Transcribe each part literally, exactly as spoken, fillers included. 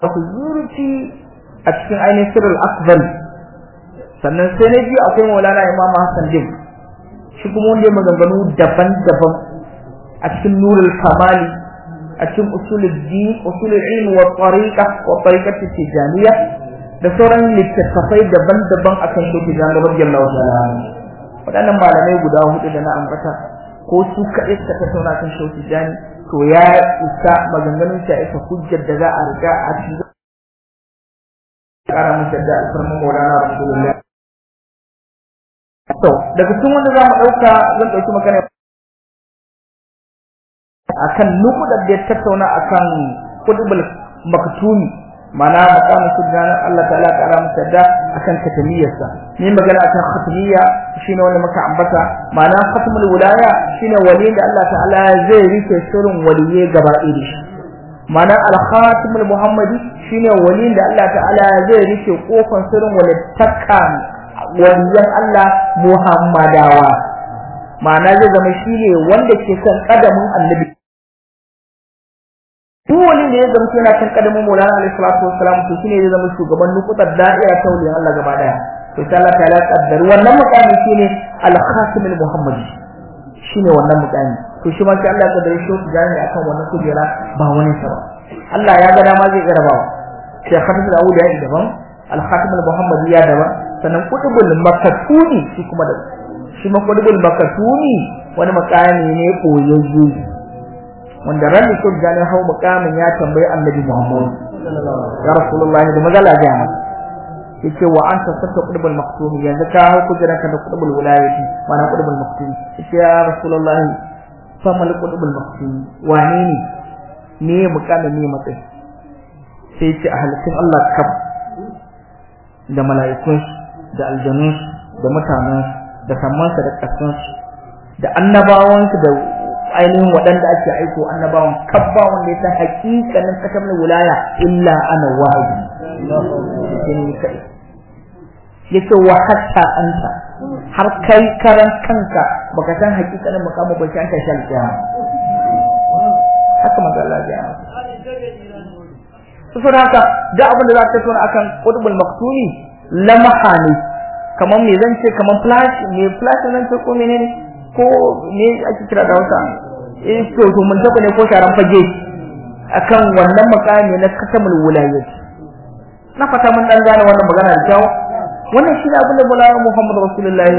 ku zurfi a cikin ainihin sirrul akbar. Sannan sai na biyu akwai Maulana Imam Hassan Din, shi kuma wanda ya maganganu daban-daban a cikin Nurul Kamali, a cikin usulul din, usulul ilm wa tariqa wa tariqat tijaniyya da sauran littattafai daban-daban akan shi Tijani radiyallahu ta'ala. Waɗannan malamai guda hudu da na ambata ko su kaɗai suka tattauna kan shi Tijani, to ya isa maganganun sa isa hujjar da za a riga a cikin ƙara musu da alfarman Maulana Rasulullah. To daga cikin wanda za mu ɗauka zan ɗauki magana akan nukudar da ya tattauna akan kudubul maktumi, mana makamin sunan Allah ta'ala ƙara musu da akan katamiyarsa. Ni magana akan khatamiyya shine wanda muka ambata, mana khatmul wilaya shine wali da Allah ta'ala zai rike sirrin waliye gaba ɗaya. Mana al-khatimul muhammadi shine wali da Allah ta'ala zai rike kofar sirrin walittakan waliyan Allah Muhammadawa. Ma'ana zai zama shine wanda ke kan kadamin annabi. Duk wani da ya zama yana kan kadamin Maulana alaihi salatu wassalam, to shine zai zama shugaban nukutar da'ira ta waliyan Allah gaba daya. To sai Allah ta'ala kaddar wannan mukami shine al-khatimul muhammadi, shine wannan mukami. To shi ma sai Allah ya kaddare shi gani akan wannan kujera ba wani sa ba. Allah ya ga dama zai garabawa. Sai khatimul awliya ya daban, al-khatimul muhammadi ya daban, sannan kudubul makatuni shi kuma da shi ma kudubul makatuni wani makami ne koyayye wanda ran da shi gani hawo mukamin ya tambayi Annabi Muhammad ya Rasulullahi da magana ga mu yace wa anta satta kudubul maktumi, yanzu ka hawo kujera ka da kudubul wilayati, mana kudubul maktumi. yace ya Rasulullahi fa mal kudubul maktumi wane ne ne mukamin ne matsayi? sai yace ahalatin Allah kab da mala'ikun da aljanun da mutanen da samansa da kasan da annabawansu da ainihin waɗanda ake aiko annabawan kabba wanda ya san hakikanin katamul wilaya illa ana wahidi yace wa hatta anta har kai karan kanka baka san hakikanin makamu ba sai an tashi alƙiyama. Haka manzo Allah ya yi saboda haka da abin da za ta tsora akan qutbul maktumi lamaha ne, kamar me zan ce, kamar flash me flash zan ce ko menene ko me ake kira da Hausa eh to to mun tabbata ne ko sharan fage akan wannan makami na katamul wilayat. Na fata mun dan gane wannan magana da kyau. Wannan shi ne abin da Maulana Muhammad Rasulullahi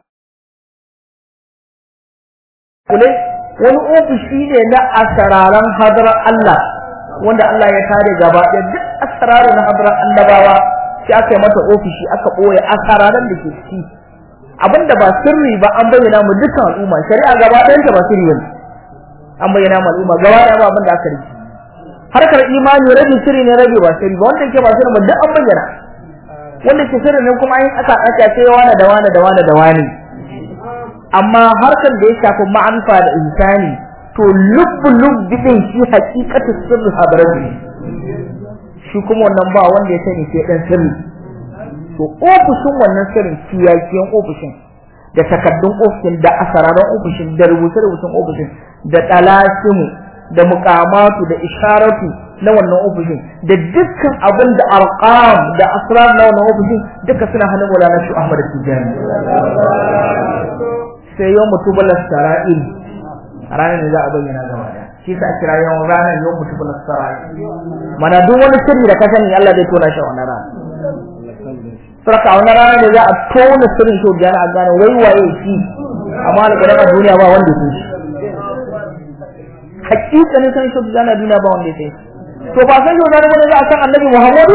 kule wani ofishi ne na asararan hadrar Allah wanda Allah ya tare gaba da duk asararin hadrar annabawa, sai aka yi mata ofishi aka boye asararan da ke ciki. Abinda ba sirri ba an bayyana mu dukkan al'umma, shari'a gaba ɗayan ta ba sirri bane, an bayyana mu al'umma gaba ɗaya ba abinda aka rike. Harkar imani rabi sirri ne rabi ba sirri ba, wanda yake ba sirri ba duk an bayyana, wanda ke sirri ne kuma ayin aka aka ce wani da wani da wani da wani. Amma harkar da ya shafi ma'arifa da insani, to lubbu lubbi din shi hakikatu sirri hadarati, shi kuma wannan ba wanda ya sani sai dan sirri. To ofishin wannan sirrin kiyakiyan ofishin da takaddun ofishin da asararan ofishin da rubuce-rubucen ofishin da talasimu da muqamatu da isharatu na wannan ofishin da dukkan abin da arqam da asrar na wannan ofishin duka suna hannun Maulana Shehu Ahmad Tijani. Sai yau mutubal sara'il ranar ne za a bayyana gaba da shi sa kira yau ranar yau mutubal sara'il, mana duk wani sirri da ka sani Allah zai tona shi a wannan rana. Sarka wannan rana da za a tona sirrin shi da a gane wai waye shi, amma alƙur'ani a duniya ba wanda yake shi. Hakikanin san shi da duniya ba wanda yake. To ba san shi da wanda za a san Annabi Muhammadu?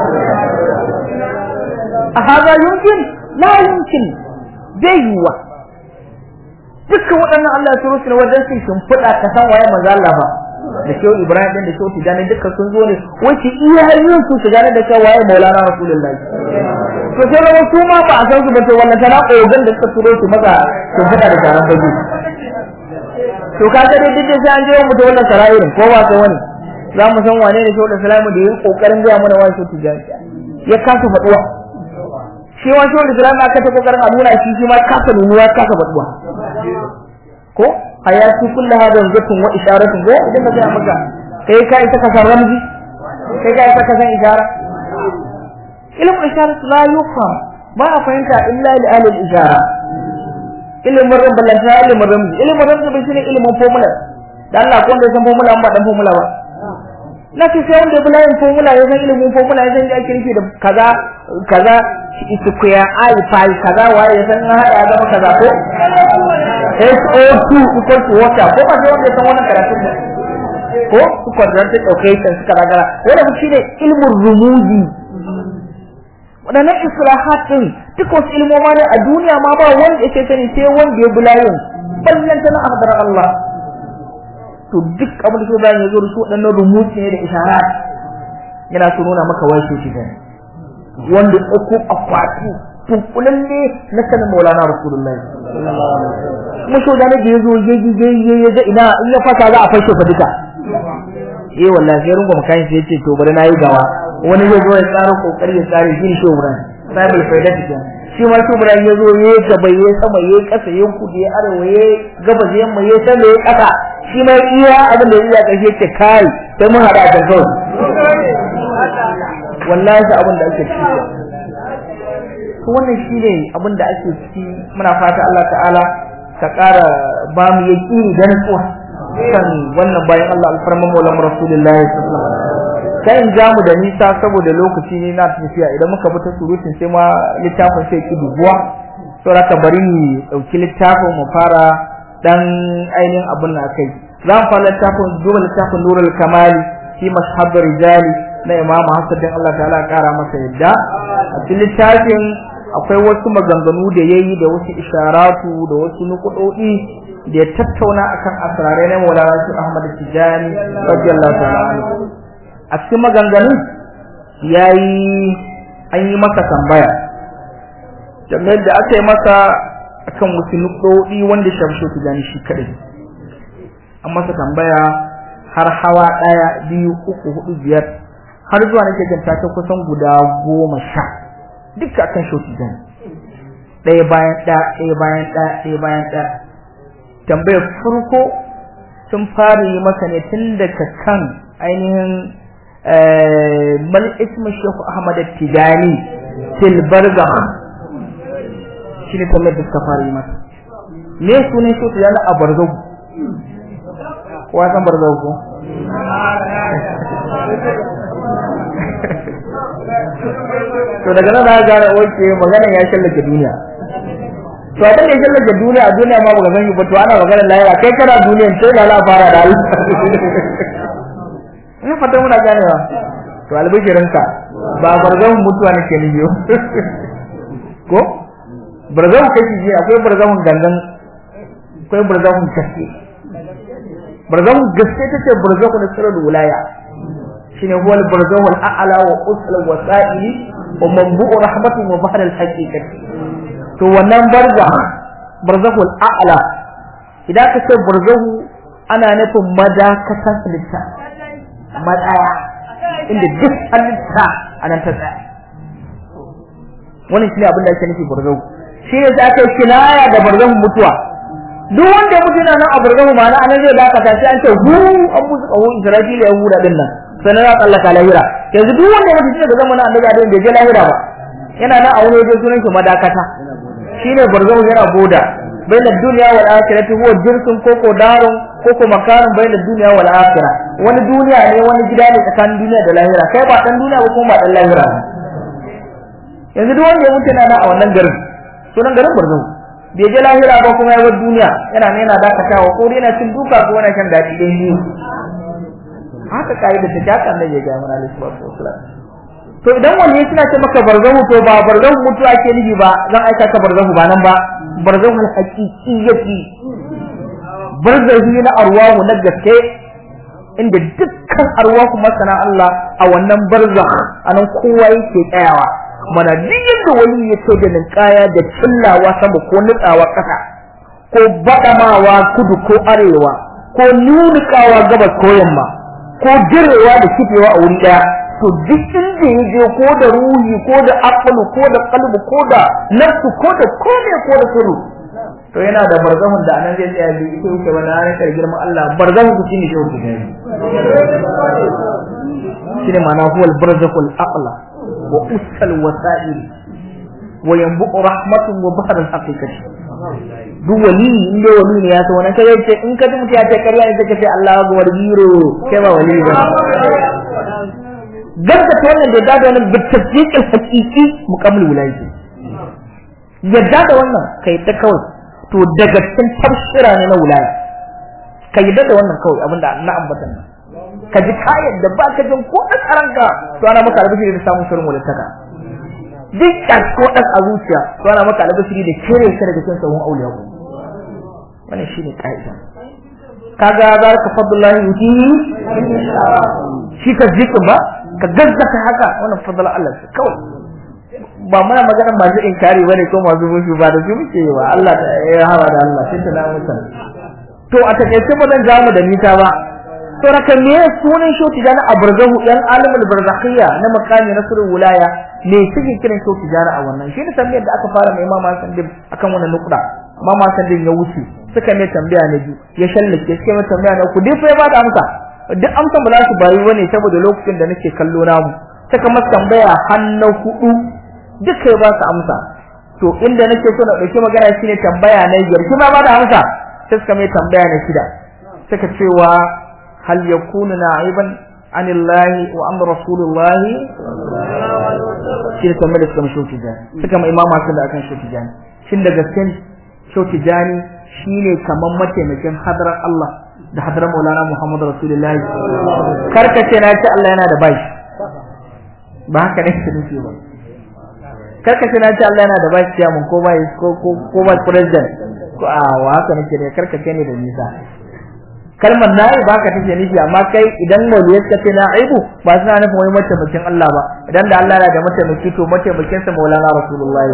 A hada yumkin? La yumkin. Bai yiwa. Dukkan waɗannan Allah ya turo su ne wajen sun shimfiɗa ka san waye manzo Allah ba. Da Shehu Ibrahim din da Shehu Tijani dukkan sun zo ne wace iya yin su su gane da cewa waye Maulana Rasulullahi. To sai da su ma ba a san su ba, to wallahi tana ogan da suka turo su maka su fada da garan baji. To ka ga dai duk sai an je mu da wannan sara'irin ko ba sai wani za mu san wane ne Shehu da Salamu da yin kokarin ga mana wani Shehu Tijani ya kasa faduwa. Shi wa Shehu da Salamu aka ta kokarin a nuna shi shi ma kasa nunuwa kasa faduwa. Ko hayati kullu hada zatun wa isharatun go idan ka ga maka kai kai ta kasar ramzi kai ga ka san ishara ilmu ishara la yufham ba a fahimta illa li ahli al-ishara ilmin rabbal ta ilmin ramzi ilmin ramzi bai shine ilmin formula dan Allah ko da san formula an ba dan formula ba na ce sai wanda bulayin formula ya san ilimin formula ya san da ake nufi da kaza kaza square alpha kaza waye ya san hada ya zama kaza ko S O two equal to water ko ba sai wanda ya san wannan karatu ba ko su quadratic equation suka ragara wanda shi ne ilmin rumuzi wadannan islahat din duk wasu ilmoma ne a duniya ma ba wanda yake sani sai wanda ya bulayin ballan tana ahdara Allah to duk abin da zai yazo da su wadannan rumuzi ne da isharat yana so nuna maka wai shi ne wanda uku akwati tunkulan ne na sanin Maulana Rasulullahi sallallahu alaihi wasallam mu so da ne yazo yaji yaji yaji ina in ya fasa za a fashe fa duka eh wallahi sai rungo makan sai yace to bari nayi gawa wani zai zo ya tsara kokari ya tsare shi shi wurin sai bil faida take shi ma shi wurin yazo yayi gaba yayi sama yayi kasa yayi kudi yayi arewa yayi gaba yayi yamma yayi sama yayi kasa shi ma iya abin da ya karshe ce kai sai mun hada da kawai wallahi da abin da ake ciki to wannan shine abin da ake ciki muna fata Allah ta'ala ka ƙara ba mu yaqini da nutsuwa kan wannan bayan Allah alfarman Maulana Rasulullahi sallallahu alaihi wasallam sai in jamu da nisa saboda lokaci ne na tafiya idan muka bi ta surutun sai ma littafin sai ki dubuwa saboda ka bari ni dauki littafin mu fara dan ainihin abun na kai zan fara littafin duba littafin Nurul Kamali fi mashhab rijali na Imam Hassan din Allah ta'ala kara masa yadda a cikin littafin akwai wasu maganganu da yayi da wasu isharatu da wasu nukudodi da ya tattauna akan asrare na Maulana Ahmad Tijani radiyallahu ta'ala anhu a cikin maganganun yayi an yi masa tambaya kamar da aka yi masa akan wasu nukudodi wanda Shamsu Tijani shi kadai an masa tambaya har hawa daya biyu uku hudu biyar har zuwa nake ganta ta kusan guda goma sha duka akan shoti dan daya bayan da daya bayan da daya bayan da tambayar farko sun fara yi masa ne tun daga kan ainihin eh mal ismu Sheikh Ahmad Tijani til barga shine tambayar da suka fara yi masa me sunan shi Tijani a barga wa san barga ko to daga nan na gane wace magana ya shallake duniya to a dan ya shallake duniya a duniya ma baka sani ba to ana magana lahira kai kana duniyan sai da la fara da Allah ina fata muna ganewa to albishirinka ba barzan mutuwa nake ni biyo ko barzan kashi ji akwai barzan gangan akwai barzan kashi barzan gaske take barzan da sirrul wilaya shine huwa al-barzakh al-a'la wa usl al-wasa'il wa manbu'u rahmati wa bahr al-haqiqati to wannan barzakh barzakh al-a'la idan ka ce barzakh ana nufin madakatan halitta madaya inda duk halitta anan ta tsaya wannan shine abin da ake nufi barzakh shi ne aka yi kinaya da barzakh mutuwa duk wanda mutu yana nan a barzakh ma na anan zai dakata sai an ce hu an musu kawo Isra'ila ya huda din nan sanan ya tsallaka lahira yanzu duk wanda ya mutu daga zamanin annabi da bai je lahira ba yana nan a wani waje sunan shi madakata shine barzahu yana boda baina dunya wal akhirati huwa jirsun koko darun koko makarun baina dunya wal akhirah wani duniya ne wani gida ne tsakanin duniya da lahira kai ba dan duniya ba kuma ba dan lahira yanzu duk wanda ya mutu yana nan a wannan garin sunan garin barzahu bai je lahira ba kuma ya bar duniya yana ne yana dakatawa ko yana cin duka ko yana kan dadi dai ne haka kai da take annabi ya ga mana alaihi wasallam to idan wani yana ce maka barzahu to ba barzahu mutu ake nufi ba zan aika ka barzahu ba nan ba barzahu al-haqiqiyyati barzahu na arwahu na gaske inda dukkan arwahu masana Allah a wannan barzakh anan kowa yake tsayawa mana duk da wani ya ce da ninkaya da cillawa sama ko nutsawa kasa ko badamawa kudu ko arewa ko nunukawa gabas ko yamma ko jirewa da kifewa a wuri daya to duk inda yaje ko da ruhi ko da aqlu ko da qalbi ko da nafsu ko da kome ko da sirru to yana da barzahun da anan zai tsaya bi ita yake wani ranar girman Allah barzahun ku shine shi ku gani shine ma'ana huwal barzakul aqla wa usal wasa'il wa yanbu rahmatun wa bahr al haqiqati duk wali inda wali ne ya san wannan kai ce in ka mutu ya ce kariya ne take ce Allah akbar biro kai ba wali ba gadda ta wannan da da wannan bitasdiq al haqiqi muqabil wilayati yadda da wannan kai ta kawai to daga cikin tafsira ne na wilaya kai yadda da wannan kawai abinda na ambatan nan ka ji kayan da baka jin ko da karanka to ana maka albashi da samun shirin wadataka duk da ko da a zuciya to ana maka albashi da kire ka daga cikin sahun auliya wannan shine kaida kaga za ka fadlullahi yuti shi ka jikin ba ka gazzata haka wannan fadlan Allah kawai ba muna magana masu inkari bane ko masu mushi ba da su muke yi wa Allah ta ya hawa da Allah sai ta na mutan to a takeice ba zan jamu da nita ba to raka me sunan shoti jana a barzahu yan alimul barzakhiyya na makami nasrul wilaya me suke kiran shoti jana a wannan shi ne tambayar da aka fara mai imama Sandim akan wannan nukuda mama Sandim ya wuce suka mai tambaya na biyu ya shallake suka mai tambaya na ku dai fa ba da amsa duk amsa ba za su bayi bane saboda lokacin da nake kallo namu suka masa tambaya hannu hudu duka ba su amsa to inda nake so na dauki magana shine tambaya na biyar kuma ba da amsa sai suka mai tambaya na shida suka cewa hal yakunu na'iban anillahi wa an rasulullahi shi tambayar da suka shoti jani suka mai imama sun da akan shoti jani shin da gaske shoti jani shine kaman mataimakin hadarar Allah da hadarar Maulana Muhammad Rasulullahi karkace na ce Allah yana da bashi ba haka ne shi ne ba karkace na ce Allah yana da bashi ya mun ko bai ko ko ba president ko a wa haka nake ne karkace ne da nisa kalmar na'i ba ka take nufi amma kai idan mauliyar ka ce na'ibu ba suna nufin wani mataimakin Allah ba idan da Allah yana da mataimaki to mataimakin sa Maulana Rasulullahi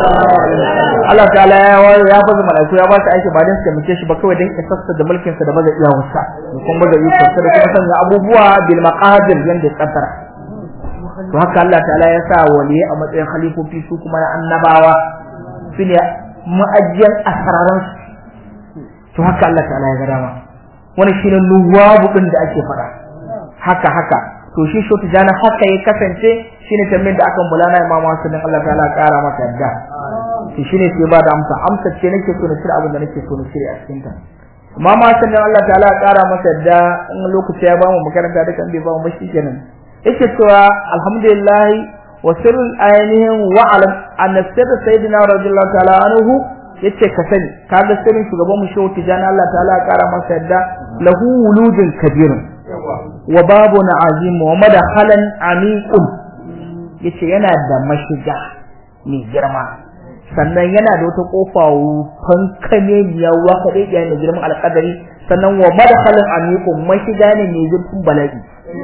Allah ta'ala ya ya bazu malaiku ya ba su aiki ba dan su taimake shi ba kawai dan isassa da mulkin sa da baza iya wasa kuma baza iya sa da kuma sanya abubuwa bil maqadir yanda ya kaddara to haka Allah ta'ala ya sa waliyai a matsayin khalifofi su kuma na annabawa su ne ma'ajjan asararan to haka Allah ta'ala ya ga dama wani shine nuwabu din da ake fara haka haka to shi shoti jana haka ya kasance shine tambayar da akan bulana Imam Hassan Allah ta'ala kara masa yadda shi shine sai ba da amsa amsa ce nake so na shirya abin da nake so na shirya a cikin ta Imam Hassan Allah ta'ala kara masa yadda in lokaci ya ba mu makaranta da kan bai ba mu shi kenan yake cewa alhamdulillah wa sirrul aynihi wa alam an sirr sayyidina radiyallahu ta'ala anhu yace ka sani kaga sirrin shugaban mu shehu tijani Allah ta'ala kara masa yadda lahu wuludun kabirun wa babun azim wa madkhalan amiqun yace yana da mashiga mai girma sannan yana da wata kofa fankame ya waka dai ya ne girman alqadari sannan wa madkhalan amiqun mashiga ne mai zurfin bala'i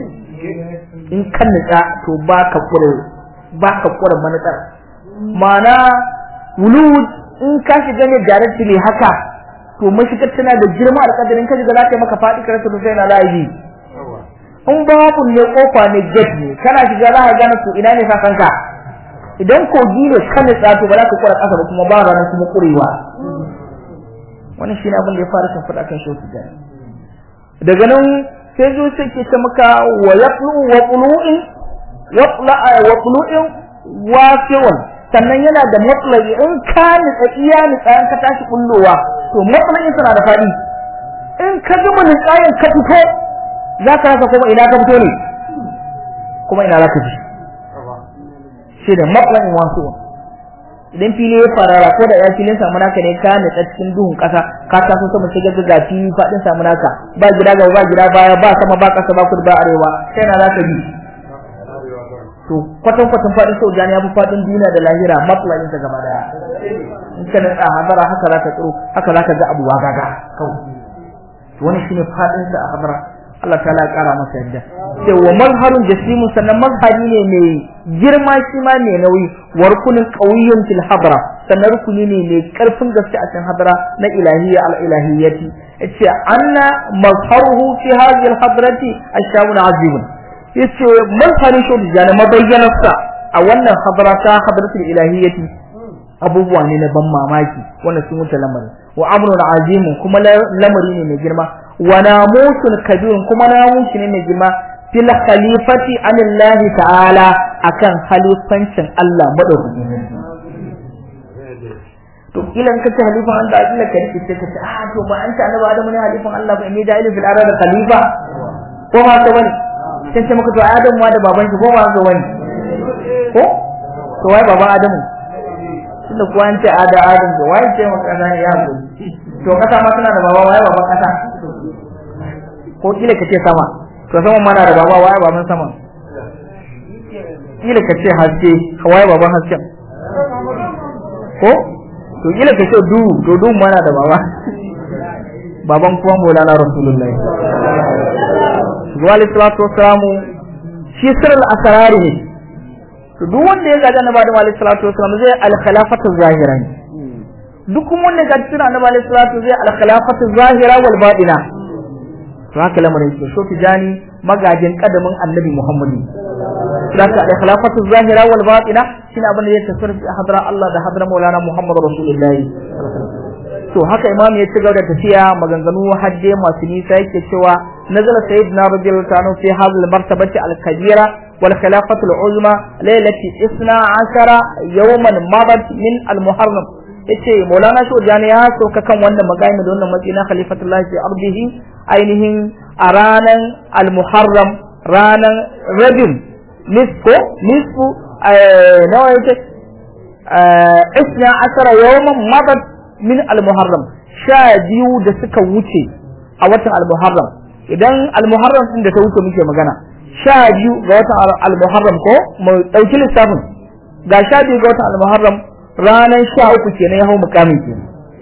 in kan nitsa to baka kure baka kure manatar mana wulud in ka shiga ne directly haka to mashigar tana da girma alƙadarin kaje da zaka maka fadi karatu da sai na layi in babu ne kofa ne gate ne kana shiga za ka gane to ina ne ka kanka idan kogi ne kana tsato ba za ka kura kasa ba kuma ba ranar kuma kurewa wannan shine abin da ya fara kan fada kan shauki da daga nan sai zo sai ke ta maka wa yaqlu wa qulu'in yaqla wa qulu'in wasi'un sannan yana da matlaqi in ka ni tsakiya ni tsayan ka tashi kullowa to matlaqin sana da fadi in ka gama ni tsayan ka fito zaka rasa kuma ina ka fito ne kuma ina zaka ji shi da matlaqin wasu idan fili ya farara ko da ya filin samu naka ne ka ni cikin duhun kasa ka taso sama sai ga gafi fadin samu naka ba gida ga ba gida baya ba sama ba kasa ba kudu ba arewa sai na zaka ji to kwatan kwatan fadin Saudani ya fi fadin duniya da lahira matla'in ta gaba daya in ka da hadara haka zaka tsiro haka zaka ga abu wagaga kawai to wannan shine fadin sa a hadara Allah ta'ala ya kara masa yadda sai wa mazharun jasimu sannan mazhari ne mai girma shi ma ne nauyi warkunin qawiyyun fil hadara sannan rukuni ne mai karfin gaske a cikin hadara na ilahiyya al ilahiyyati yace anna mazharuhu fi hadhihi al hadrati ashawun azim yace mazharin shi da mabayyanarsa a wannan hadara ta hadratul ilahiyyati abubuwa ne na ban mamaki wannan sun wuce lamarin wa amrun azim kuma lamari ne mai girma wa namusun kabirun kuma namushi ne mai girma fil khalifati anillahi ta'ala akan khalifancin Allah madaukakin to kila in kace halifan Allah kila ka rike ce kace ah to ba an ce annabi Adamu ne halifan Allah ba ne jahilin fil ardi khalifa ko ma ka wani sai ce maka to Adamu ma da baban shi ko ma ga wani ko to wai baban Adamu tunda ko an ce ada Adamu to wai ce maka nan ya ko to kasa ma tana da baba wai baban kasa ko kila kace sama to sama mana da baba wai baban sama kila kace haske wai baban hasken ko to kila kace du to du mana da baba baban kuma Maulana Rasulullahi sallallahu alaihi wasallam shi sirrul asrar ne to duk wanda ya gaji annabi Adam alaihi salatu wasallam zai al-khilafatu zahira duk kuma wanda ya gaji annabi alaihi salatu zai al-khilafatu zahira wal batina to haka lamarin shi so tijani magajin kadamin annabi Muhammadu saka al-khilafatu zahira wal batina shine abin da ya tafsir hadra Allah da hadra Maulana Muhammad Rasulullahi to haka imam ya ci gaba da tafiya maganganu hadde masu nisa yake cewa nazala sayyidina radiyallahu ta'ala fi hadhihi al-martabati al-kabira wal khilafatu al-uzma laylati isna ashara yawman mabat min al-muharram yace Maulana Shojani ya soka kan wannan magana da wannan matsayi na khalifatullah fi ardihi ainihin a ranan al-muharram ranan rabin nisfu nisfu nawa yace isna ashara yawman mabat min al-muharram sha biyu da suka wuce a watan al-muharram idan al-muharram din da ta wuce muke magana sha biyu ga watan al-muharram ko mu dauki lissafin ga sha biyu ga watan al-muharram ranan sha uku kenan ya hawo mukamin kenan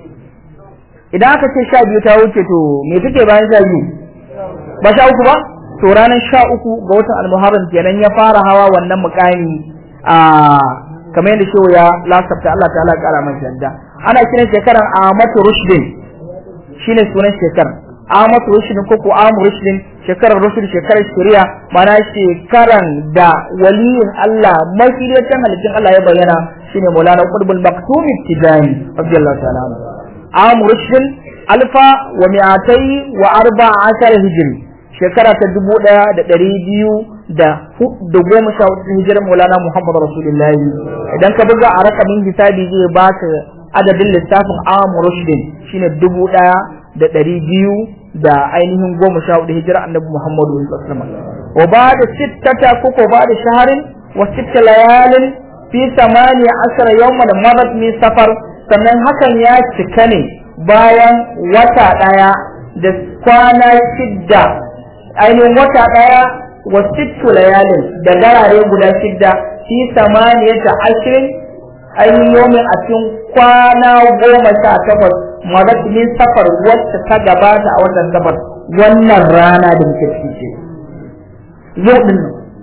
idan aka ce sha biyu ta wuce to me take bayan sha biyu ba sha uku ba to ranan sha uku ga watan al-muharram kenan ya fara hawa wannan mukami a kamar yadda shehu ya lasafta Allah ta'ala kara masa yadda ana kiran shekaran Amatu Rushdin shine sunan shekaran Amatu Rushdin ko ko Amu Rushdin shekarar Rushd shekarar shari'a mana shekaran da waliyin Allah makiriyatan halittun Allah ya bayyana shine Maulana Qutbul Maktum Tijani radiyallahu ta'ala Amu Rushdin alfa wa mi'atai wa arba'a ashara hijri shekara ta dubu ɗaya da ɗari biyu da da goma sha hudu hijirar Maulana Muhammad Rasulullahi idan ka buga a rakamin hisabi zai baka adadin lissafin Amu Rushdin shine dubu ɗaya da ɗari biyu da ainihin goma sha hudu hijirar Annabi Muhammad sallallahu alaihi wasallam wa ba'da sittata kuko ba'da shaharin wa sitta layalin fi samani ashara yawman marat min safar sannan hakan ya cika ne bayan wata ɗaya da kwana shidda ainihin wata ɗaya wa sittu layalin da darare guda shidda fi samaniyata ashirin ainihin yomin a cikin kwana goma sha takwas marat min safar wacce ta gabata a wannan safar wannan rana da muke ciki yau din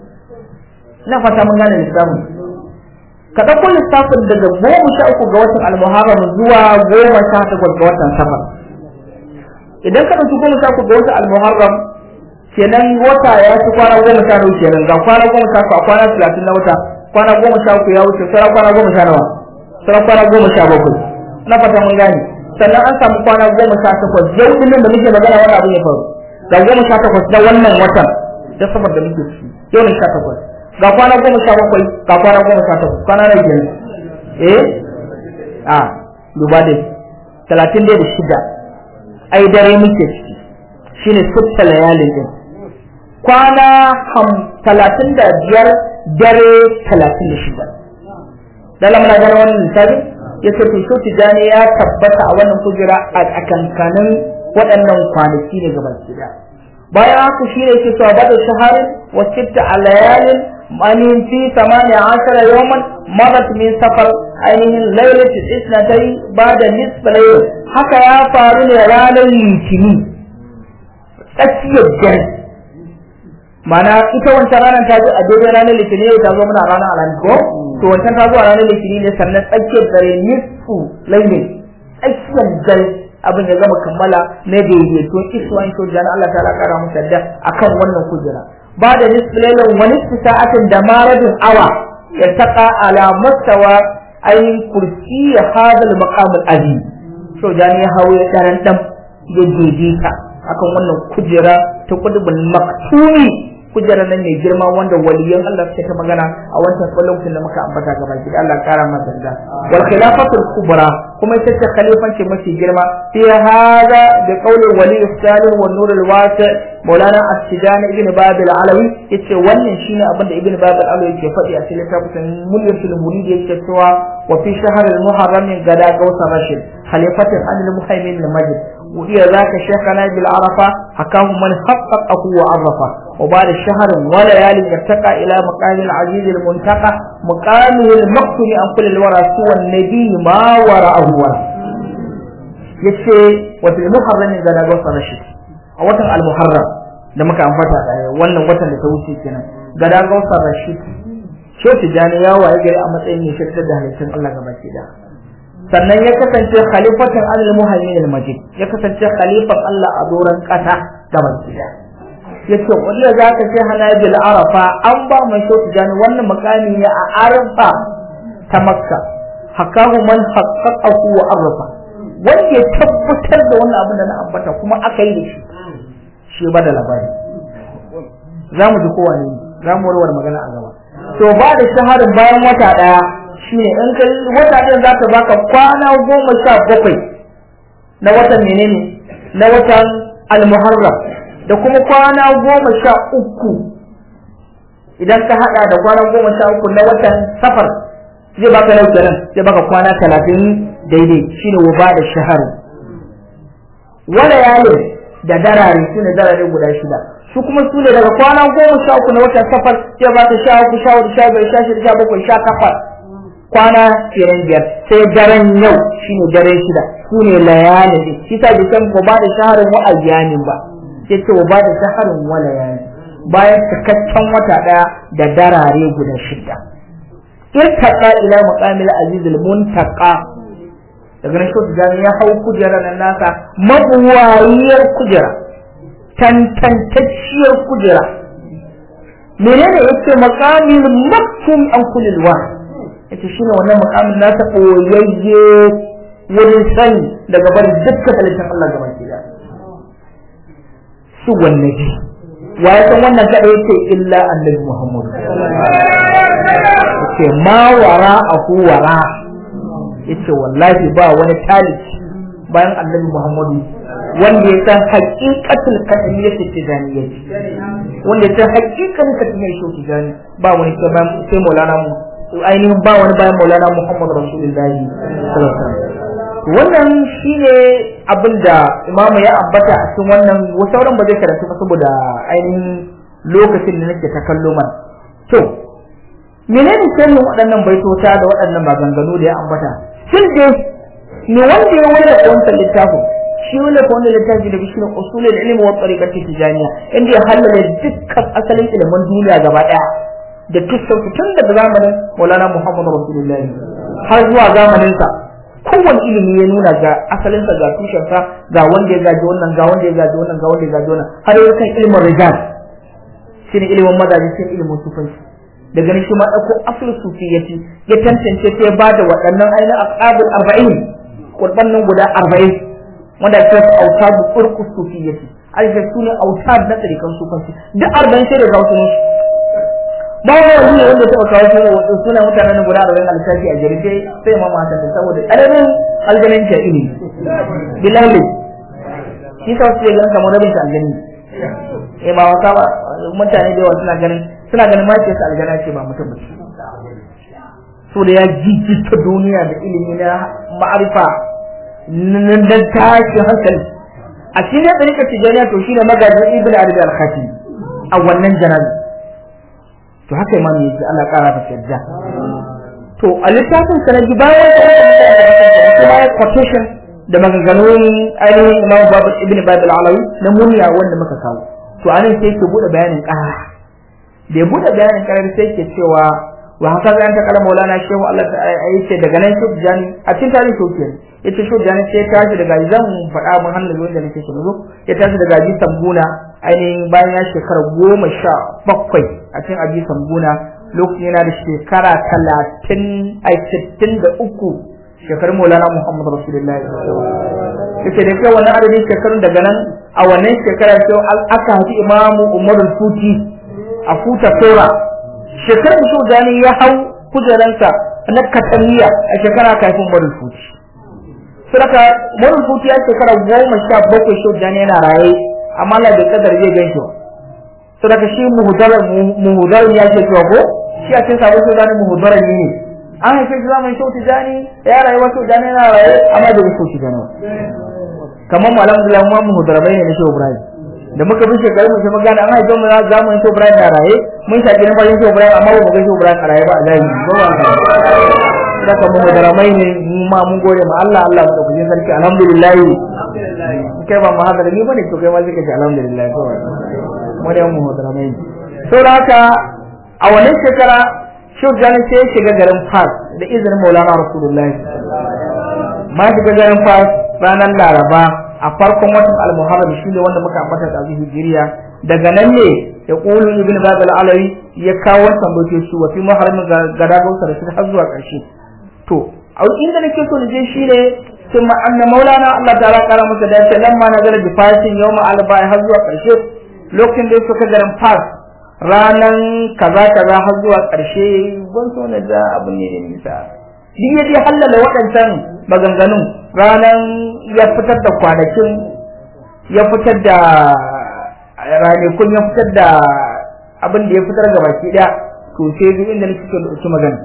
na fata mun gane lissafin ka ɗauko lissafin daga goma sha uku ga watan al-muharram zuwa goma sha takwas ga watan safar idan ka ɗauki goma sha uku ga watan al-muharram kenan wata ya ci kwana goma sha nawa kenan ga kwana goma sha uku a kwana talatin na wata kwana goma sha uku ya wuce sai kwana goma sha nawa sai kwana goma sha bakwai na fata mun gane sannan an samu kwana goma sha takwas yau din da muke magana wani abu ya faru ga goma sha takwas na wannan watan da sabar da muke ciki yau ne sha takwas ga kwana goma sha bakwai ga kwana goma sha takwas kwana na biyar eh a duba dai talatin da shida ai dare muke ciki shine sitta layalin din kwana talatin da biyar dare talatin da shida dala muna gane wannan misali ya ce to shi tijani ya tabbata a wannan kujera a kankanin waɗannan kwanaki ne gaban gida bayan haka shi ne yake cewa bada shaharin wa sitta alayalin ainihin fi samaniya ashara yawman marat min safar ainihin lailati isnatai bada nisfa layl haka ya faru ne ranar litini tsakiyar dare mana ita wancan ranar ta zo a daidai ranar litinin yau ta zo muna ranar alhamis ko to wancan ta zo a ranar litinin ne sannan tsakiyar dare nisfu lailin tsakiyar dare abin ya gama kammala na daidaito iswan to jana Allah ta kara mu sadda akan wannan kujera ba da nisfu lailin wa nisfu sa'atin da maradin awa ya taqa ala mustawa ayin kursi hadal maqam al-azim to jani ya hawo ya daran dam ya daidaita akan wannan kujera ta kudubul maktumi kujerar nan mai girma wanda waliyan Allah suke ta magana a wancan lokacin da muka ambata gaba ki Allah kara masa da wal khilafatul kubra kuma ita ce khalifanci mafi girma fi hada da qaulul wali salih wa nurul wasi maulana as-sidani ibn bab al-alawi yace wannan shine abin da ibn bab al-alawi yake faɗi a cikin littafin mulyatul murid yake cewa wa fi shahr al-muharram gada gausa rashid khalifatin al-muhaymin al-majid وهي ذاك شيخنا بالعرفة حكاه من حققه وعرفه وبعد الشهر وليالي ارتقى إلى مقام العزيز المنتقى مقامه المقتل عن كل الورى سوى النبي ما وراءه ورى يكفي وفي المحرم إذا نقص رشد وطن المحرم لما كان فتح وانا وطن لتوسي كنا قد نقص رشد شو تجاني يا وعيقري أمتين يشكت دهلتين الله كبكي ده sannan ya kasance khalifatin al-muhaymin al-majid ya kasance khalifan Allah a doran kasa gaban gida yace wallahi zaka ce hanabil arafa an ba mai shi tijani wannan makami ne a arafa ta makka hakahu man haqqaqahu wa arafa wanda ya tabbatar da wannan abin da na ambata kuma aka yi da shi shi ba da labari zamu ji kowa ne zamu warware magana a gaba to ba da shaharin bayan wata daya shine in kai wata din za ta baka kwana goma sha bakwai na watan menene na watan al-muharram da kuma kwana goma sha uku idan ka hada da kwana goma sha uku na watan safar zai baka nau'in zai baka kwana talatin daidai shine wuba da shahar wala yalo da darare shine darare guda shida su kuma su ne daga kwana goma sha uku na watan safar zai baka sha uku sha hudu sha biyar sha shida sha bakwai sha takwas kwana kiran biyar sai daren yau shine daren shida sune layali shi ta bi san ko ba da shaharin wa ayyamin ba sai ce ba da shaharin wa layali bayan cikakken wata daya da darare guda shida irtaqa ila maqamil aziz al muntaqa daga nan shi da ya hau kujera nan nasa mabuwayiyar kujera tantantacciyar kujera menene yake maqamil maktum an kullil wahid ita shine wannan mukamin nasa koyayye wurin sani daga barin dukkan halittar Allah gaba ki da su wannabi wa ya san wannan kada yake illa annabi Muhammad yace ma wara aku wara yace wallahi ba wani taliki bayan annabi Muhammad wanda ya san haqiqatul kadimiyyati tijaniyyati wanda ya san haqiqatul kadimiyyati tijani ba wani sai Maulana mu ainihin ba wani bayan Maulana Muhammad Rasulullahi sallallahu alaihi wasallam wannan shine abinda imamu ya ambata a cikin wannan sauran ba zai karanta ba saboda ainihin lokacin da nake ta kallo man to menene sirrin waɗannan baitota da waɗannan maganganu da ya ambata shin dai ne wanda ya wayar da wannan littafin shi wanda ko wannan littafi da bishin usulul ilmi wa tariqati tijaniya inda ya halala dukkan asalin ilimin duniya gaba daya da tusauki tun daga zamanin Maulana Muhammad Rasulullahi har zuwa zamanin sa kowanne ilimi ya nuna ga asalin sa ga tushen sa ga wanda ya gaji wannan ga wanda ya gaji wannan ga wanda ya gaji wannan har yau kan ilimin rijal shine ilimin mazaji shine ilimin sufanci daga nan shi ma dauko asalin sufiyati ya tantance sai ba da waɗannan ainihin aqabul arba'in qurban nan guda arba'in wanda ake su autabu turku sufiyati alfa sune autab na tsarikan sufanci duk arba'in sai da gautu ne ba wani ne wanda ta kawo su wato suna mutanen guda arba'in alkafi a jere sai sai ma mata da saboda alamin aljanin ta ini billahi shi ka sai ganin kamar rabin aljani eh ba wata ba mutane da yawa suna ganin suna ganin ma ce su aljana ce ba mutum ba so da ya jijjita duniya da ilimi na ma'arifa nan da tashi hankali a cikin tsarikar tijaniya to shine magajin ibnu arabi al-khatib a wannan janabi to haka imam yake Allah kara ta yarda to a littafin sanadi bayan da bayan quotation da maganganun ainihin imam babu ibn babil alawi na muniya wanda muka kawo to anan sai ke bude bayanin kara da ya bude bayanin kara sai ke cewa wa haka ga ta kala maulana shehu Allah ta yace daga nan shi jani a cikin tarihi to kenan yace shi jani sai ta tashi daga zan faɗa mun hannu wanda nake so zo ya tashi daga ji tambuna ainihin bayan ya shekara goma sha bakwai a cikin abi sambuna lokacin yana da shekara talatin ai sittin da uku shekarun Maulana Muhammad Rasulullahi yace da kai wannan adadin shekarun daga nan a wannan shekara sai aka haji Imam Umar al-Futi a futa tora shekarar da shugani ya hau kujeransa na kataniya a shekara kafin Umarul Futi saka Umarul Futi ya shekara goma sha bakwai shugani yana raye amma Allah bai kadar zai ganshi ba saka shi muhudar muhudar ya ce to ko shi a cikin sabon shugani muhudar ne an haife shi zamanin shugani ya rayuwa shugani yana raye amma bai shugani ba kamar malam Abdullahi mu muhudar bai ne shi Ibrahim da muka bi shekaru mu sai magana an haife mu zamanin shi Ibrahim na raye mun shaki na bayan shi Ibrahim amma ba mu ga shi Ibrahim a raye ba a zahiri ba ba da kuma mudaramai ne mu ma mun gode ma Allah Allah da kujin sarki alhamdulillah alhamdulillah kai ba mu hadara ni bane to kai ma sai ka ce alhamdulillah to mu da mu mudaramai to haka a wannan shekara shi gani sai ya shiga garin Fas da izinin Maulana Rasulullah ma shiga garin Fas ranar Laraba a farkon watan al-Muharram shine wanda muka ambata da hijriya daga nan ne ya qulu ibn Baz al-Alawi ya kawo tambaye su wa fi Muharram gada gausa da shi har zuwa ƙarshe to a inda nake so ne shine kuma anna Maulana Allah ta'ala kara masa da ya lamma nazala bi fasin yawma al-Ba'i har zuwa ƙarshe lokacin da suka garin Fas ranan kaza kaza har zuwa ƙarshe ban so na da abun ne ne nisa din yaje halala waɗancan maganganun ranan ya fitar da kwanakin ya fitar da ranakun ya fitar da abin da ya fitar ga baki daya to sai duk inda nake so da magana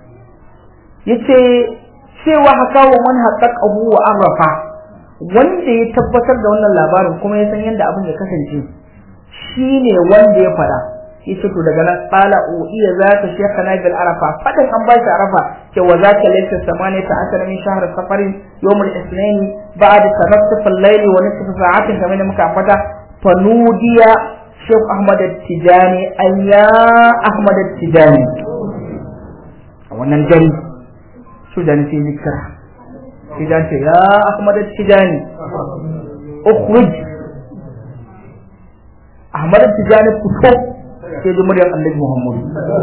yace cewa haka wa man haqqaqahu wa arafa wanda ya tabbatar da wannan labarin kuma ya san yanda abin ya kasance shine wanda ya fada yace to daga nan qala u iya zaka shaykhana bil arafa fadan an bashi arafa ce wa zaka laysa samaniyata ashara min shahr safar yawm al-ithnain ba'da tanaffus al-layl wa nisfu sa'atin kamar da muka fada fanudiya Sheikh Ahmad Tijani ayya Ahmad Tijani wannan gari su da ne zikra Tijani ce ya Ahmad Tijani ukhruj Ahmad Tijani fito sai da muryar Annabi Muhammad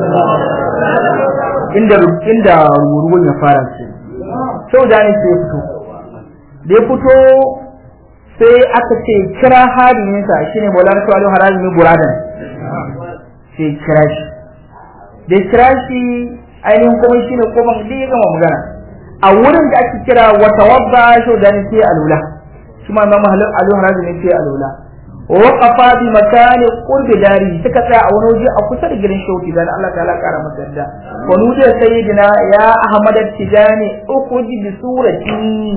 inda inda ruwan ya fara ce sau da ne sai fito da ya fito sai aka ce kira hadimin sa shine Maulana Salihu Harazimi Buradan sai kira shi da kira shi ainihin kuma shine kuma da ya gama magana a wurin da ake kira wa tawadda sau da ne sai alula shi ma Imam Salihu Harazimi sai alula waqafa bi makani qurbi dari suka tsaya a wani waje a kusa da gidan shauki dan Allah ta'ala kara masa yarda wa nudiya sayyidina ya Ahmad Tijani ukuji bi surati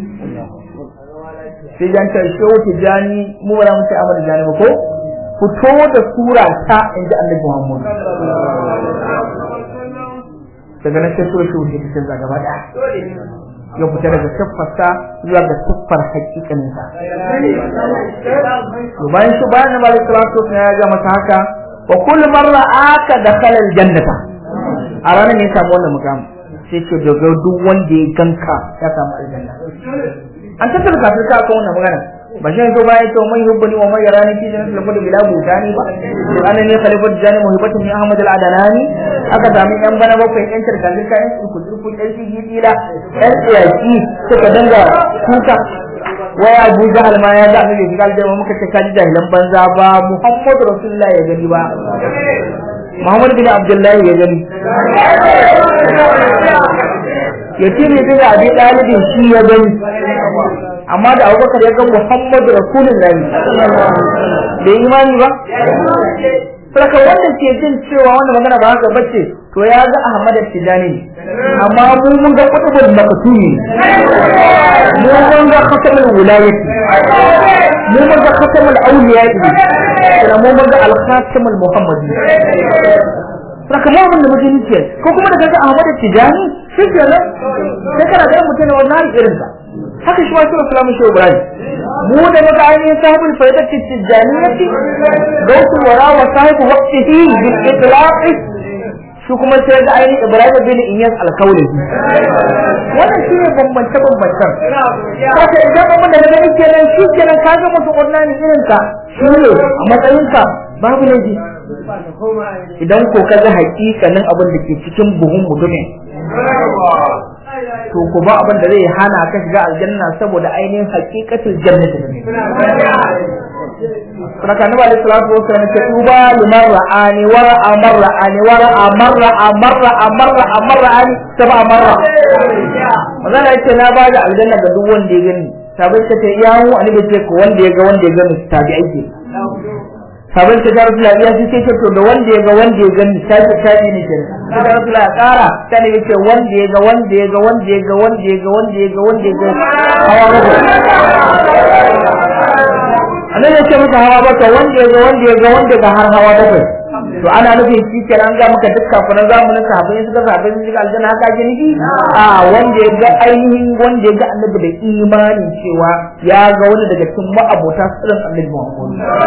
sai jan ta shauki Tijani mu wala mu sai Ahmad Tijani ba ko fito da sura ta inda Annabi Muhammad daga nan sai sura shauki ta canza gaba da ya fita daga siffarsa zuwa ga siffar hakikanin sa to bayan shi bayan Malik salatu ya ga masa haka wa kullu marra aka dakhala aljannata a ranar ne samu wannan mukam sai ce daga duk wanda ya ganka ya samu aljanna an tattara kafin ka aka wannan magana ba shi zo bayan to man yubbani wa man yarani fi jannatil khuld bila butani ba anan ne khalifatu jani muhibbatun min Ahmad al-Adanani aka sami yan bana bakwai yan tarkazin kayan kurkuku ɗan shi gidila ɗan tsiyaki suka danga kuka waya Abu Jahal ma ya ga annabi shiga aljanna muka ce kaji jahilan banza ba Muhammad Rasulullah ya gani ba Muhammad bin Abdullah ya gani yace ne da Abi Talib shi ya gani amma da Abubakar ya ga Muhammad Rasulullah bai imani ba saka wanda ke jin cewa wannan magana ba haka bace to ya ga Ahmad Tijani amma mu mun ga kutubul makatumi mu mun ga khatamul wilayati mu mun ga khatamul awliya kuma mu mun ga al-khatamul muhammadi saka mu mun da mujin ce ko kuma da ga Ahmad Tijani shi ke nan sai kana ga mutum ne wannan irin sa haka shi wasu Islamu shi Ibrahim mu da muka ainihin sahibul faidati tijaniyati gautu wara wa sahibu waqtihi bil itlaq shi kuma sai da ainihin Ibrahim bin Iyas al-Kauli wannan shi ne bambance bambancen haka idan mun da gani kenan shi kenan ka ga mutum wannan irin ka shi ne a matsayin ka babu laifi idan ko ka ga hakikanin abin da ke cikin buhun mutumin to kuma abin da zai hana ka shiga aljanna saboda ainihin haqiqatul jannati Saka Nabi alaihi salatu wasallam ce tuba liman ra'ani wa amar ra'ani wa amar amar amar amar ra'ani saba amara wannan yake na ba da aljanna ga duk wanda ya gani sabai ta ce yawo annabi ce ko wanda ya ga wanda ya gani tabi aiki sabai ta da Rasulullah ya ce ce to da wanda ya ga wanda ya gani tabi tabi ne ke da Rasulullah kara sai yace wanda ya ga wanda ya ga wanda ya ga wanda ya ga wanda ya ga wanda ya ga hawa annabi ya ce maka hawa baka wanda ya ga wanda ya ga wanda ga har hawa bakwai to ana nufin shi kenan ga maka dukkan kunan zamanin sahabbai suka sahabbai sun ga aljanna haka ake nufi a wanda ya ga ainihin wanda ya ga annabi da imanin cewa ya ga wani daga cikin ma'abota sirrin annabi Muhammad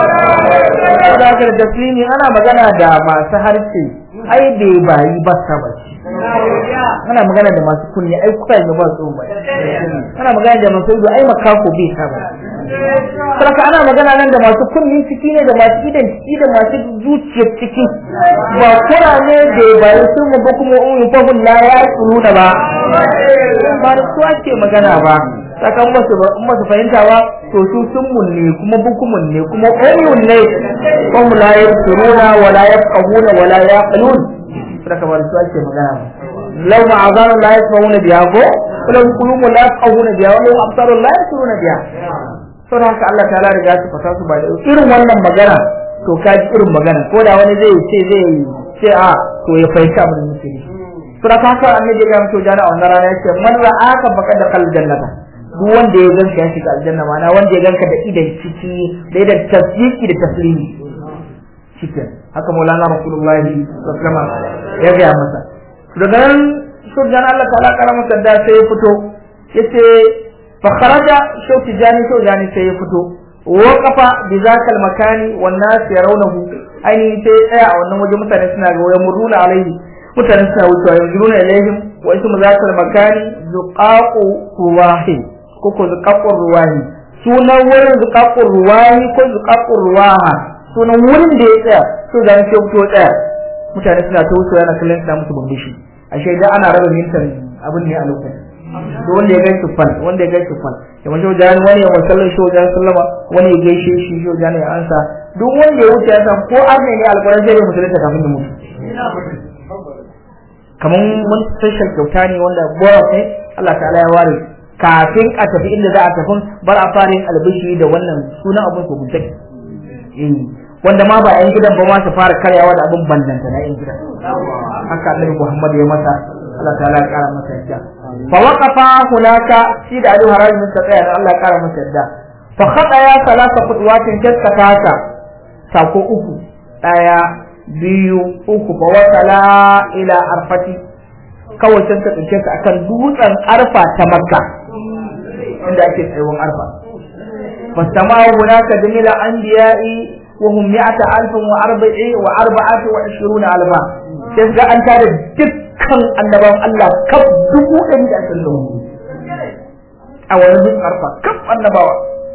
da haka da taslimi ana magana da masu harshe ai bai bayi ba sabaci ana magana da masu kunni ai kuka ga ba su ba ana magana da masu ido ai makako bai sabaci saka ana magana nan da masu kunni ciki ne da masu idan ciki da masu zuciyar ciki ba kura ne da bai su mu ba kuma in fa la ya tsuruna ba ba su ake magana ba saka musu ba musu fahimta ba to su sun munne kuma bukumun ne kuma ayyun ne kuma la ya tsuruna wala yafqahuna wala yaqulun saka ba su ake magana ba law ma'azana la yasma'una biha ko law qulumu la yafqahuna biha wa law absaru la yasma'una biha sau da haka Allah ta'ala riga su fata su ba da irin wannan magana to ka ji irin magana ko da wani zai ce zai ce a to ya fahimta abin da muke sau da haka annabi ya ga mutu jana a wannan rana yace man ra'aka faqad dakhala jannata duk wanda ya ganka ya shiga aljanna mana wanda ya ganka da idan ciki da idan tasdiki da taslimi cikin haka Maulana Rasulullahi sallallahu alaihi wasallam ya ga masa daga nan sau jana Allah ta'ala karama sadda sai ya fito yace فخرج شو تجاني شو جاني سيفتو وقف بذاك المكان والناس يرونه أي شيء أو أنه وجه مثلا سنا ويمرون عليه مثلا سنا وينظرون إليهم واسم ذاك المكان زقاق رواحي كوكو زقاق رواحي سونا ورن زقاق رواحي كو زقاق رواحة سونا ورن ديتا شو جاني سيفتو إيه مثلا سنا توسو أنا كلن سنا متبندشي أشياء ده أنا رأي من تري أبني ألوكن wanda ya gaishe fal wanda ya gaishe fal kamar shi wajen wani ya wasallan shi wajen sallama wani ya gaishe shi shi wajen ya ansa duk wanda ya wuce ya san ko arne ne alƙur'an zai musulunta kafin ya mutu kamar mun special kyauta ne wanda bonus ne Allah ta'ala ya ware kafin a tafi inda za a tafi bar a fara yin albishi da wannan sunan abin ko gunta eh wanda ma ba yan gidan ba ma su fara karyawa da abin bandanta na yan gidan haka Annabi Muhammad ya masa Allah ta'ala ya kara masa yadda fa waqafa hunaka shi da Ali Harami mun tsaya da Allah ya kara masa yadda fa khada ya salasa khudwatin kaskata sako uku daya biyu uku fa wasala ila arfati kawai sun ta tsince ka akan dutsen arfa ta Makka inda ake tsayuwar arfa fastama'u hunaka jamila anbiya'i wa hum mi'ata alfin wa arba'i wa arba'atu wa ishiruna alfa sai ga an tare dukkan annabawan Allah kaf dubu ɗari da ashirin da hudu a wani dutsen arfa kaf annabawa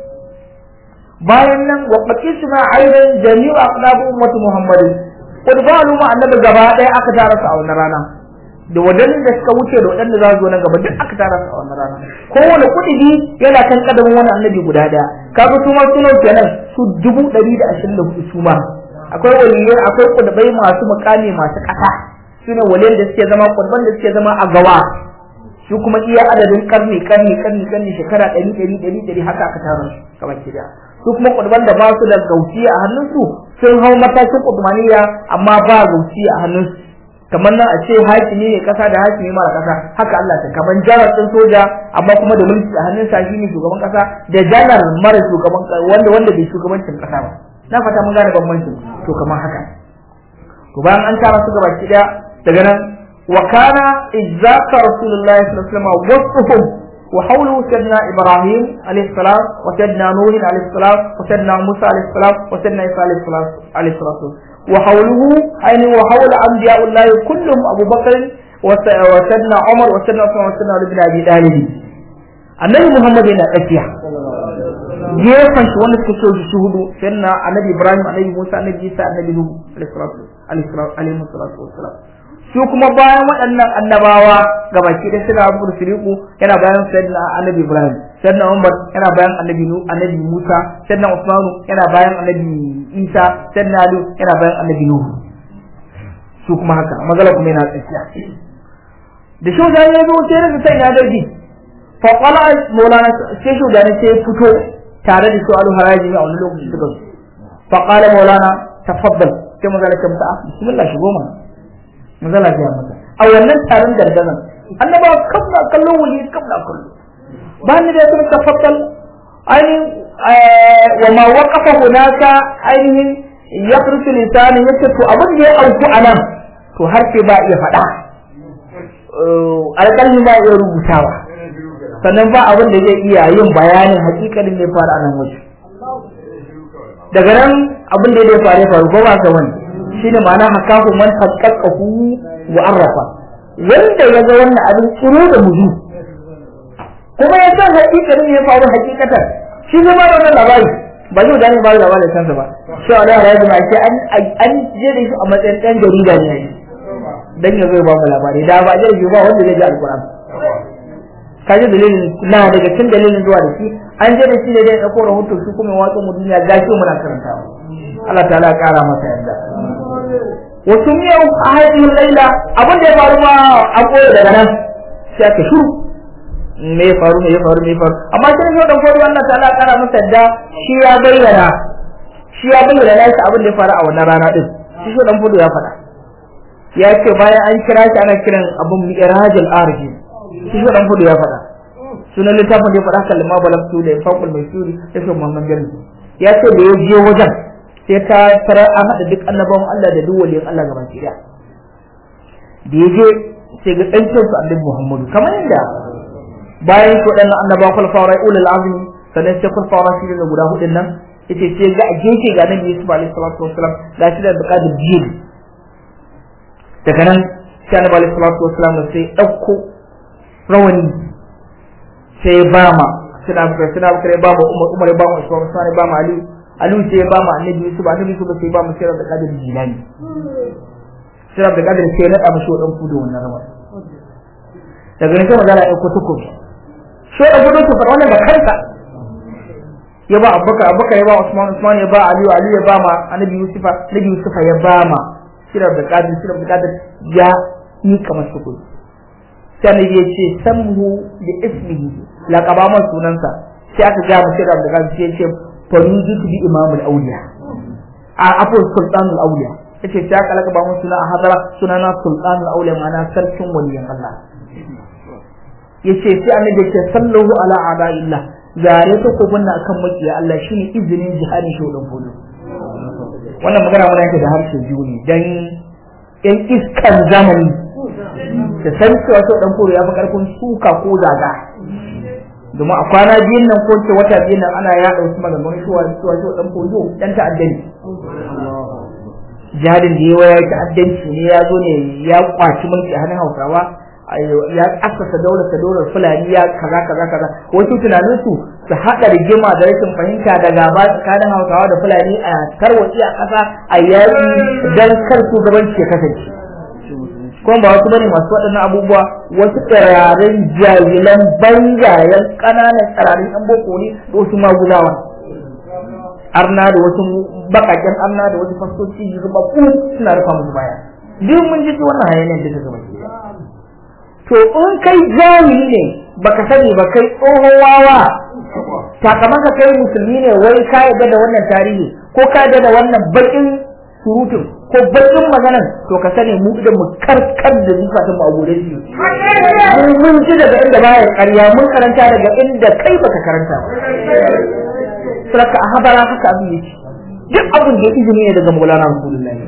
bayan nan wa qisma aidan jami'u aqlabu ummati muhammadin qurbalu ma annabi gaba ɗaya aka tara su a wannan rana da wadannan da suka wuce da wadanda za su zo nan gaba duk aka tara su a wannan rana kowane kudi yana kan kadamin wani annabi guda daya kaga su ma sunan kenan su dubu ɗari da ashirin da hudu su ma akwai waliyai akwai kudubai masu mukami masu kasa sune waliyan da suke zama kurban da suke zama a gawa su kuma iya adadin karni karni karni karni shekara ɗari ɗari ɗari ɗari haka aka tara su kamar kida su kuma kurban da ba su da gauci a hannunsu sun hau matakin kudmaniya amma ba gauci a hannunsu kamar nan a ce hakimi ne kasa da hakimi mara kasa haka Allah ta kaman jarar din soja amma kuma da mulki a hannun sa shine shugaban kasa da janar mara shugaban wanda wanda bai shugabancin kasa ba na fata mun gane bambancin to kamar haka to bayan an tara su gaba kida daga nan wa kana izzaka rasulullahi sallallahu alaihi wasallam wasfuhum wa hawlu sayyidina ibrahim alayhi salam wa sayyidina nuh alayhi salam wa sayyidina musa alayhi salam wa sayyidina isa alayhi salam alayhi salam وحوله أين وحول أنبياء الله كلهم أبو بكر وسيدنا عمر وسيدنا عثمان وسيدنا علي بن أبي طالب النبي محمد هنا أتيا جيفن شو أنك تشوف شهوده سيدنا النبي إبراهيم النبي موسى النبي عيسى النبي نوح عليه الصلاة والسلام su kuma bayan waɗannan annabawa gabaki da suna Abu Siriku yana bayan sayyidina Annabi Ibrahim sayyidina Umar yana bayan annabi nu annabi Musa sayyidina Usman yana bayan annabi Isa sayyidina Ali yana bayan annabi Nuh su kuma haka magana kuma yana tsakiya da shi da ya zo sai da sai ya daji fa qala maulana sai shi da sai fito tare da su alu haraji a wannan lokacin suka zo fa qala maulana tafaddal sai magana ta mata bismillah shigo ma magana ta mata a wannan taron gargazan annabawa kabla kallon wali kabla kallo ba ni da sun tafaddal ainihin wa ma waqafa hunaka ainihin yaqrusu lisani yace to abin da ya auku anan to har sai ba iya faɗa alƙalmi ba iya rubutawa sannan ba abin da zai iya yin bayanin hakikalin ne fara anan waje daga nan abin da ya faru faru ba ba ga wani shine ma'ana hakahu man haqqaqahu wa arrafa wanda ya ga wannan abin tsiro da muji kuma ya san hakikalin ne faru hakikatan shi ne ba wannan labari ba zai gane ba labari kansa ba shi Allah ya yi mai an an je da shi a matsayin dan jarida ne dan ya zai ba mu labari da ba jarida ba wanda zai ji alquran kaje dalilin na daga cikin dalilin zuwa da shi an je da shi da dai dauko rahoto su kuma watsa mu duniya gashi muna karantawa Allah ta'ala ya kara masa yarda wasu miyau a haifin laila abin da ya faru ma a koyo daga nan sai aka shuru me ya faru me ya faru me ya faru amma sai shi dan faru Allah ta'ala ya kara masa yarda shi ya bayyana shi ya bayyana shi abin da ya faru a wannan rana din shi shi dan faru ya faɗa ya ce bayan an kira shi ana kiran abun mi'rajul arji shi shi dan faru ya faɗa sunan littafin da ya faɗa kalma balagtu da faqul maisuri sai Muhammad Bello ya ce da ya je wajen sai ta tara an hada duk annabawan Allah da duk waliyan Allah gaban ki da da ya je sai ga dan su annabi Muhammadu kamar yadda bayan su dan annabawa kulfara ulul azmi sannan sai kulfara shi da guda hudun nan yace sai ga a gefe ga Nabi Yusuf alaihi salatu wassalam ga shi da buƙatar jiya daga nan sai Annabi alaihi salatu wassalam sai dauko rawani sai ba ma suna bukar suna bukar ba ma Umar Umar ba ma Usman Usman ba ma Ali Ali sai ba ma Annabi Yusuf Annabi Yusuf sai ba ma Sirr da Qadir Jilani Sirr da Qadir sai na da mashi wadan kudo wannan rawani daga nan sai magana ya ko tuko sai da gudu su fara wannan da kanka ya ba Abubakar Abubakar ya ba Usman Usman ya ba Ali Ali ya ba ma Annabi Yusuf Annabi Yusuf ya ba ma Sirr da Qadir Sirr da Qadir ya yi kamar tuko sai ne ya ce samhu bi ismihi laqaba man sunansa sai aka ga mu Sirr da Qadir sai ya ce farujitu bi imamul awliya a afu sultanul awliya yace sai aka laqaba mun suna a hadara sunana sultanul awliya ma'ana sarkin waliyan Allah yace sai annabi ya ce sallahu ala a'da'illah zare ta ko bunna akan makiya Allah shine izinin jihadi shodan fudu wannan magana mun yake da harshe biyu ne dan yan iskan zamani da san cewa shodan fudu ya fi karfin suka ko zaga domin a kwana biyun nan ko ce wata biyun nan ana yaɗa wasu maganganun cewa cewa shodan fudu dan ta'addani jihadin da yawa ya ta'addanci ne ya zo ne ya kwaci mulki a hannun Hausawa ya asasa daular ta daular Fulani ya kaza kaza kaza wasu tunanin su su hada rigima da rashin fahimta da gaba tsakanin Hausawa da Fulani a tarwaci a kasa a yaki dan kar su gabanci ya kasance kuma ba wasu bane masu waɗannan abubuwa wasu tsirarin jahilan bangayen ƙananan tsirarin ɗan boko ne da wasu maguzawa arna da wasu bakaken arna da wasu fasoci zuba ku suna rufa musu baya duk mun ji wannan hayanin da ta gaba to in kai jahili ne baka sani ba kai tsohon wawa sakamakon kai musulmi ne wai ka yarda da wannan tarihi ko ka yarda da wannan bakin surutun ko bakin maganan to ka sani mu idan mu karkar da zukatan mu a gure shi mun mun ji daga inda baya ƙarya mun karanta daga inda kai baka karanta ba saka a habara haka abin yake duk abin da izini ne daga Maulana Rasulullahi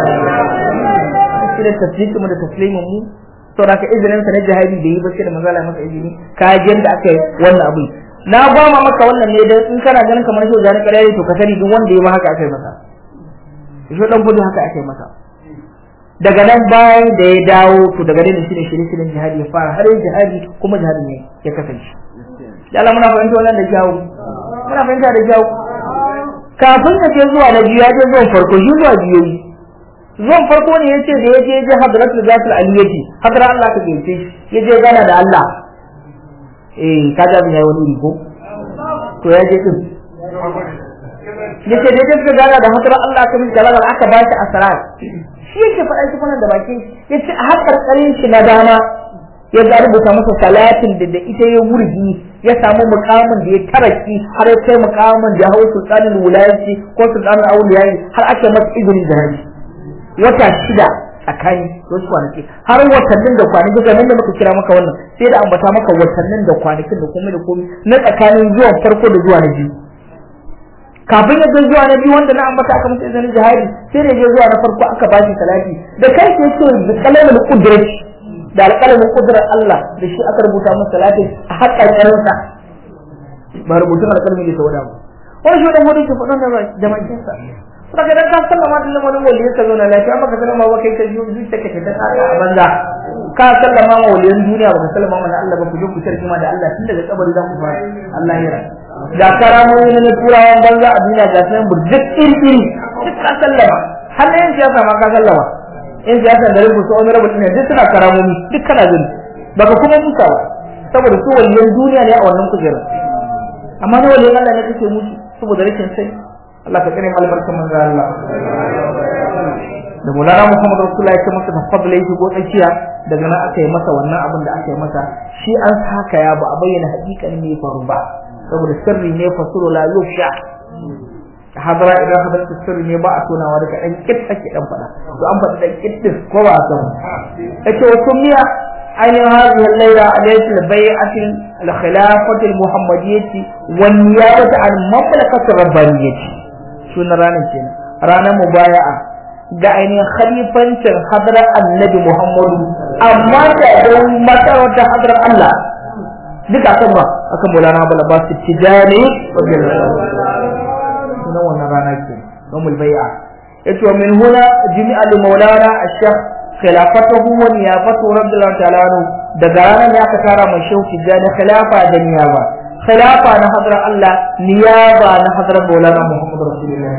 sai da tasdiqu mu da taslimin mu to da ka izinin sa na jihadi da yi ba sai da manzala maka izini ka ji yanda aka yi wannan abin na goma maka wannan ne dan in kana ganin kamar shi jani ƙarya to ka sani duk wanda ya ba haka aka yi masa shi dan fudu haka aka yi masa daga nan bayan da ya dawo to daga nan shi ne shirin jihadi ya fara har jihadi kuma jihadi ne ya kasance ya Allah muna fahimta wannan da jawo muna fahimta da jawo kafin ka ce zuwa na biyu ya ce zuwan farko shi zuwa biyu zuwan farko ne yace da yaje je hadratul zatul aliyati hadra Allah ka gaice shi yaje gana da Allah eh kaja bin yayi wani ko to ya je din yace da kake gana da hadar Allah kamin jalal aka ba shi asrar shi yake faɗa shi kuma da baki yace a hakar karin shi na dama ya ga rubuta masa salatin da ita ya wurgi ya samu mukamin da ya taraki har ya kai mukamin da hawo sultanul wilayati ko sultanul awliyai har ake masa izinin jihadi wata shida tsakani wasu kwanaki har watannin da kwanaki ga nan da muka kira maka wannan sai da ambata maka watannin da kwanakin da komai da komai na tsakanin zuwan farko da zuwa na biyu kafin ya zuwa na biyu wanda na ambata aka masa izinin jihadi sai da ya zuwa na farko aka ba shi salati da kai sai ce bi kalamul qudrah da alƙalamin qudrar Allah da shi aka rubuta masa salati a haƙƙar karinsa ba rubutun alƙalami da tawada ba wani shi dan wani ke faɗan da bakin sa saka dan ka sallama da wani wali ka zo na lafiya maka sallama ba kai ka ji zuciya ka ta tsaka a banza ka sallama wa waliyan duniya ba sallama mana Allah ba ku je ku tarki ma da Allah tun daga kabari za ku fara Allah ya da karamoyi na turawan banza a duniya ga sanan burjik iri duk ka sallama har ne ya sama ka sallama in siyasa da rubu su wani rabu ne duk suna karamomi duk kana gani baka kuma musa ba saboda su waliyan duniya ne a wannan kujera amma na waliyan Allah ne kake musu saboda rashin sai Allah ka kare albarkan manzo Allah da Maulana Muhammad Rasulullahi ya masa fadla yake go tsakiya daga nan aka yi masa wannan abin da aka yi masa shi an saka ya ba a bayyana hakikanin me faru ba saboda sirri ne fasuru la yusha hadara idan hadar sirri ne ba a tonawa daga dan kit ake dan fada to an fada dan kit din ko ba a san yace wato miya ayin hadhihi al-layla alayhi al-bay'ati al-khilafati al-muhammadiyyati wan niyabati al-mamlakati ar-rabbaniyyati sunan ranar kenan ranar mubaya'a ga ainihin khalifancin hadrar annabi Muhammadu amma da don masarautar hadrar Allah duka kan ba akan Maulana Abul Abbas Tijani sunan wannan rana ke yawmul bai'a yace min huna jami'a li Maulana Ash-Shaykh khilafatuhu wa niyabatu radiyallahu ta'ala anhu daga ranar ya ka tara mai Shehu Tijani khilafa da niyaba khilafa na hadrar Allah niyaba na hadrar Maulana Muhammad Rasulullah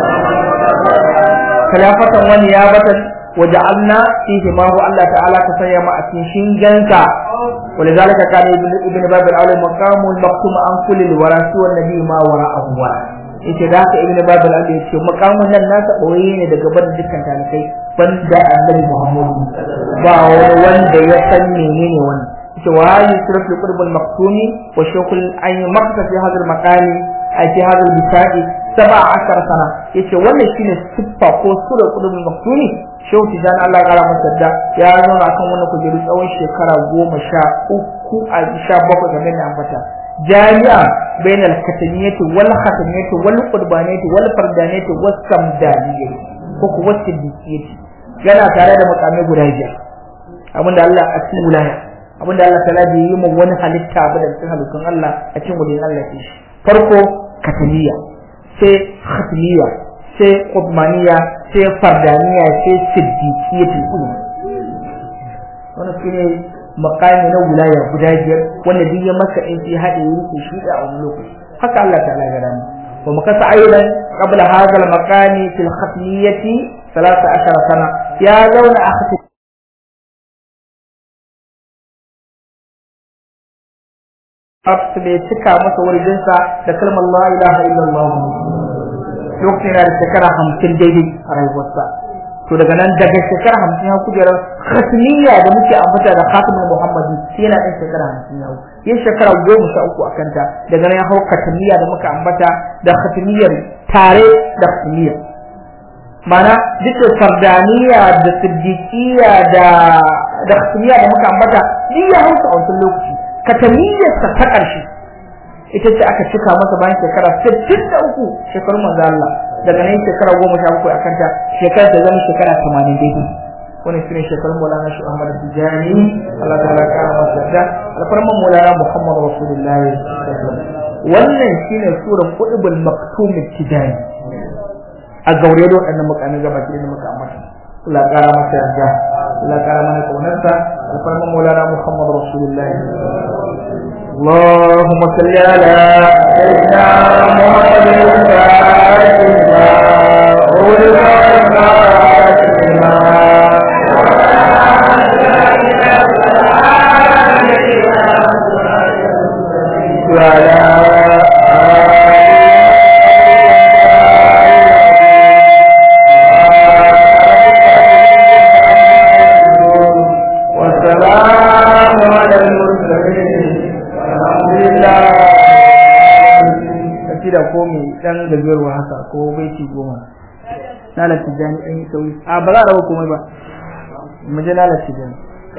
khilafatan wa niyabatan waja'alna fihi ma huwa Allah ta'ala ka sanya ma a cikin shinganka ولذلك كان ابن ابن باب العلم مقام المقسوم عن كل الوراث والنبي ما وراءه yace da ka ibn bab al-ali yace makamun nan nasa boye ne daga bar dukkan talikai banda annabi Muhammad ba wanda ya san menene wannan yace wa hali sirf al-qurb al-maqsumi wa shukul ayn maqsad fi hadha al-maqami ay fi hadha al-bisaqi sab'a ashara sana yace wannan shine siffa ko sura qurb al-maqsumi shauti dan Allah ya masa sadda ya zo akan wannan kujeru tsawon shekara goma sha uku a sha bakwai game da ambata jami'a bainal kataniyati wal khataniyati wal qurbaniyati wal fardaniyati was samdaniyati ko ku wasu dikiyati yana tare da makamai guda biyar abinda Allah a cikin wilaya abinda Allah ta laji yi mu wani halitta ba da cikin halittun Allah a cikin wurin Allah ke shi farko kataniya sai khataniya sai qurbaniyya sai fardaniya sai siddiqiyati kullu wannan shine makami na wilaya guda biyar wanda duk ya maka in sai hade yake shi da wani lokaci haka Allah ta'ala ya gada mu wa makasa aidan qabla hadha al-maqami fil khatmiyati thalathata ashara sana ya zauna a khatmi afsbe cika masa wuridinsa da kalmar la ilaha illallah lokacin da shekara hamsin daidai a rayuwarsa to daga nan daga shekara hamsin ya kujerar khatmiyya da muke ambata da khatimul muhammadi sai yana ɗan shekara hamsin ya yin shekara goma sha uku a kanta daga nan ya hau khatmiyya da muka ambata da khatmiyyar tare da khatmiyya mana duk fardaniya da siddiqiyya da da khatmiyya da muka ambata duk ya hau a wancan lokaci khatmiyyar ta ta ƙarshe ita ce aka cika masa bayan shekara sittin da uku shekarun manzo Allah daga nan shekara goma sha bakwai akan ta shekara ta zama shekara tamanin daidai wannan shine shekarun Maulana Shehu Ahmad Tijani Allah ta'ala ya kara masa da alfarman Maulana Muhammad Rasulullah wannan shine surar Qutbul Maktum Tijani a gaure da wannan makamin gaba da muka ambata Allah ya kara masa yarda Allah ya kara mana kaunarsa alfarman Maulana Muhammad Rasulullah اللهم صل على سيدنا محمد الفاتحة dan gajeruwa haka ko baiti goma na latijani ɗan yi sauyi a ba za a rabu komai ba mu je na latijani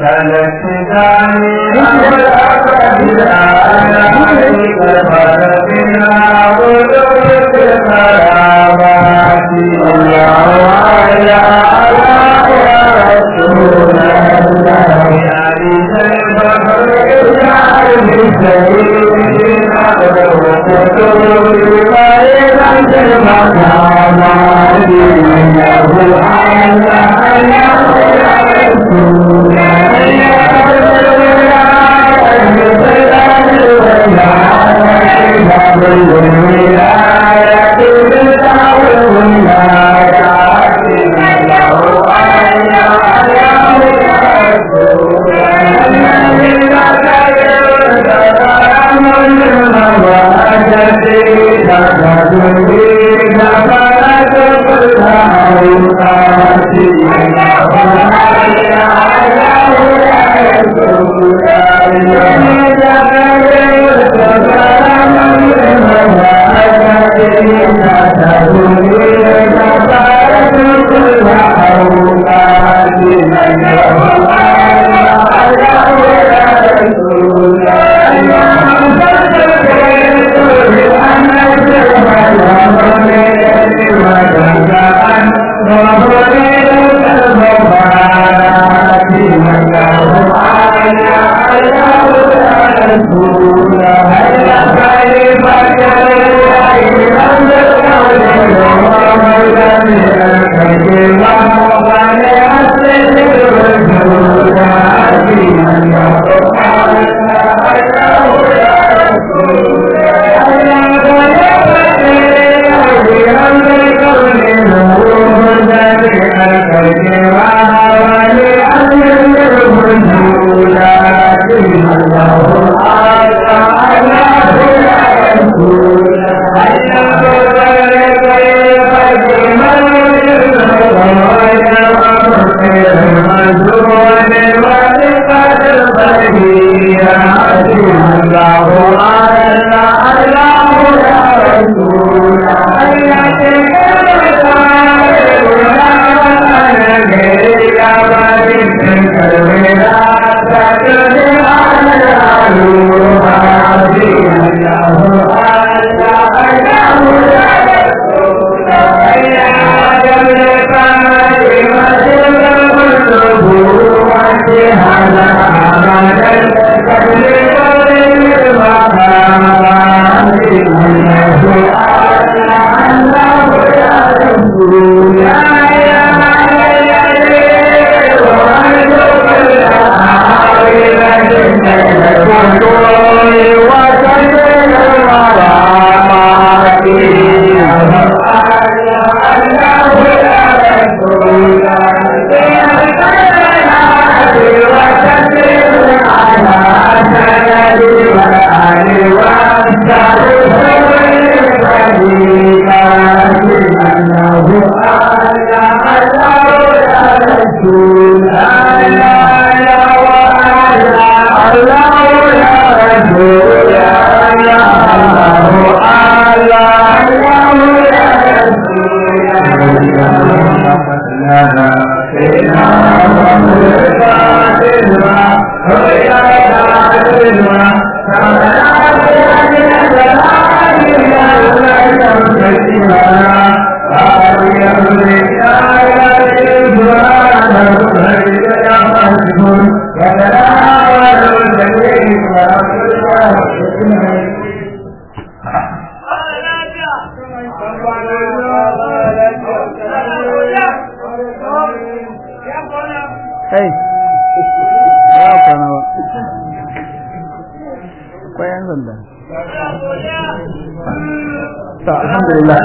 alhamdulillah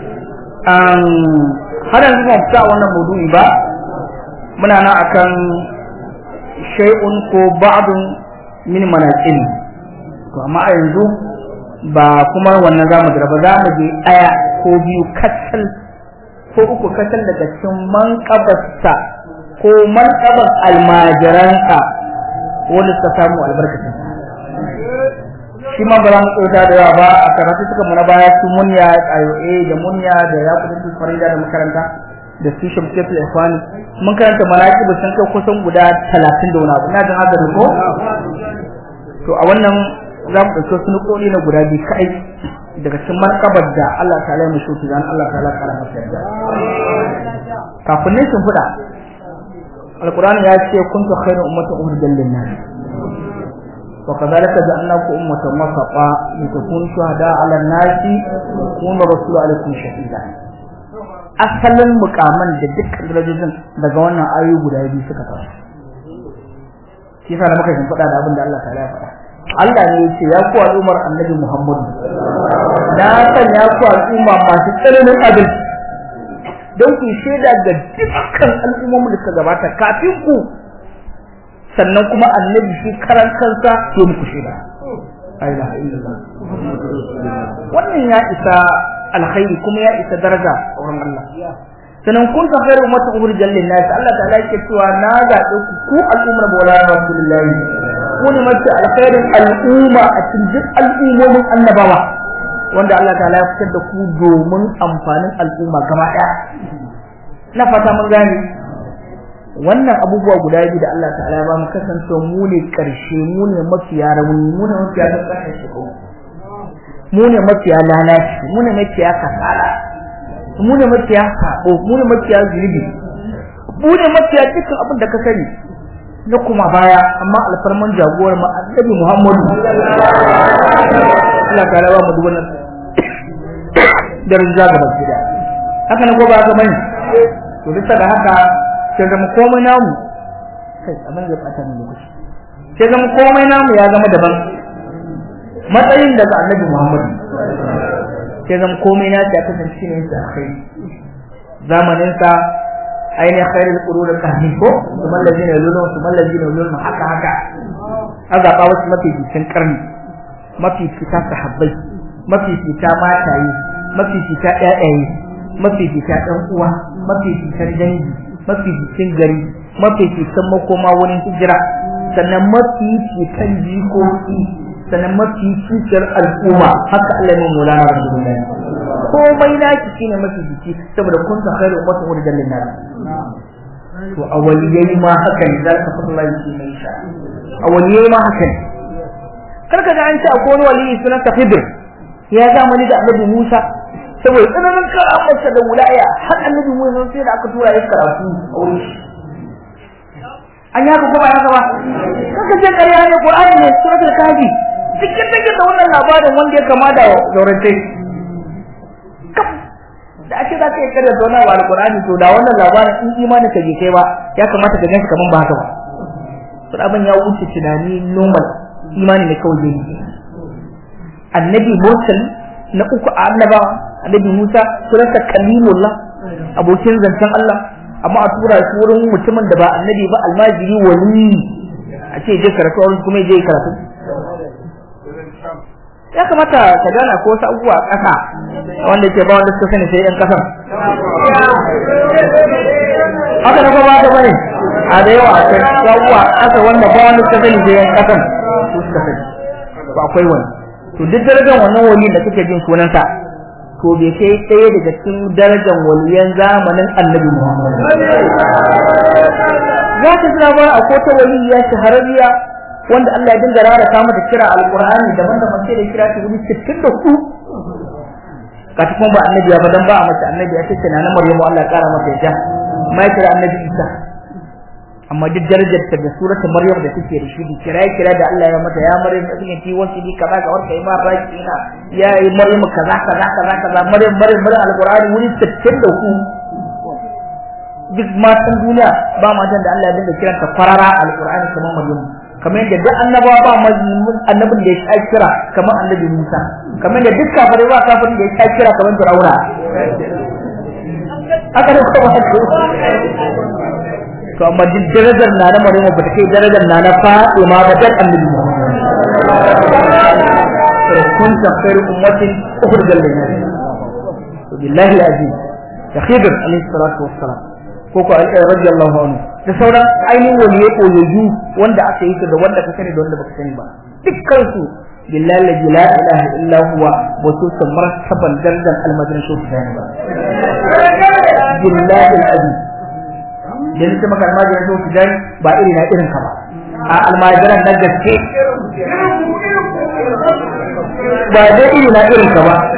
um har yanzu ba fita wannan maudu'i ba muna nan akan shay'un ko ba'dun min manaqib to amma a yanzu ba kuma wannan zamu jira ba zamu je aya ko biyu kacal ko uku kacal daga cikin manqabarsa ko manqabar almajiransa wanda suka samu albarkacin shi ma ba za mu tsota da yawa ba a karatu suka mu na baya su munya ayoe da munya da ya kudu farida da makaranta da su shamsiyatul ihwani mun karanta mala'iku sun kai kusan guda talatin da wani abu ina jin haka ko to a wannan za mu dauki su nukoli na guda biyu kai daga cikin markabar da Allah ta'ala ya mushi tunan Allah ta'ala kara masa yarda kafin ne sun fada alqur'ani ya ce kuntu khayra ummatin ukhrijat lin-nas wa kadhalika ja'alnakum ummatan wasata litakunu shuhada 'ala an-nasi wa yakuna rasulu 'alaykum shahida asalin mukaman da dukkan darajojin daga wannan ayoyi guda biyu suka taso shi yasa da muka yin fada da abin da Allah ta'ala ya fada Allah ne ya ce ya ku al'ummar Annabi Muhammad na san ya ku al'umma masu tsananin adalci don ku shaida ga dukkan al'ummomin da suka gabata kafin ku sannan kuma Annabi shi karan kansa ya muku shaida la ilaha illallah wannan ya isa alkhairi kuma ya isa daraja a wurin Allah sanan kun ta khairu ummatu ukhrijat lin-nas Allah ta'ala yake cewa na zabe ku ku al'ummar Maulana Rasulullahi ku ne mace alkhairin al'umma a cikin al'ummomin annabawa wanda Allah ta'ala ya fitar da ku domin amfanin al'umma gaba daya na fata mun gane wannan abubuwa guda biyu da Allah ta'ala ya ba mu kasance mu ne karshe mu ne mafiya rauni mu ne mafiya kasance ko mu ne mafiya lalaci mu ne mafiya kasala mu ne mafiya sabo mu ne mafiya zulubi mu ne mafiya dukkan abin da ka sani na kuma baya amma alfarman jagorar mu Annabi Muhammad Allah ta rawa mu duwan daraja ga gida haka ne ko ba ka bane to bisa da haka sai zama komai namu kai abin da fata mu lokaci sai zama komai namu ya zama daban matsayin daga Annabi Muhammad sai zama komai na ta kasance ne da kai zamanin sa aina khairul qurun kahni ko kuma lazina yulun kuma lazina yulun haka haka aga ba wasu mafi cikin karni mafi fita sahabbai mafi fita mataye mafi fita ƴaƴaye mafi fita ɗan uwa mafi fitan dangi mafi fitin gari mafi fitan makoma wurin hijira sannan mafi fitan jikoki sannan mafi fitar al'umma haka Allah ya mu lana rasulullahi komai naki shine mafi fici saboda kun ta khairu ummatu ukhrijat lin-nas to awaliyai ma haka ne zaka fara yi mai sha awaliyai ma haka ne karka ga an ce akwai wani waliyi sunan Khidir ya zamani da Annabi Musa saboda tsananin karamarsa da wilaya har Annabi Musa sai da aka tura ya karatu a wurin shi an ya ko ba ya ba kaka ce ƙarya ne Qur'ani ne suratul Kahfi cikin take da wannan labarin wanda ya kama da zaurance da ake za ka yi kada zauna wa alqur'ani to da wannan labarin in imani ka je kai ba ya kamata ka ganshi kaman ba haka ba to abin ya wuce tunani normal imani ne kawai ne annabi Musa na uku annaba annabi Musa sunansa kalimullah abokin zancen Allah amma a tura shi wurin mutumin da ba annabi ba almajiri wali a ce je karatu wurin kuma je karatu ya kamata ka gana ko wasu abubuwa ƙasa wanda ke ba wanda suka sani sai ɗan ƙasan haka na ba ta bane a da yawa akwai abubuwa ƙasa wanda ba wanda suka sani sai ɗan ƙasan su suka sani ba akwai wani to duk darajar wannan wali da kake jin sunansa to bai kai ɗaya daga cikin darajar waliyan zamanin Annabi Muhammad za ka jira ba a kota waliya shahararriya wanda Allah ya dinga rara ta mata kira alqur'ani daban-daban sai da kira ta wuri sittin da hudu kace kuma ba annabi ba dan ba a mata annabi ya tace na Maryamu Allah ya kara mata ita mai kira annabi Isa amma duk darajar ta da suratul Maryam da take da shi da kira kira da Allah ya mata ya Maryam ibn ti wasidi kaza ga warka ima raqina ya Maryam kaza kaza kaza kaza Maryam Maryam Maryam alqur'ani wuri sittin da hudu duk matan duniya ba matan da Allah ya dinga kiranta farara alqur'ani kamar Maryam kamar yadda duk annabawa ba mazmun annabin da ya kira kamar annabi Musa kamar yadda duk kafiri ba kafirin da ya kira kamar Fir'auna aka da kuma to amma duk darajar na na Maryam ba ta kai darajar na na Fatima ba da annabi to kun ta khairu ummatin ukhrijat lin-nas billahi azim ya Khidir alayhi salatu wassalam ko ko Allah radiyallahu anhu da sauran ainihin waliye koyoyu wanda aka yi su da wanda ka sani da wanda baka sani ba dukkan su billahi la ilaha illa huwa wa tusa martaban dardan almadrin shu tijani ba billahi alazim dan ta maka almajiran shu tijani ba iri na irin ka ba a almajiran na gaske ba dai iri na irin ka ba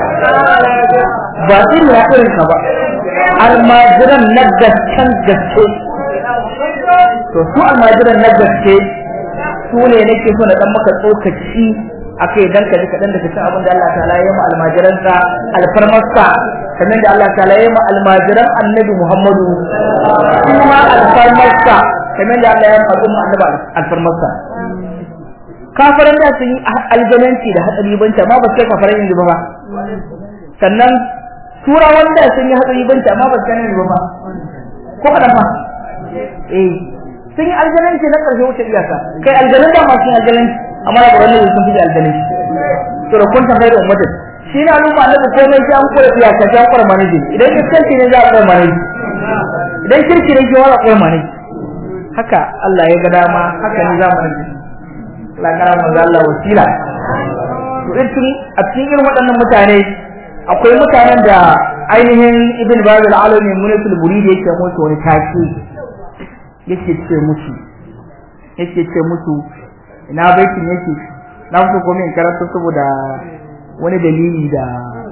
ba iri na irin ka ba almajiran na gasken gaske to su almajiran na gaske su ne nake so na dan maka tsokaci akai dan ka ji kadan daga cikin abin da Allah ta'ala ya yi ma almajiran sa alfarmarsa kamar da Allah ta'ala ya yi ma almajiran annabi Muhammadu kuma alfarmarsa kamar da Allah ya yi ma annabi alfarmarsa kafaran da sun yi aljananci da hatsari banta ma ba sai kafaran yanzu ba sannan turawan da sun yi hatsari banta ma ba sai yanzu ba ko kadan ba eh sun yi aljananci na karshe wuce iyaka kai aljanan da ma sun aljananci amma da wannan sun fi aljananci to da kun tafai da ummatin shi ne al'umma annabi komai sai an koyi iyaka sai an koyi manaji idan kirki ne za a koyi manaji idan kirki ne za a koyi manaji haka Allah ya ga dama haka ne zamanin la kara manzo Allah wasila to irin a cikin waɗannan mutane akwai mutanen da ainihin ibn Baz al-Alami munatul buridi yake musu wani taki yake ce musu yake ce musu ina baitin yake na so ko min karatu saboda wani dalili da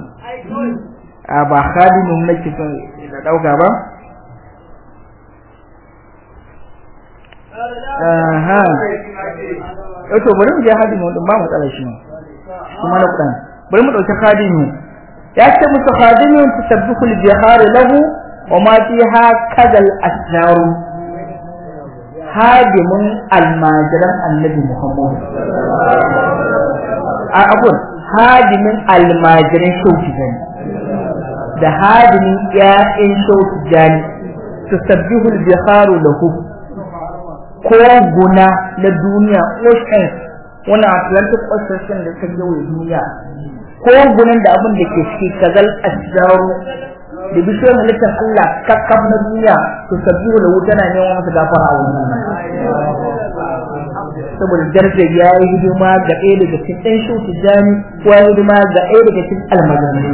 a ba khadimun nake so da dauka ba aha to bari mu je hadimu din ba mu tsara shi kuma na kudan bari mu dauki hadimu ya ce musu hadimu tasabbuhu al-bihar lahu wa ma fiha kadal asnar hadimun almajiran annabi Muhammad a abun hadimin almajiran shauki gani da hadimin ya'in shauki gani tasabbihu al-bihar lahu koguna na duniya ocean wani Atlantic Ocean da ta yawo duniya kogunan da abin da ke ciki kazal asjaru da bishiyar halittar Allah kakkaf na duniya to sabbihu lahu tana neman masa gafara a wannan saboda darajar ya yi hidima ga ɗaya daga cikin ɗan shuti jami ko ya yi hidima ga ɗaya daga cikin almajani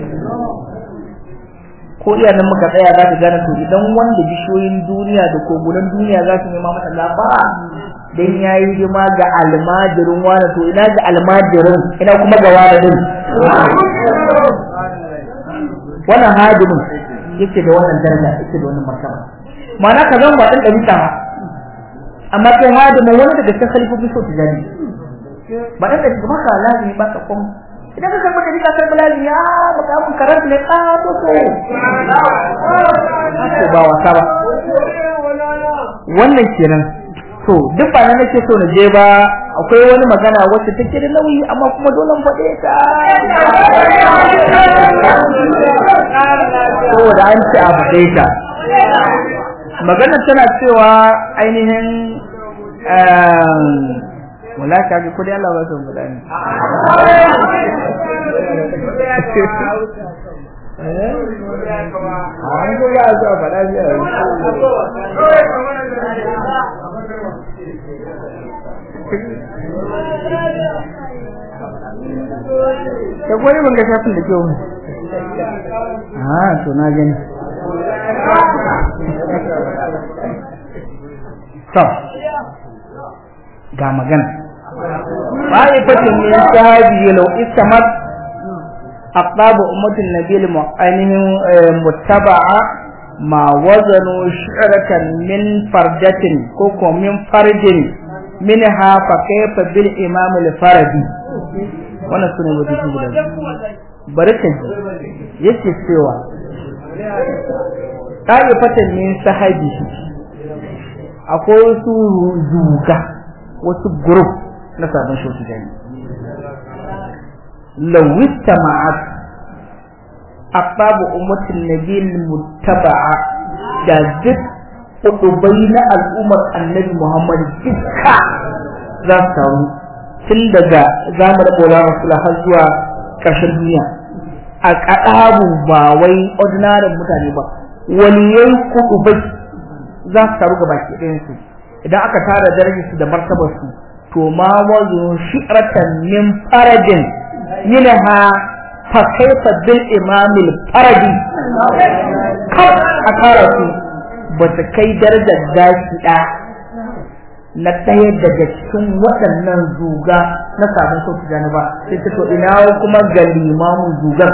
ko iya nan muka tsaya za ka gane to idan wanda bishiyoyin duniya da kogunan duniya za su nema masa gafara dan yayi hidima ga almajirin wani to ina ga almajirin ina kuma ga wani wannan hadimin yake da wannan daraja yake da wannan martaba ma'ana ka zan ba dan dabita ba amma kai hadimin wani daga cikin khalifofi so tijani ba dan dabita ba ka lazimi ba ka kuma idan ka karɓi dalika sai balali ya baka mun karanta ne ka to so ko ba wasa ba wannan kenan to duk ba nan nake so na je ba akwai wani magana wacce take da nauyi amma kuma dole mu faɗe ta to da an ci a faɗe ta magana tana cewa ainihin wala ka ga kudi Allah ba su mudani eh an ko ya zo fada ji ta koyi mun ga shafin da kyau ah to na gani to ga magana ba'ifatin min sahabi law istamat aqtab ummatin nabiyil mu'minin muttaba'a ma wazanu shi'ratan min fardatin ko ko min farjin minha fa kayfa bil imam al faradi wannan sunan wata su guda barakan yake cewa ba'ifatin min sahabi akwai su zuga wasu group na sabon shoki gani lawista ma'at aqabu ummatin nabiyil muttaba'a da duk ubai na al'ummar annabi Muhammad dukka za su taru tun daga zamanin Maulana Rasulullah har zuwa ƙarshen duniya a ƙadabu ba wai ordinary mutane ba waliyai ko ubai za su taru gaba ki ɗayan su idan aka tara darajar su da martabar su to to ma wazu shi'ratan min faradin minha fa kaifa bil imamil faradi kaf akaratu bata kai darajar gashi da na ɗaya daga cikin waɗannan zuga na sabon sautu jani ba sai ta to ina kuma ga limamin zugar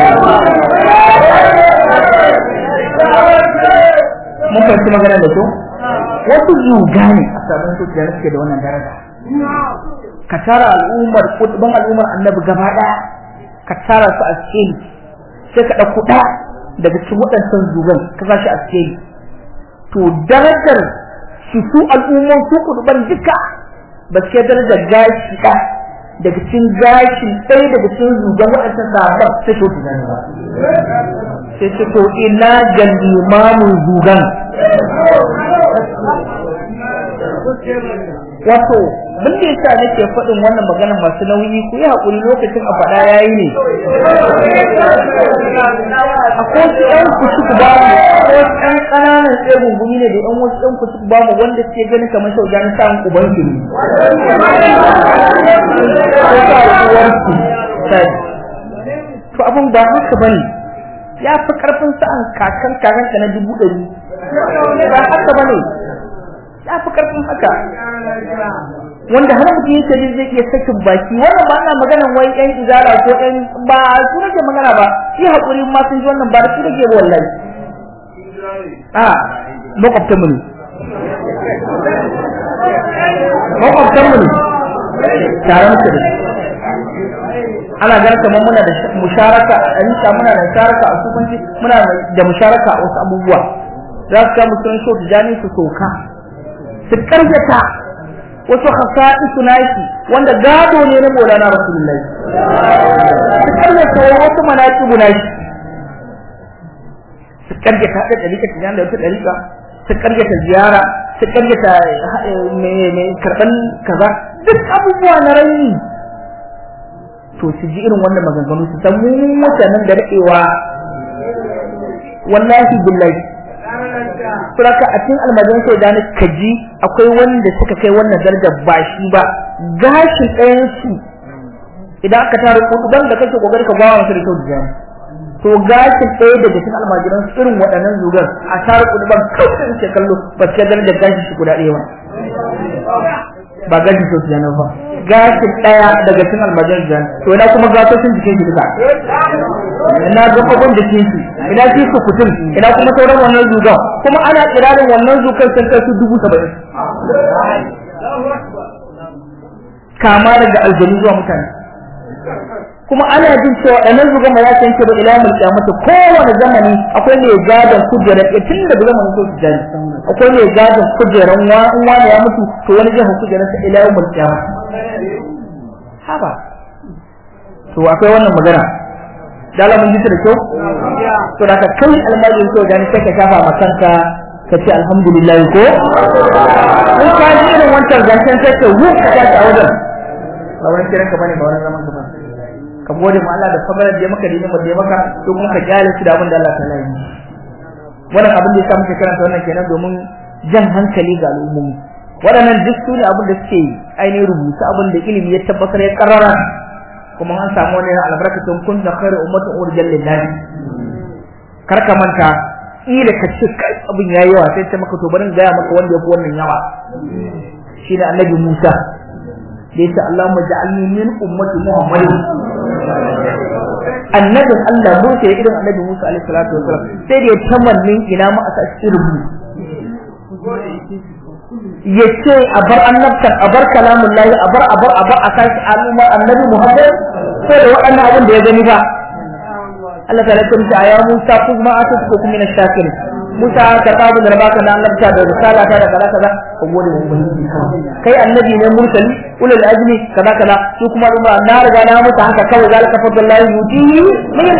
mun fahimci magana da kyau wasu zuga ne a sabon sautu jani suke da wannan daraja ka tara al'ummar kudban al'ummar annabi gaba ɗaya ka tara su a cikin sai ka ɗauko ɗaya daga cikin waɗannan zugan ka sa shi a cikin to darajar su su al'umman su kuduban duka ba su daraja gashi da daga cikin gashi ɗaya daga cikin zugan waɗannan sahabban sai to su gani ba sai ce to ina ga limamin zugan wato bin da yasa nake faɗin wannan magana masu nauyi ku yi haƙuri lokacin a faɗa yayi ne akwai su ɗan kuci ku ba mu akwai ɗan ƙananan tsegun gumi ne da ɗan wasu ɗan kuci ku ba mu wanda suke gani kamar shauja na samun ubanki ne to abin ba haka bane ya fi ƙarfin sa'an kakan kakanka na dubu ɗari ba haka bane ya fi ƙarfin haka wanda har mutum yake jin zai iya sakin baki wannan ba ana maganan wai yan izara ko yan ba su nake magana ba shi hakuri ma sun ji wannan ba da su nake wallahi a makwabtan mu ne makwabtan mu ne tare muke da ana ganin kamar muna da musharaka a rika muna da musharaka a sufanci muna da musharaka a wasu abubuwa za su kama sun so tijani su soka su karyata wasu khasa'isu naki wanda gado ne na Maulana Rasulullahi su karyata wasu manaqibu naki su karyata da dalika tijani da wata dalika su karyata ziyara su karyata me me karban kaza duk abubuwa na raini to su ji irin wannan maganganu su san mu mutanen da dakewa wallahi billahi suraka a cikin almajiran sai da kaji akwai wanda suka kai wannan darajar ba shi ba gashin ɗayan su idan aka tare kuduban da kake kokari ka bawa su da kyau da to gashin ɗaya daga cikin almajiran su irin waɗannan zugar a tare kuduban kawai sai kallo ba sai darajar gashin shi guda ɗaya ba ba gashin su da ba gashin ɗaya daga cikin almajiran jan to ina kuma gasoshin jikin shi duka ina ga kokon da kinki ina ji su kutun ina kuma sauran wannan zugan kuma ana kirarin wannan zukan sun kai su dubu saba'in kama daga aljanu zuwa mutane kuma ana jin cewa ɗanan zugan ma ya canke da ilamin kiyamata kowane zamani akwai mai gadon kujerar tun da zamanin so su jari akwai mai gadon kujerar wani ya mutu to wani jihar kujerar sa ilamin kiyamata haba to akwai wannan magana dala mun ji ta da kyau to da ka kai almajin to dan sai ka shafa makanka ka ce alhamdulillah ko in ka ji irin wancan zancen sai ka hu ka ta a wajen ba wani kiran ka bane ba wani zaman ka ba ka gode mu Allah da fadalar da maka dinin da maka to kuma ka kyale shi da abin da Allah ta yi wannan abin da ya samu karanta wannan kenan domin jan hankali ga al'ummomi waɗannan duk su ne abin da suke ainihin rubuta abin da ilimi ya tabbatar ya karrara kuma an samu wani albarkatun kun da khairu ummatin urjal lillahi kar ka manta ila ka ce kai abin yayi yawa sai ta maka to barin gaya maka wanda yafi wannan yawa shine annabi Musa da yace Allahumma ja'alni min ummati Muhammadin annabi Allah Musa ya irin annabi Musa alaihi salatu wasallam sai da ya tamannin ina ma aka rubu yace a bar annabtan a bar kalamun lahi a bar a bar a bar a kashi al'umma annabi Muhammad sai da waɗannan abin da ya gani ba Allah ta lakum ta ya Musa kuma atukum min ash-shakirin Musa ka tabu da baka da annabta da risala ta da kaza kaza ko gode mu ubangiji kai annabi ne mursali ulul azmi kaza kaza su kuma ba na riga na mutu haka kawai zalika fadlullahi yutihi min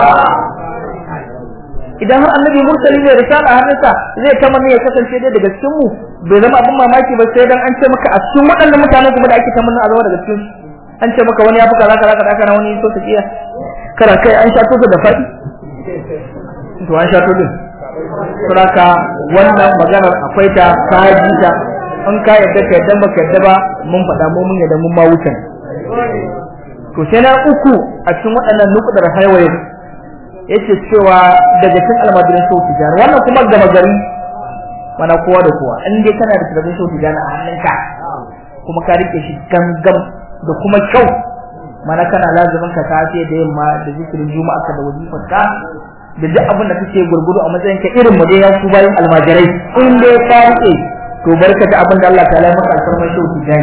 idan har annabi mursali ne risala hannunsa zai tamanni ya kasance dai daga cikin mu bai zama abin mamaki ba sai dan an ce maka a cikin waɗannan mutanen kuma da ake tamanni a zama daga cikin an ce maka wani ya fuka zaka zaka zaka wani so ta kiya kara kai an sha to da fadi to an sha to din saboda wannan maganar akwai ta kaji ta in ka yadda ka yadda baka yadda ba mun faɗa mu mun yadda mun ma wuce to sai na uku a cikin waɗannan nukudar haiwaye yace cewa daga cikin almajirin sauti jar wannan kuma gama gari mana kowa da kowa in dai kana da tsabin sauti jar a hannunka kuma ka rike shi gangam da kuma kyau mana kana lazumin ka safe da yamma da zikirin juma'a ka da wazifar ka da duk abin da kake gurgudu a matsayin ka irin mu dai ya su bayin almajirai in dai ka rike to barka da abin da Allah ta'ala ya maka alfarmai sauti jar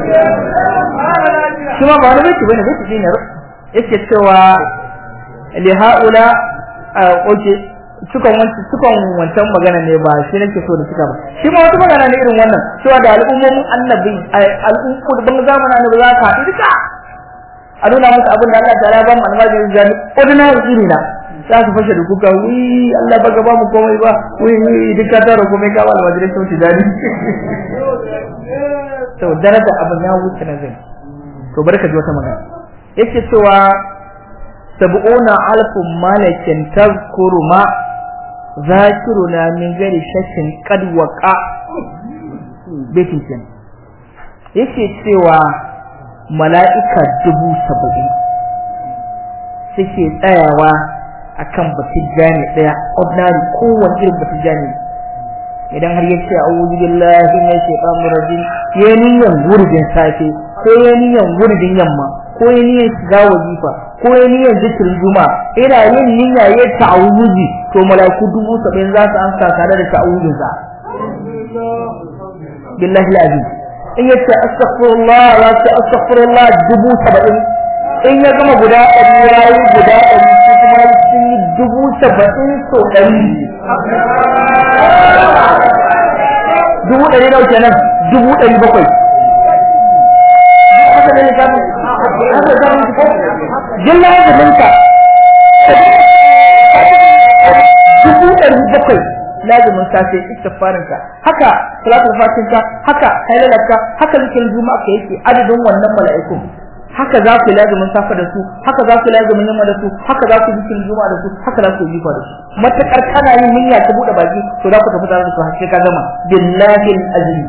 kuma ba wani bace bane bace ne yake cewa li haula oke sukan wancan sukan wancan magana ne ba shi nake so da suka ba shi ma wata magana ne irin wannan cewa da al'ummomin annabi al'ummu da ban zamanin annabi za ka haɗu duka a nuna musu abin da Allah ta'ala ya ba mu almajiri jami ordinary iri na za su fashe da kuka wi Allah ba ga ba mu komai ba wi wi duka tara komai ka ba almajiri sun ci dadi to daraja abin ya wuce na zai to barka ji wata magana yake cewa sab'una alfun malakin tazkuru ma zakiruna min gari shakkin qad waqa bitin kin yake cewa mala'ika dubu saba'in suke tsayawa akan batijani daya ordinary kowanne irin batijani idan har yace a'udhu billahi minash shaitanir rajim yaniyan wuridin safe ko yaniyan wuridin yamma ko yaniyan shiga wazifa ko yaniyan zikirin juma'a ina yin niyya ya ta'awuzi to malaiku dubu saba'in za su amsa tare da ta'awuzin sa billahi alazim in yace astaghfirullah wa astaghfirullah dubu saba'in in ya gama guda ɗari yayi guda ɗari shi kuma shi dubu saba'in so ɗari dubu ɗari nawa kenan dubu ɗari bakwai haka ne ka haka ka jilla da minka dubu ɗari bakwai lazimin safe istighfarin ka haka salatul fatinka haka hailalaka haka zikirin juma'a ka yake adadin wannan mala'iku haka za ku lazimin safa da su haka za ku lazimin yamma da su haka za ku zikirin juma'a da su haka za ku yi da su matakar kana yin niyya ka bude baki to za ku tafi tare da su har sai ka gama billahi azim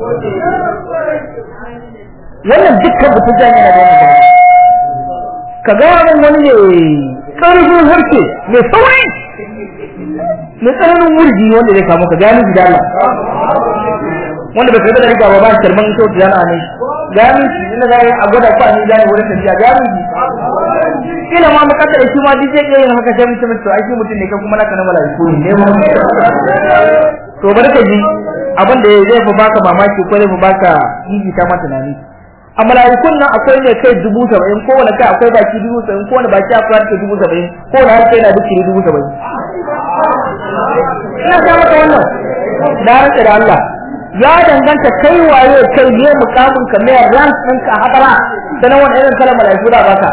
wannan dukkan mutum yana da wannan ka ga wannan wani ne karfin harke mai sauri mai tsananin wurgi wanda zai kama ka gani da Allah wanda ba kai da riga ba ba kalman to yana ne gani shi ina ga a gwada ku an gani wurin tafiya gani shi ina ma makata shi ma dije ke yin haka sai mutum to ai mutum ne ka kuma naka na malaiku ne mu to barka ji abin da zai fa baka mamaki ko zai fa baka jiji ta mata nani a malaikun nan akwai ne kai dubu saba'in ko wani kai akwai baki dubu saba'in ko wani baki akwai kai dubu saba'in ko wani har kai na duki dubu saba'in ina ga maka wannan da rantsa da Allah ya danganta kai waye kai ne mukamin ka mai rank ɗinka a hadara sanan wannan irin kalan malaiku da baka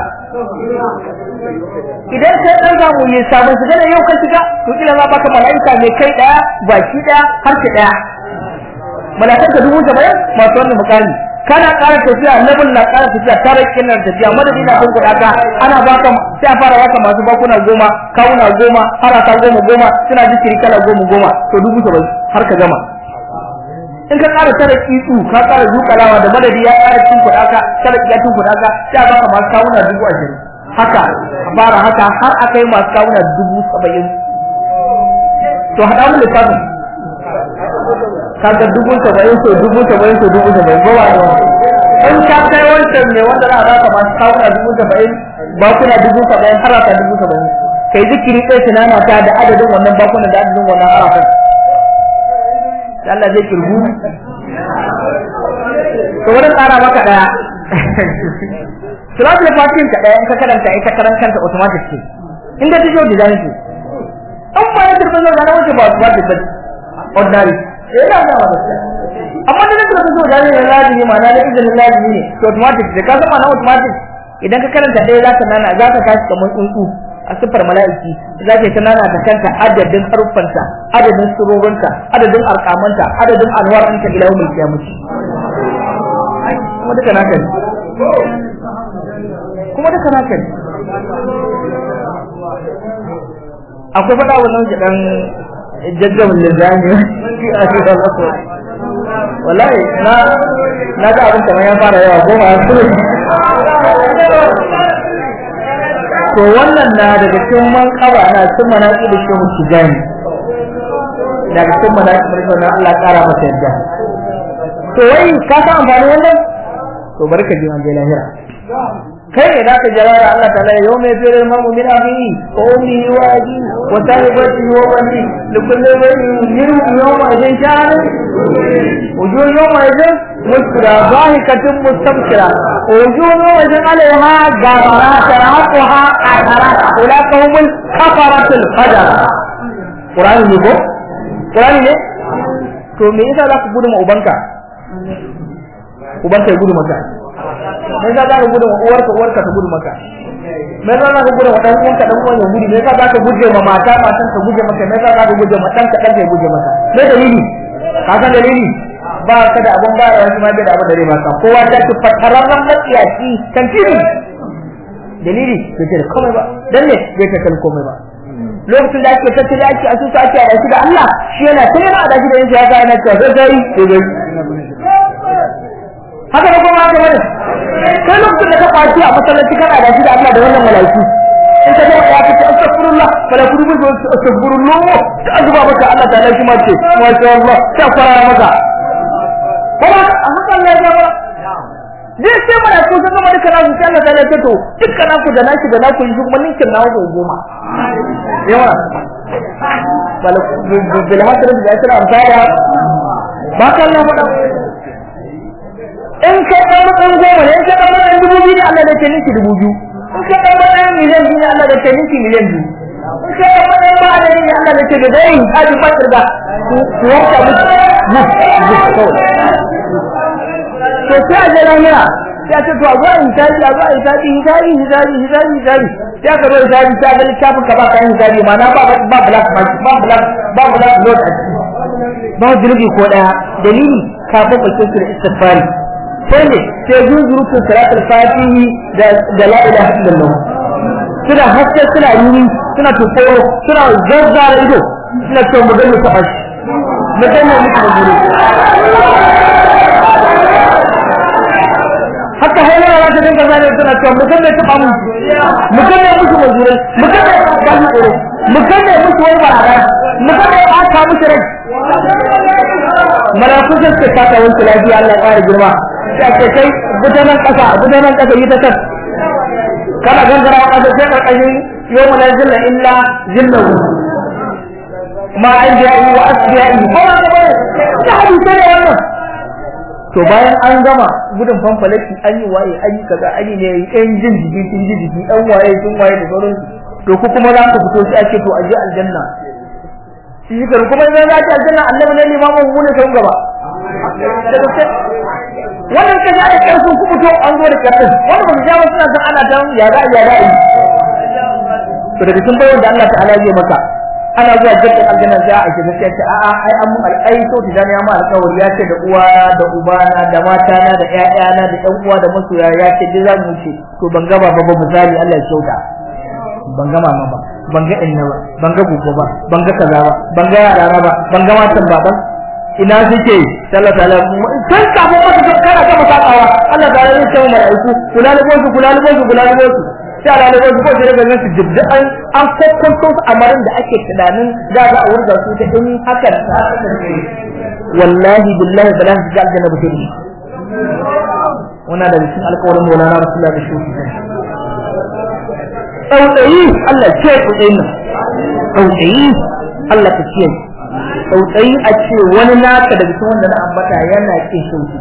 idan sai dan zamu yi sabon su gane yau ka shiga to kila za baka malaika mai kai daya baki daya har ki daya malaikan ka dubu saba'in masu wannan mukami kana ƙara tafiya level na ƙara tafiya tare kinan tafiya madadi na kunku daka ana baka sai a fara baka masu bakuna goma kawuna goma harata goma goma suna zikiri kala goma goma to dubu saba'in har ka gama in ka ƙara tare kitsu ka ƙara zukalawa da madadi ya ƙara cin kudaka tare ya cin kudaka sai a baka masu kawuna dubu ashirin haka a fara haka har a kai masu kawuna dubu saba'in to haɗa mu lissafin kaga dubu saba'in so dubu saba'in so dubu saba'in ba wa in ka kai wancan ne wanda za a baka masu kawuna dubu saba'in bakuna dubu saba'in harata dubu saba'in kai zikiri ɗaya tunana ta da adadin wannan bakuna da adadin wannan harafin Allah zai kirgu to wurin tsara maka daya salatul fatin ka daya in ka karanta ita karan kanta automatic ce inda take yau design ce an ba ya turbe da na wuce ba automatic ba ordinary eh da ba ba amma da nake so da ne lazimi ma na da izinin lazimi ne to automatic da ka zama na automatic idan ka karanta daya za ka nana za ka tashi kamar tsuntsu a sifar mala'iki za ka tunana da kanta adadin haruffanta adadin suroranta adadin arkamanta adadin alwaranta ila yawmil qiyamah kuma duka naka ne kuma duka naka ne akwai fada wannan gidan jajjabul lizani wallahi na na ga abin kamar ya fara yawa goma su to wannan na daga cikin man kaba na cikin manaki da shehu tijani daga cikin manaki da na Allah kara masa yadda to wai ka san amfani wannan to barka ji an je lahira kai ne da ka jira Allah ta'ala yau mai fere mamu min abi wa ummi wa abi wa sahibati wa bani likulli bayyin yiru yawma idin sha'an wujuh yawma idin musra zahikatun mustabshira wujuh yawma idin alaiha ghabara tarhaquha athara ulaka humul kafaratul qadar Qur'ani ne ko Qur'ani ne to me yasa za ku gudu ma ubanka ubanka ya gudu maka me yasa za ka gudu ma uwarka uwarka ta gudu maka me yasa za ka gudu ma dan uwanka dan uwan ya gudu me yasa za ka guje ma mata matan ka guje maka me yasa za ka guje ma dan ka dan ka guje maka me dalili ka san dalili ba ka da abun ba da ma bai da abun da zai baka kowa ta ci fatararran matsiyaci tantiri dalili bai ce komai ba dan ne bai ta kan komai ba lokacin da ake tattali ake asusu ake a shi da Allah shi yana tana da adashi da yanzu ya ga yana cewa sai sai sai haka da kuma haka wani kai lokacin da ka faci a masallaci kana da shi da Allah da wannan malaiku in ka ga ya ce astaghfirullah fala kudubu astaghfirullah ta azuba maka Allah ta lafi ma ce masha Allah ta fara maka kuma a haka Allah ya ba zai sai mana ko sun gama duka nasu sai Allah ta lafi to dukkan naku da naki da naku yi kuma ninkin nawa ko goma yawa bala bil hasr da asra amsala ba kan Allah ba in ka dan dan goma ne in ka dan dan dubu biyu da Allah da ke ninki dubu biyu in ka dan dan miliyan biyu Allah da ke ninki miliyan biyu in ka dan dan ba da ni Allah da ke da dai hadi fatar da ku wanka muku to sai a jira ne ya ce to a zo in taji a zo in taji hijabi hijabi hijabi hijabi ya ka zo hijabi ta ga littafin ka ba ka hijabi ma na ba ba black ba black ba black note a ciki ba jirgi ko daya dalili ka fa bakin su da istighfari sai ne sai zuzuru salatul fatihi da da la ilaha illallah suna haske suna yuri suna tsoro suna zazzara ido suna cewa mu gani ta fashi mu gani mu ta gure haka hayar da ta dinga zane suna cewa mu gani ta bamu mu gani musu mazure mu gani ba mu tsoro mu gani musu wani barara mu gani ba ta musu rai malaku sai ka ta wanke lafiya Allah ya ƙara girma sai ce kai gudanar kasa gudanar kasa yi ta tas kana gangara kasa sai karkashin yawma la zilla illa zillahu ma ajai wa asbiai kuma da bai ta hadisi ne wannan to bayan an gama gudun fanfalaki an yi waye an yi kaza an yi ne yan jin jiki sun ji jiki an waye sun waye da sauran to ku kuma za ku fito sai ake to aje aljanna shi kar kuma idan za ki aljanna annabi ne limamin mu ne sun gaba wannan ka ga kai sun ku fito an zo da kafin wannan ba jawo suna san ana dan ya ga ya ga to daga cikin bayan da Allah ta'ala ya maka ana zuwa jannatin aljanna za a shiga sai ce a'a ai an mun alƙai to da ya ma alƙawari ya ce da uwa da ubana da mata na da ƴaƴana da ƴan uwa da masoya ya ce duk za mu ce to ban gaba ba ba misali Allah ya kyauta ban gama ma ba ban ga inna ba ban ga gogo ba ban ga kaza ba ban ga yara ba ban ga matan baban ina suke Allah ta'ala sai ka mu maka kana ga masakawa Allah ta'ala ya ce mu malaiku kulalibo su kulalibo su kulalibo su sai Allah ya ko da daga su jibda an an kokkonto su amarin da ake tunanin da za a wurga su ta in haka ta wallahi billahi bala su ga aljanna ba sai wannan da cikin alƙawarin Maulana Rasulullah da shi tsautsayi Allah ce tsautsayin nan tsautsayi Allah ta ce tsautsayi a ce wani naka daga cikin wanda na ambata yana kin shi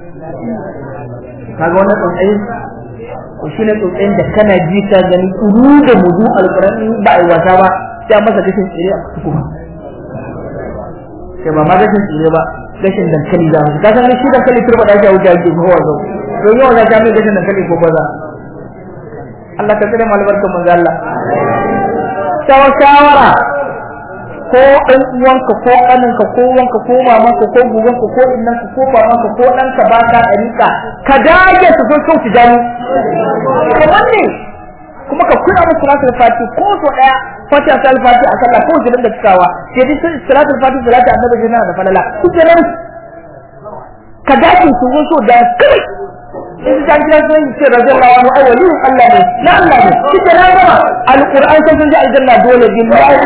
kaga wannan tsautsayi ko shine tsautsayin da kana ji ka gani kuru da mudu alqur'ani ba ai wata ba sai masa gashin tsire a kuma sai ba ma gashin tsire ba gashin dankali da ka san shi dankali turba da ake wuce ake kowa zo to yau na ga mai gashin dankali ko ba za Allah ka tsare malbarkan manzo Allah tawa shawara ko dan uwanka ko kaninka ko wanka ko mamanka ko gugunka ko innanka ko babanka ko danka baka dariƙa ka dage su so sauki jani kamar ne kuma ka kula musu salatul fati ko so daya fatiha salatul fati a sallah ko jirin da cikawa sai dai salatul fati salatu annabi jinna da falala kuke nan ka dace su so da kai in ka kira sun ce radiyallahu anhu ai wali Allah ne na Allah ne kike na gama alquran sai sun ji aljanna dole billahi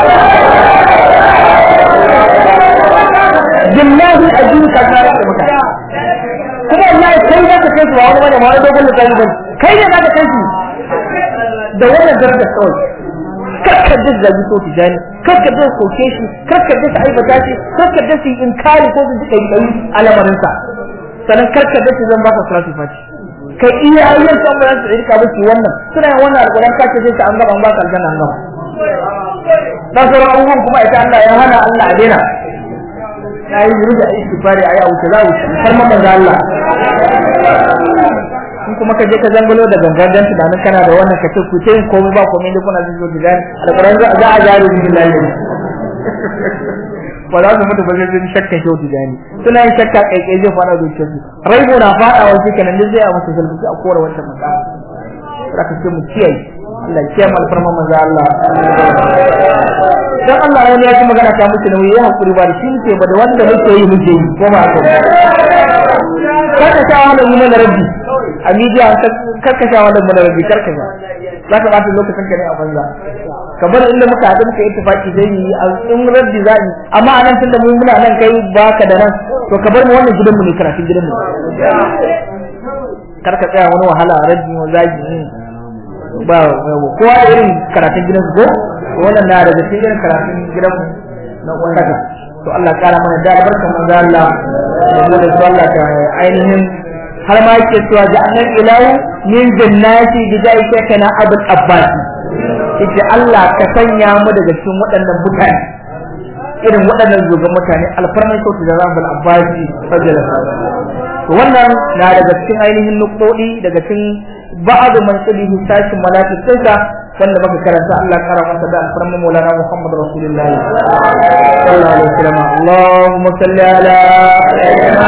billahi ajin ka na da maka kuma wallahi kai da kake su wani wani wani dogon da kai kai ne da kake su da wannan daraja kawai kakka da zabi so tijani kakka da koke shi kakka da aibata shi kakka da inkari ko su kai kai alamarin sa sanan karka da shi zan baka salatu fati kai iya ayyan san ba su rika ba shi wannan suna yin wannan alƙur'an kace sai ka an gaba an baka aljanna an gaba dan sauran abubuwan kuma ita Allah ya hana Allah a daina yayi rubuta istighfari ayi wuce za wuce har ma manzo Allah in kuma ka je ka zangalo da gangan tunanin kana da wannan kace ku ce komai ba komai duk kuna zuwa gidan alƙur'an za a jari billahi wala su mutu ba zai shakka shi wuce gani suna yin shakka kaikai zai fara zuciyar su raibo na fada wa shi kenan zai a masa zalunci a kora wannan maka saka ce mu kiyaye Allah ya mal farma manzo Allah dan Allah ya yi magana ta mutu ne ya hakuri ba da shi ce ba da wanda muke yi muke yi ko ba ko kada ta wala mun da rabbi amidiya karka sha wala mun da rabbi karka sha zaka ba ta lokacin ka ne a banza kamar inda muka haɗu muka yi tafaki zai yi in rabbi zai amma anan tunda mu muna nan kai baka da nan to ka bar mu wannan gidan mu ne karatun gidan mu karka tsaya wani wahala rabbi wa zagi ba kowa da irin karatun gidan ko wannan na daga cikin karatun gidan mu na wanda ka to Allah kara mana da albarka manzo Allah da da Allah ta ainihin har ma yake cewa ja'alna ilahu min jannati bijaika kana abul abbas yace Allah ka sanya mu daga cikin waɗannan mutane irin waɗannan zugan mutane alfarmai sautu da Rabbul Abbasi fajala to wannan na daga cikin ainihin nukodi daga cikin ba'd mansabihi sashin malaikatsa wanda muka karanta Allah kara masa da alfarmai Maulana Muhammad Rasulullahi sallallahu alaihi wasallam Allahumma salli ala sayyidina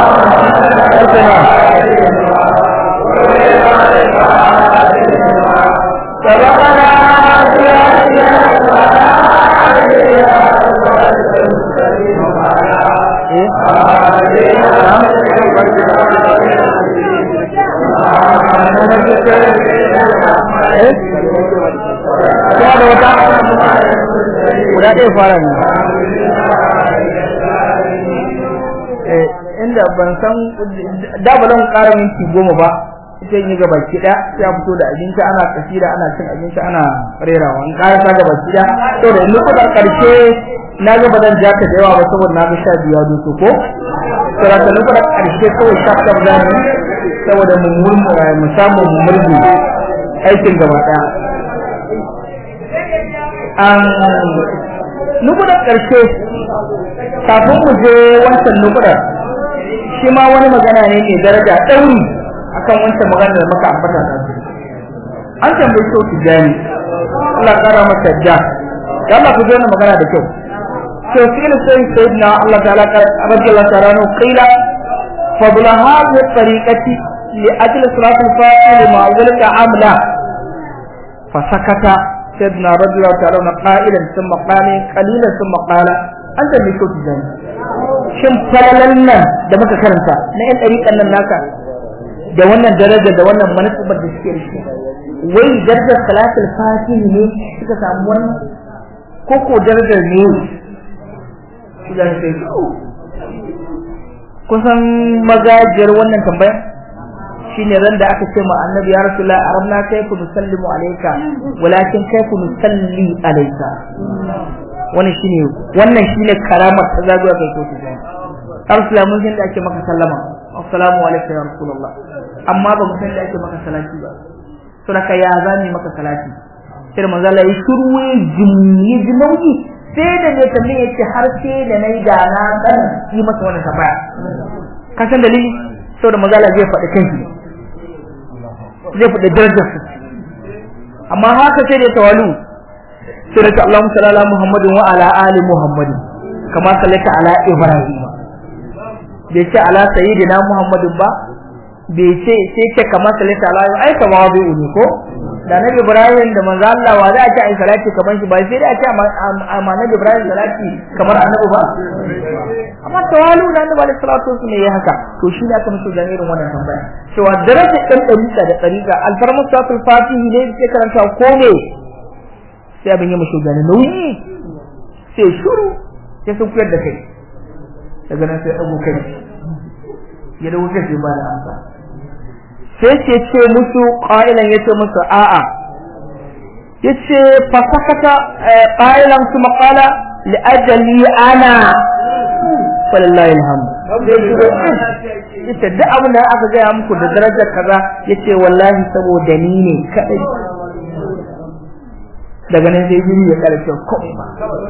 Muhammad guda ɗaya fara ne inda ban san da ba zan ƙara minti goma ba ita yi gaba ki ɗaya sai fito da abinci ana kasida ana cin abinci ana rerawa in ƙara ta gaba ki ɗaya to da ni kuma ƙarshe na ga ba zan ja ka da yawa ba saboda na ga sha biyu duto ko to da ni kuma ƙarshe kawai sha ta zan saboda mu murmu mu samu mu murji aikin gaba ɗaya an nukudan ƙarshe kafin mu je wancan nukudan shi ma wani magana ne mai daraja ɗauri akan wancan magana da muka ambata da su an tambayi so ki gani Allah kara masa ja dan Allah ku ji wannan magana da kyau to sai ne sai sayyidina Allah ta'ala radiyallahu ta'ala anhu qila fadla hadhihi tariqati li ajli salat al-fatiha ma ulika amla fa sakata sayyidina radiyallahu ta'ala anhu qa'ilan thumma qala qalilan thumma qala anta bi so ki gani shin falalan nan da muka karanta na yan tariqan nan naka da wannan daraja da wannan manasubar da suke shi wai darajar salatul fatih ne suka samu wannan ko ko darajar ne idan sai kusan magajiyar wannan tambaya shine ran da aka ce ma annabi ya rasulullah arabna kayfa nusallimu alayka walakin kayfa nusalli alayka wannan shine wannan shine karamar ta zago kai ko ta rasulullah mun da ake maka sallama assalamu alayka ya rasulullah amma ba mu san da ake maka salati ba to da kai ya zani maka salati sai manzo Allah ya shiru jimmi jimmi sai da ne tambaye yace har sai da nayi da na dan yi masa wannan tambaya ka san dalili saboda manzo Allah zai faɗi kanki zai faɗi darajar sa amma haka sai da tawalu sai da Allahumma salli ala Muhammadin wa ala ali Muhammadin kama sallaita ala Ibrahim bai ce ala sayyidina Muhammadin ba bai ce sai ce kamar sallallahu alaihi ai kamar bai ne ko da Nabi Ibrahim da manzo Allah wa za a ce ai salati kamar shi ba sai dai a ce amma Nabi Ibrahim salati kamar annabi ba amma tawalu da Annabi sallallahu alaihi wasallam ne ya haka to shi ne aka musu da irin wannan tambaya cewa darajar dan dariqa da dariqa al-farmasatul fatihi ne sai karanta ko ne sai abin yi musu gane nauyi sai shuru sai sun kuyar da kai daga nan sai abu kai ya da wuce shi ba da amsa sai ce ce musu qailan yace musu a'a yace fasakata qailan kuma qala li ajali ana wallahi alhamd yace duk abin da aka ga muku da darajar kaza yace wallahi saboda ni ne kadai daga nan sai jini ya karshe ko ba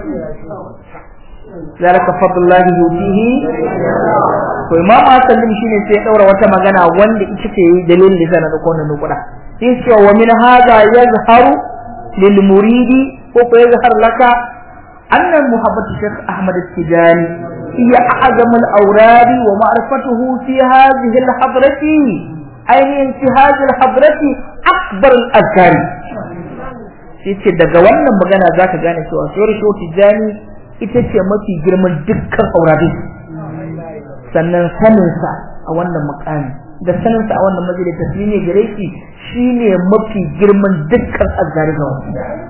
zalika fadlullahi yutihi to imam Hasan shine sai ya daura wata magana wanda ita ce dalilin da sanar da wannan nukuda sai cewa wa min hadha yazharu lil muridi ko ko yazhar laka anna muhabbatu shaykh ahmad al-tijani hiya a'zam al-awrad wa ma'rifatuhu fi hadhihi al-hadrati ayin fi hadhihi al-hadrati akbar al-azkar sai daga wannan magana zaka gane cewa shaykh tijani ita ce mafi girman dukkan auradi sannan saninsa a wannan makami da saninsa a wannan majalis taslimi gare shi shine mafi girman dukkan azgari ga wani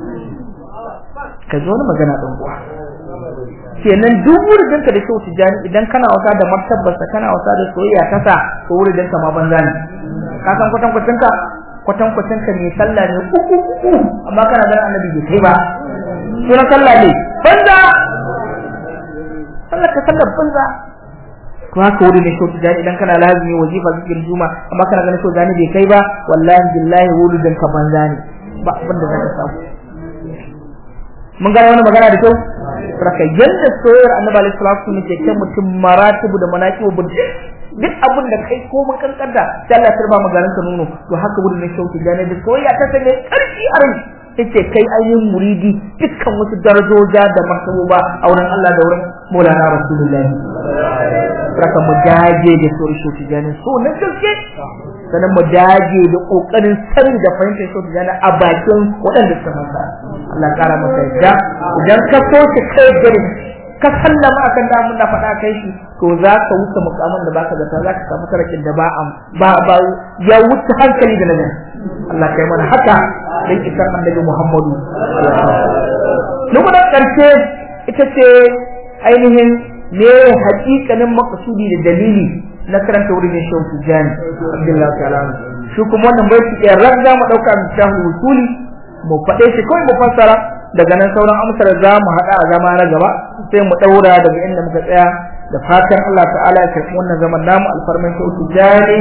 ka zo wani magana ɗan uwa kenan duk wurin ka da shi tijani idan kana wasa da martabarsa kana wasa da soyayya kasa to wurin ka ma banza ne ka san kwatan kwatan ka kwatan kwatan ka ne sallah ne uku uku amma kana ganin annabi bai kai ba sunan sallah ne banza sallar ka sallar banza to haka wuri ne shi tijani idan kana lazimi wazifa zikirin juma amma kana ganin shi tijani bai kai ba wallahi billahi wurin ka banza ne ba abin da zaka samu mun ga wani magana da kyau saka yanda soyayyar annabi alaihi salatu ne ke kan mutum maratibu da manaqibu duk abin da kai ko mun kankanta sai Allah ya tarba magaran ka nuno to haka wurin ne shauki gane da soyayya ta sanya karfi a rai yace kai ayyun muridi dukkan wasu darajoja da martabuba a wurin Allah da wurin Maulana Rasulullahi saka mu dage da soyayya shauki gane so na gaske sanan mu dage da kokarin sani da fahimtar shauki gane a bakin waɗanda suka masa Allah kara masa yadda idan ka so ka kai gari ka sallama akan da mun da faɗa kai shi to za ka wuce mukamin da baka zata za ka samu sarakin da ba ba ba ya wuce hankali da nan Allah kai mana haka dan isar annabi Muhammadu lokacin karshe ita ce ainihin ne hakikanin maqsudi da dalili na karanta wurin Shehu Tijani Abdullah ta'ala shi kuma wannan bai ci raga mu dauka mu shahu usuli mu faɗe shi kawai mu fassara daga nan sauran amsar za mu haɗa a zama na gaba sai mu ɗaura daga inda muka tsaya da fatan Allah ta'ala ya karɓi wannan zaman namu alfarman Shehu Tijani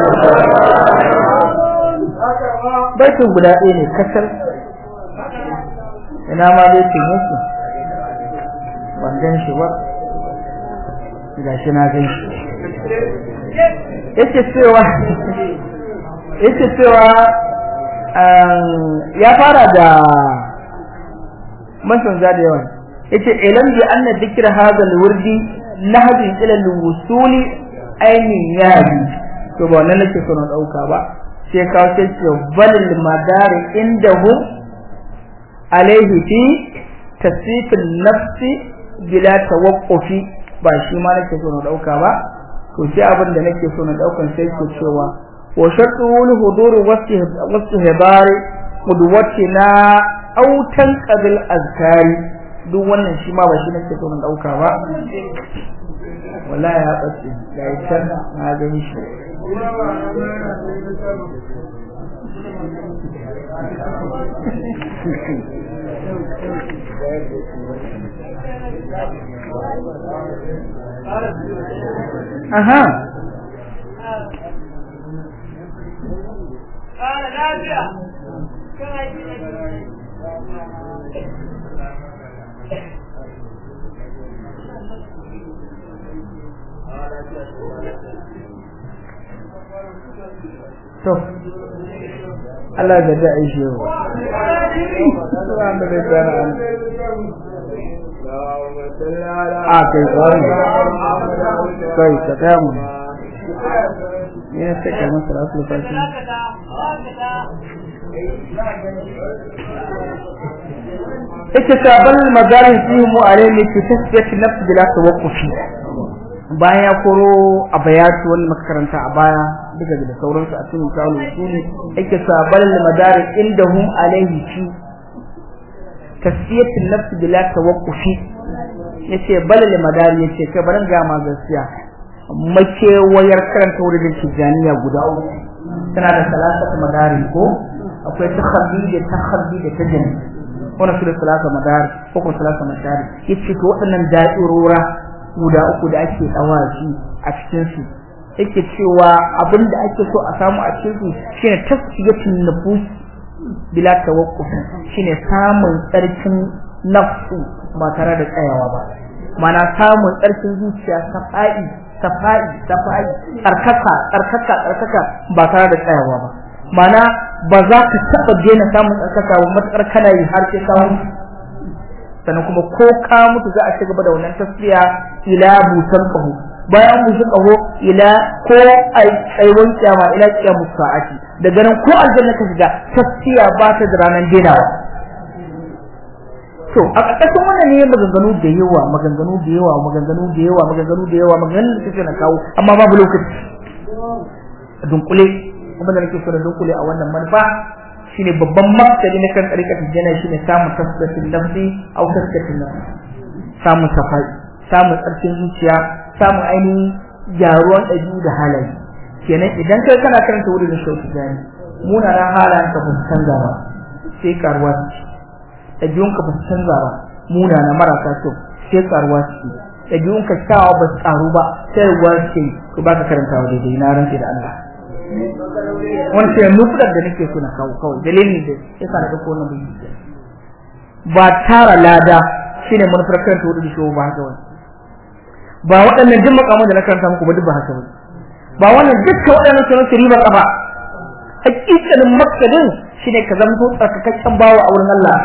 baitin guda ɗaya ne kasar ina ma dai ce musu ban gan shi ba ga shi na gan shi yace cewa yace cewa ya fara da masan zada yawan yace ilan bi anna dhikra hadha alwurdi nahjun ila alwusuli ainin yadi to ba wannan nake so na dauka ba sai ka ce balil madari indahu alayhi fi tasfif an-nafs bila tawaqqufi ba shi ma nake so na dauka ba to sai abin da nake so na daukan sai ke cewa wa shartul hudur wastihbar qudwatina autan qabil azkari duk wannan shi ma ba shi nake so na dauka ba wallahi ya bace ga ita na gani shi aha ala lafiya to Allah ya da aishi yau wanda bai tsara a kai tsari kai ka kaya mu ya sai kalmar salatu fati ita sabal magarin fi mu alayhi fi tasbiyat nafs bila tawaqqufi bayan ya koro a bayatu wannan makaranta a baya daga da sauransu a cikin kawo usuli yake sabal magarin indahum alayhi fi tasbiyat nafs bila tawaqqufi yace balal madari yace kai baran ga ma gaskiya mace wayar karanta wurin tijaniya guda uku tana da salasat madari ko akwai takhalli da takhalli da tajani wannan su da salasa madari ko ko salasa madari yace to waɗannan da'irora guda uku da ake tsawashi a cikin su yake cewa abinda ake so a samu a cikin su shine tasfiyatun nufus bila tawaqquf shine samun tsarkin nafsu ba tare da tsayawa ba mana samun tsarkin zuciya safai safai safai tsarkaka tsarkaka tsarkaka ba tare da tsayawa ba mana ba za ka taba daina samun tsarkaka ba matakar kana yi har sai ka mutu sannan kuma ko ka mutu za a ci gaba da wannan tasfiya ila busan qahu bayan busan qahu ila ko ai tsaiwan kiyama ila kiyamus sa'ati daga nan ko aljanna ka shiga tasfiya ba ta da ranan denawa to a ƙarƙashin wannan ne maganganu da yawa maganganu da yawa maganganu da yawa maganganu da yawa maganganu da suke na kawo amma babu lokaci dunkule kuma da nake so da dunkule a wannan manufa shine babban maksadi na kan tsarikatin jana shine samun tasbitin nafsi au tasbitin nafsi samun safai samun tsarkin zuciya samun ainihin gyaruwan ɗabi'u da halaye kenan idan kai kana karanta wurin da shauki jani munanan halayen ka ba su canza ba sai karuwa ɗabi'unka ba su canza ba muna na marasa kyau sai karuwa su ɗabi'unka kyawawa ba su karu ba sai ruwa su to ba ka karanta wa daidai na rantse da Allah wani sai nufudar da nake so na kawo kawai dalilin da ya sa na ɗauko wannan bayyana ba tara lada shine manufar karanta wadda shi ba haka wani ba waɗannan duk makamun da na karanta muku ba duk ba haka wani ba wannan dukkan waɗannan sunan su riba ƙafa hakikanin maksadin shine ka zama tsarkakakken bawa a wurin Allah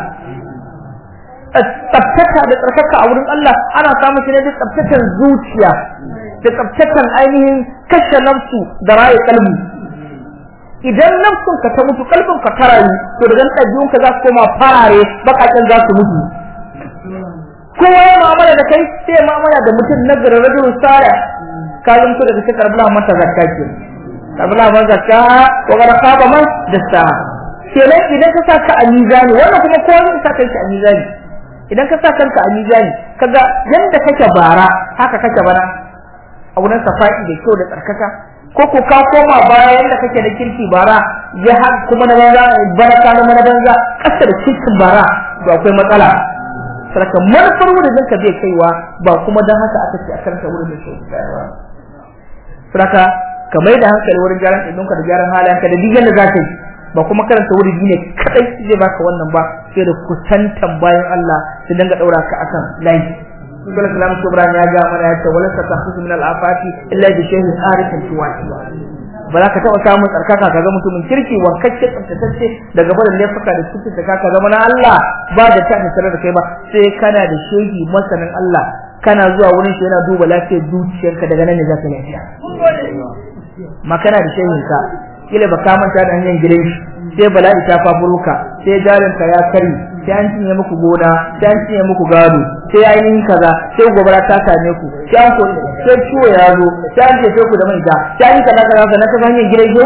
tsabtaka da tsarkaka a wurin Allah ana samun shi ne da tsabtakan zuciya da tsabtakan ainihin kashe nafsu da raye kalbi idan nafsun ka ta mutu kalbin ka ta rayu to daga ɗabi'un ka za su koma farare bakaken za su mutu kowa ya mu'amala da kai sai ya mu'amala da mutum na gara rajulun sara ka zama to daga cikin karbala mata zakka ke karbala man zakka ko ga kaba man da sa kenan idan ka saka a mizani wannan kuma kowa zai saka shi a mizani idan ka sa kanka a mizani kaga yanda kake bara haka kake bana a wurin safai da kyau da tsarkaka ko ko ka koma baya yanda kake da kirki bara ya har kuma na banza baraka na mana banza kasa da cikin bara ba akwai matsala sarka manufar wurin da ka bai kaiwa ba kuma dan haka aka ce a karanta wurin da shi ba sarka kamar da hankali wurin gyaran ɗinka da gyaran halayenka da duk yanda za ka yi ba kuma karanta wuri ne kadai zai baka wannan ba sai da kusantan bayan Allah su dinga daura ka akan layi sallallahu alaihi wasallam subhanahu ya ga mana yace wala takhusu min al-afati illa bi shay'in arifin tuwati ba za ka taba samun tsarkaka ka ga mutumin kirki wankacce tsaftatacce daga barin laifuka da cikin da ka zama na Allah ba da ta tsare da kai ba sai kana da shehi masanin Allah kana zuwa wurin shi yana duba lafiyar zuciyarka daga nan ne za ka lafiya ma kana da shehinka kila ba ka manta da hanyar gidan shi sai bala'i ta fafuruka sai jarin ka ya kari sai an cinye muku gona sai an cinye muku gado sai ainihin kaza sai gobara ta same ku sai an ko sai ciwo ya zo sai an jefe ku da mai da sai an kaza kaza na ta hanyar gidan shi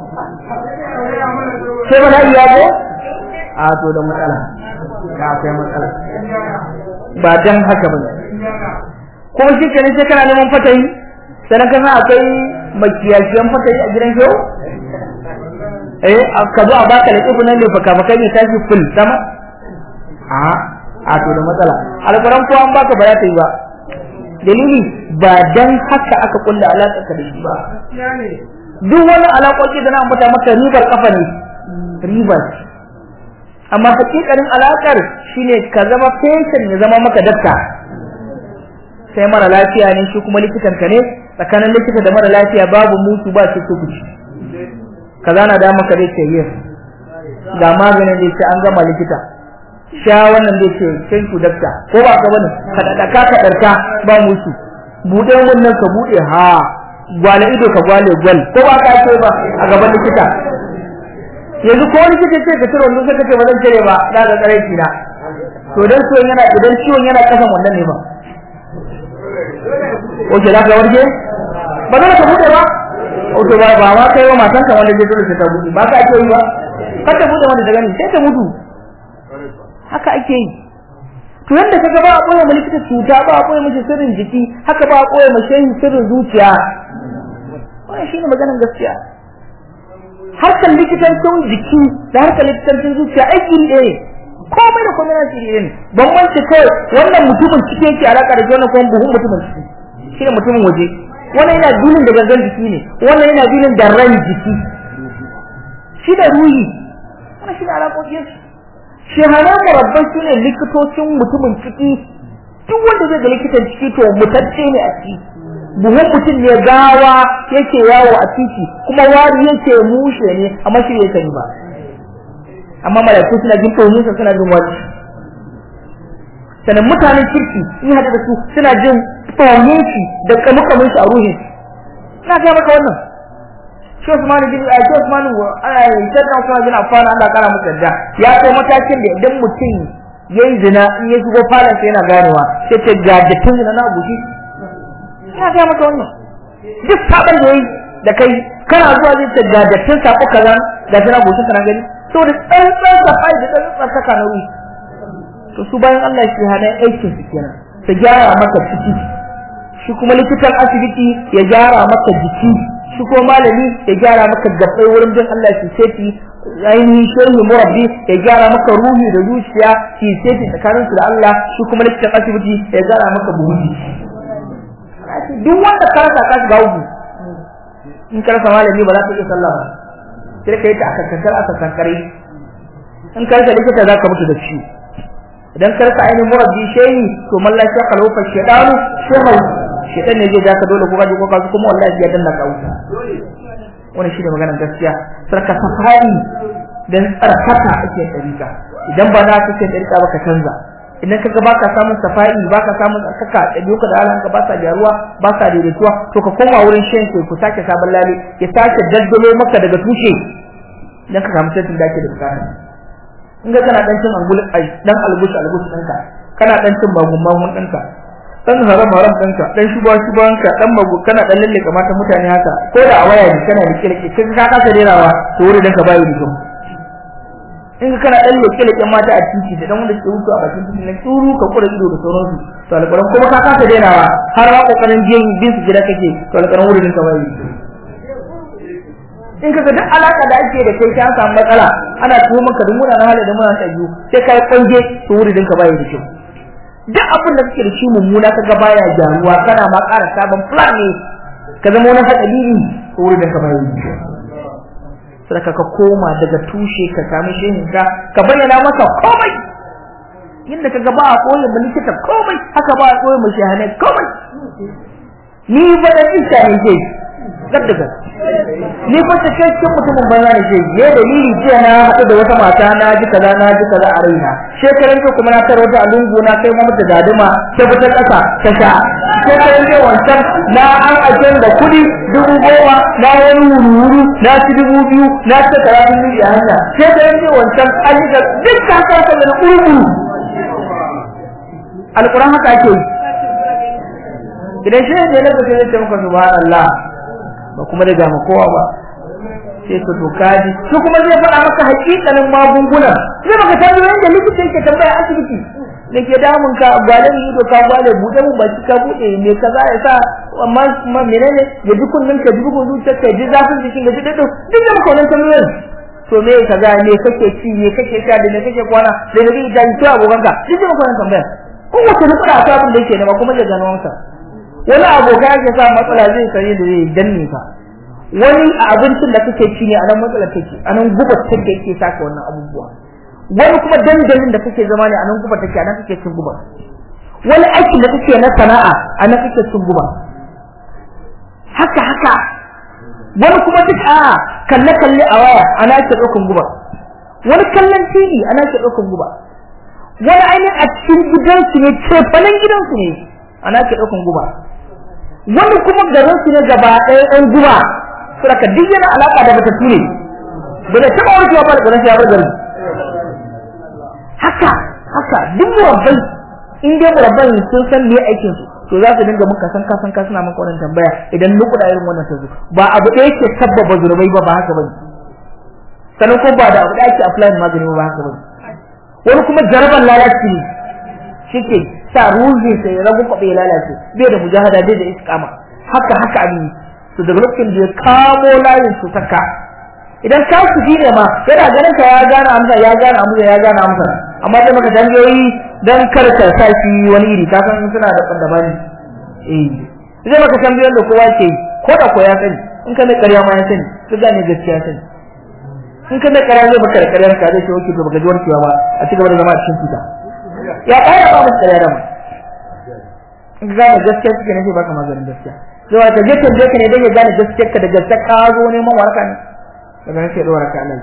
sai bala'i ya zo a to da matsala ka akwai matsala ba dan haka bane ko shi kenan sai kana neman fatayi sai kana akwai makiyaciyan fatayi a gidan shi eh ka zo a baka da tsibu nan ne baka baka ne tashi full sama a a to da matsala alquran ko an baka ba za ta yi ba dalili ba dan haka aka kulla alaka ka da shi ba duk wani alaƙoƙi da na ambata maka ribar kafa ne ribar amma hakikarin alakar shine ka zama patient ya zama maka dakta sai mara lafiya ne shi kuma likitan ka ne tsakanin likita da mara lafiya babu mutu ba shi ku kaza na da maka dai ce yes ga maganin da yake an gama likita sha wannan da yake thank you doctor ko ba ka bane ka da ka ka darka ba musu bude wannan ka bude ha gwale ido ka gwale gwal ko ba ka ce ba a gaban likita yanzu ko wani kike ce ka tiro wannan sai ka ce ba zan cire ba da ga tsare ki na to dan so yana idan ciwon yana kasan wannan ne ba o ke da ka warke ba za ka bude ba o to ba ba ma kai wa matan ka wanda ke dole sai ta bude ba ka ake yi ba ka ta bude wanda daga ni sai ta mutu haka ake yi to yanda kaga ba a koyi mu likita cuta ba a koyi mu sirrin jiki haka ba a koyi mu shehin sirrin zuciya wannan shine maganar gaskiya harkar likitancin jiki da harkar likitancin zuciya aiki ne komai da komai na shi ne bambanci kai wannan mutumin cike yake alaka da wannan kuma buhun mutumin ciki shine mutumin waje wannan yana dinin da gangan jiki ne wannan yana dinin da ran jiki shi da ruhi wannan shi da alaƙoƙin shehana rabban su ne likitocin mutumin ciki duk wanda zai ga likitan ciki to mutacce ne a ciki buhun mutum ne gawa yake yawo a titi kuma wari yake mushe ne amma shi ya sani ba amma malaiku suna jin taunin sa suna jin wari sanan mutanen kirki in hada da su suna jin taunin shi da kamukamin shi a ruhin ina ga maka wannan shi Usman bin Ai shi Usman ai sai da kuma bin Affan Allah kara masa da ya kai matakin da idan mutum yayi zina in ya shigo falon sai yana ganewa sai ce ga da tun zina na bushi ina ga maka wannan duk saban da yayi da kai kana zuwa zai ce ga da tun sako kaza da zina bushi kana gani saboda tsantsan safai da tsantsan saka na ruhi to su bayan Allah shi hana aikin su kenan ta gyara maka ciki shi kuma likitan asibiti ya gyara maka jiki shi ko malami ya gyara maka gabbai wurin jin Allah shi sai ainihin shehu murabbi ya gyara maka ruhi da zuciya shi sai tsakanin su da Allah shi kuma likitan asibiti ya gyara maka buhudi duk wanda ka rasa ka shiga uku in ka rasa malami ba za ka iya sallah ba sai ka yi ta aka kankar aka kankare in ka rasa likita za ka mutu da shi idan ka rasa ainihin murabbi shehi to mallan shi ka laufa shedanu shehu shedan ne zai daka dole ko kaji ko kaji kuma wallahi ya danna ka wuta wannan shine maganar gaskiya sarka safai dan tsarkaka ake tsarika idan ba za ka ce tsarika ba ka canza idan kaga baka samun safai baka samun tsarkaka dabi'uka da halanka ba sa gyaruwa ba sa daidaituwa to ka koma wurin shehin sai ku sake sabon lale ya sake daddalo maka daga tushe dan ka samu sai da ke da bukata in ga kana dan cin angul ai dan albus albus ɗinka kana dan cin magun magun ɗinka dan haram haram ɗinka dan shuba shubanka dan magu kana dan lalle kamata mutane haka ko da a waya ne kana da kirki kin ka kasa derawa to wuri dan ka bayi da kuma in kana dan leke leke mata a titi da dan wanda ke wuce a bakin titi ne tsuru ka kura ido da sauransu to alƙaran kuma ka kasa derawa har ma kokarin jin bin su gida kake to alƙaran wuri dan ka bayi in kaga duk alaka da ake da kai ka samu matsala ana tuhumar ka da muna na hali da muna tajiyu sai kai kwanje to wuri din ka bai da kyau duk abin da kake da shi mummuna kaga baya jaruwa kana ma ƙara sabon plan ne ka zama wani hadalili to wuri din ka bai da kyau sai ka koma daga tushe ka samu shehin ka ka bayyana masa komai inda kaga ba a koyi ba likita komai haka ba a koyi mu shehane komai ni ba da isa ne ke gaddaga ni fa take cikin mutumin banza ne ce ye dalili ce na hadu da wata mata na ji kaza na ji kaza a raina shekaran ko kuma na taro ta alungu na kai mama da gaduma ta fita kasa ta sha shekaran ko wancan na an ajin da kudi dubu goma na wani wuri na ci dubu biyu na ta karatu ni a hanya shekaran ko wancan an yi dukkan kanka da urdu alquran haka ake idan shi ne ne da sai ce muka subhanallah ba kuma daga ma kowa ba sai ka dokaji su kuma zai faɗa maka hakikanin magunguna sai baka san yadda likita yake tambaya asibiti ne ke damun ka gwalan ido ka gwale bude mu baki ka bude me kaza ya sa amma kuma menene ya ji kullun ka ji bugun zuciya ka ji zafin jikin ka ji dado duk da wannan tambayoyin to me kaza me kake ci me kake sha da me kake kwana da ne da ji to abokan ka duk da wannan tambaya ko wata nuka ta abin da yake ne ba kuma ya gano wanka wani aboka yake sa matsala zai sai da zai danne ka wani abincin da kake ci ne anan matsala take anan guba take yake saka wannan abubuwa wani kuma dandalin da kake zama ne anan guba take anan kake cin guba wani aiki da kake na sana'a anan kake cin guba haka haka wani kuma duk a kalle kalle a waya ana ke daukan guba wani kallon T V ana ke daukan guba wani ainihin a cikin gidansu ne cefanen gidansu ne ana ke daukan guba wani kuma garin su ne gaba ɗaya ɗan guba saboda duk yana alaka da batattu ne ba da taɓa warkewa ba da garin ya bar garin haka haka duk murabbai in dai murabbai sun san me aikin su to za su dinga muka san ka san ka suna maka wannan tambaya idan nukuda irin wannan ta zo ba abu da yake sabbaba zurbai ba ba haka bane sanan ko ba da abu da yake apply magani ba haka bane wani kuma jaraban lalaci shike sa ruhi sai rabu ko bai lalace bai da mujahada bai da istiqama haka haka abin to daga lokacin da ya kamo layin su saka idan ka su ne ma yana ganin ka ya gane amsa ya gane amsa ya gane amsa amma dai maka tambayoyi dan karka saki wani iri ka san suna da kandabani eh zai maka tambayoyin da kowa ke ko da koya sani in ka ne ƙarya ma ya sani su gane gaskiya sani in ka ne ƙarya zai baka ƙaryar ka zai ce wuce to baka ji warkewa ba a cikin da zama a cikin tuta ya ƙara ba mu ƙarya da mu in ka gane gaskiya suke ne sai baka maganin gaskiya sai ka je tambaye ka ne dan ya gane gaskiyar ka da gaskiya ka zo neman waraka ne daga nan sai dora ka Allah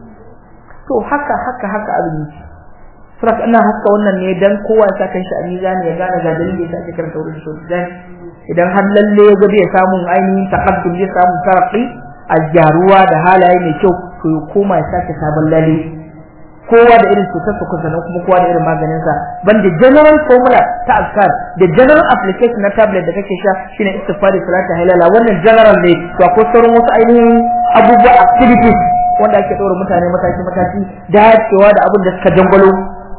to haka haka haka abin yake saboda ina haka wannan ne dan kowa ya saka shi a mizani ya gane ga dalili da ake karanta wurin shi dan idan har lalle ya ga bai samu ainihin taqaddum ya samu tarqi aljaruwa da halaye mai kyau to ya koma ya sake sabon lalle kowa da irin cutar sa kuma sanan kuma kowa da irin maganin sa banda general formula ta azkar da general application na tablet da kake sha shine istighfari salatu halala wannan general ne to akwai sauran wasu ainihin abubuwa activities wanda ake dora mutane mataki mataki dacewa da abin da suka dangwalo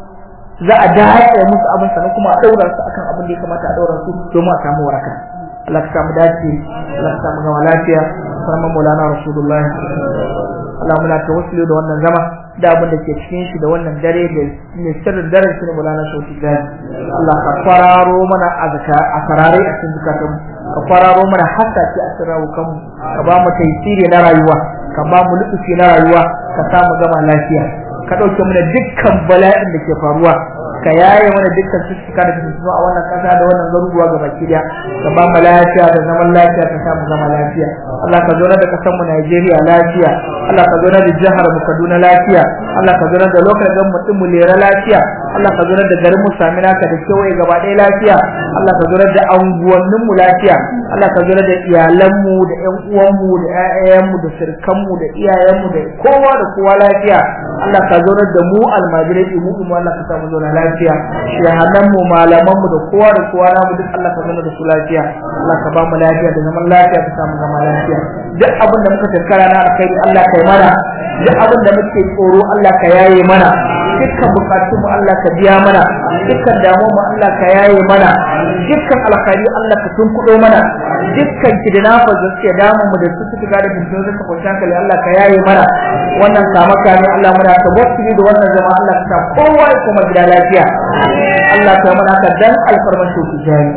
za a dace musu abin sanan kuma a daura su akan abin da ya kamata a daura su domin a samu waraka Allah ka samu dace Allah ka samu gama lafiya farman Maulana Rasulullah Allah muna tawassuli da wannan zama da abin da ke cikin shi da wannan dare da ne sirrin daren shi ne Maulana Sauti Gani Allah ka fararo mana azka a farare a cikin zakatun ka fararo mana hasaki a cikin rawukan ka ba mu taysiri na rayuwa ka ba mu lutufi na rayuwa ka samu gama lafiya ka dauke mana dukkan bala'in da ke faruwa ka yaye mana dukkan cututtuka da ke zuwa a wannan kasa da wannan garuruwa gabaki daya ka ba mu lafiya da zaman lafiya ka samu zama lafiya Allah ka zauna da kasar mu Najeriya lafiya Allah ka zauna da jihar mu Kaduna lafiya Allah ka zauna da lokacin gan mu mu lera lafiya Allah ka zauna da garin mu Samina ka da kewaye gaba daya lafiya Allah ka zauna da anguwannin mu lafiya Allah ka zauna da iyalan mu da ƴan uwan mu da ƴaƴayen mu da sirkan mu da iyayen mu da kowa da kowa lafiya Allah ka zauna da mu almajirai mu mu Allah ka samu zauna lafiya shahadan mu malaman mu da kowa da kowa namu duk Allah ka zauna da su lafiya Allah ka ba mu lafiya da zaman lafiya ka samu zaman lafiya duk abin da muka tankara na alkhairi Allah kai mana duk abin da muke tsoro Allah ka yaye mana dukkan bukatun mu Allah ka biya mana dukkan damuwa mu Allah ka yaye mana dukkan alkhairi Allah ka tunkudo mana dukkan kidnafa da suke damu mu da su suka da bincin da kwanta kale Allah ka yaye mana wannan samaka ne Allah muna tawassuli da wannan zama Allah ka sa kowa ya kuma gida lafiya Allah ka mana ka dan alfarman shi tijani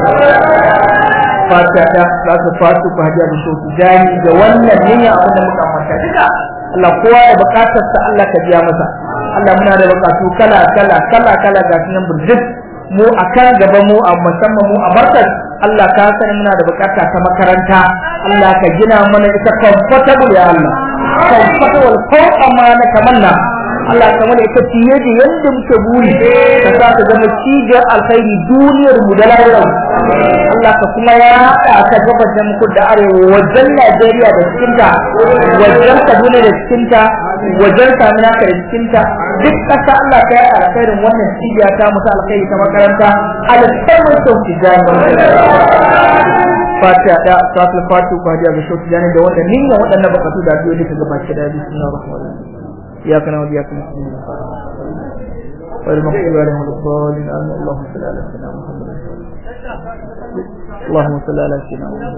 fatiha da su fatu ku hadiya da shi tijani da wannan niyya abin da muka fata duka Allah kowa ya bukatar sa Allah ka biya masa Allah muna da bukatu kala kala kala kala ga sunan burjik mu akan gaba mu a musamman mu a markaz Allah ka sani muna da bukata ta makaranta Allah ka gina mana ita comfortable ya Allah comfortable ko amana kamanna Allah ka mana ita fiye da yadda muke buri ka sa ta zama cijiyar alkhairi duniyar mu da lahirar Allah ka kuma ya haɗa ka gaba da muku da arewa wajen Najeriya da cikinta wajen Kaduna da cikinta wajen Samina ka da cikinta duk ƙasa Allah ka yi alkhairin wannan cibiya ta mutu alkhairi ta makaranta alkhairin sauki jami'a fatiha da salatul fatiha ko hadiya ga sauki jami'a da wannan ninga waɗannan bakatu da biyo da gaba ki da bismillahir rahmanir rahim إياك نعبد وإياك نستعين غير المغضوب عليهم ولا الضالين آمين اللهم صل على سيدنا محمد اللهم صل على سيدنا محمد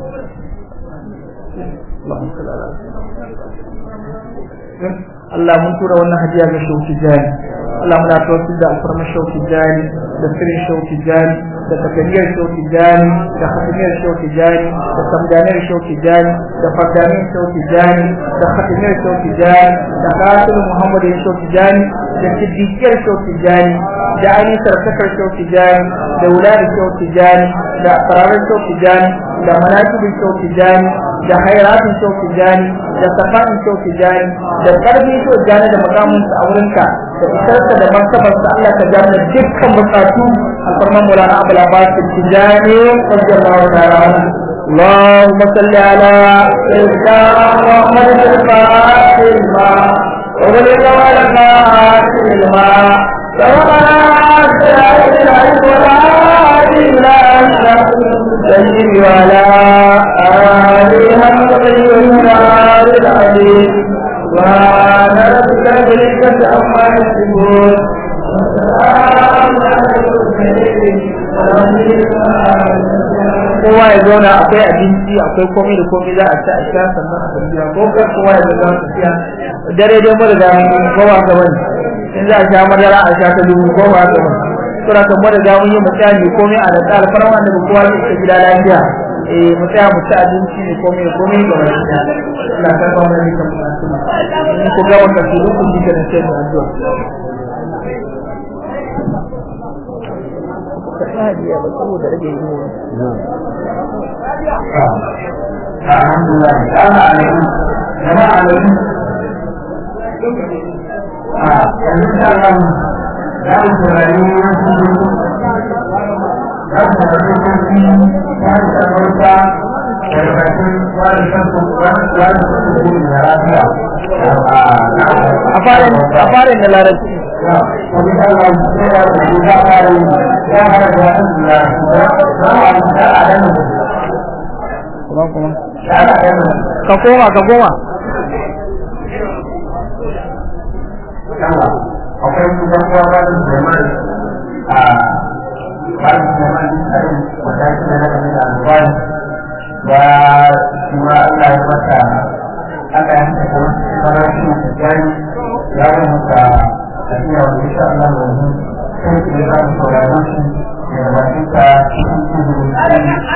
اللهم صل على سيدنا محمد Allah mun tura wannan hadiya ga shauki jani Allah muna tawassuli da alfarmar shauki jani da sirrin shauki jani da takariyar shauki jani da khatimiyar shauki jani da samdaniyar shauki jani da fardaniyar shauki jani da khatimiyar shauki jani da qatil muhammadin shauki jani da siddiqiyar shauki jani da ainihin sarkakar shauki jani da wuladar shauki jani da qararar shauki jani da manaqibin shauki jani da khairatun shauki jani da safa'in shauki jani da karbi shauki jani da makamun sa a wurinka da isarsa da martabarsa Allah ka ja mana dukkan bukatu alfarman Maulana Abul Abbas Tijani radiyallahu ta'ala anhu. اللهم صل على سيدنا محمد الفاتح لما أغلق والخاتم لما سبقنا سيد العلم والعادي إلى أشرف سيد وعلى آله حق النار العظيم سبحان ربك رب العزة عما يصفون وسلام على المرسلين والحمد لله. kowa ya zauna akwai abinci akwai komai da komai za a ci a sha sannan a tafiya ko kai kowa ya zauna tafiya dare dai mu riga mun kowa ga wani in za a sha madara a sha ta dubu kowa ga wani sura kan mu riga mun yi mutane komai a da alfarma da kowa ya ci gida lafiya eh mu tsaya mu ci abinci ne komai komai ga wani Allah ka ba mu ne kan mu ko ga wannan su ku ji da sai mu addu'a hadiya ba saboda rage yi mu alhamdulillah assalamu alaikum jama'a alaikum ah yanzu da Allah ya tsare ni ya tsare ni ya tsare ta karkashin wani kanku wani wani kanku ne rafiya a farin a farin da larabci wani Allah ya tsare ya tsare ya har da Allah ya tsare kuma kuma ka koma ka koma akwai kuma kuma wani zaman a wani zaman a yi wadanda na game da alwani ba kuma Allah ya mata aka yi ta kuma farashi da gani ya yi mata tafiya wanda insha Allah yanzu sai ke za mu saurari shi da wani ta cikin kudu da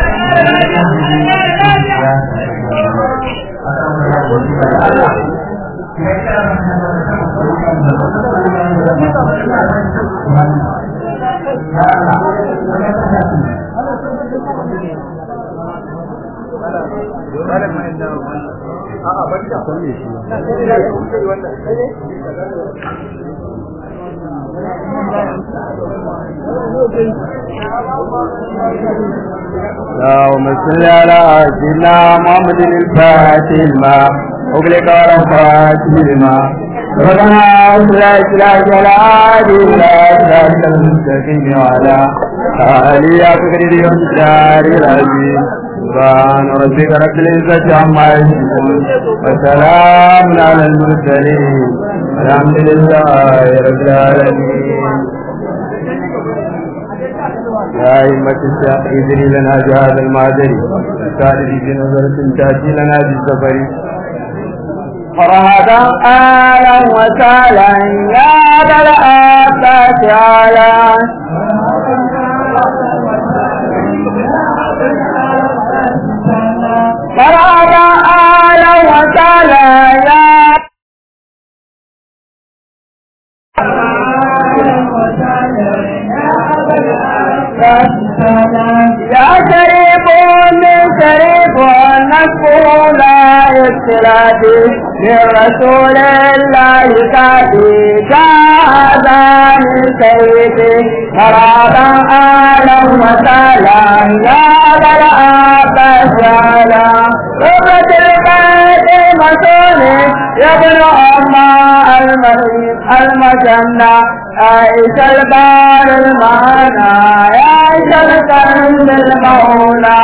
اللهم صل على سيدنا محمد الفاتح لما أغلق والخاتم لما ربنا لا إله إلا أنت لا المستقيم وعلى آله أكبر الدار العظيم سبحان ربك رب العزة عما يصفون وسلام على المرسلين الحمد لله رب العالمين. يا أئمة الشيخ ادري لنا بهذا المعذر الثالث بنظرة تأتي لنا بالسفر فرهدا آلا وسالا يا ذا الآفات على فرهدا آلا وسالا يا يا شريف من شريف نسبه لا اختلاف لرسول الله كافي جاهدا من سيفه مرابا آلا وسالا يا ذا الآفات على قبة البيت مسؤول يا ابن أما المجنة عائشة البار المعنى يا عائشة الكرم المولى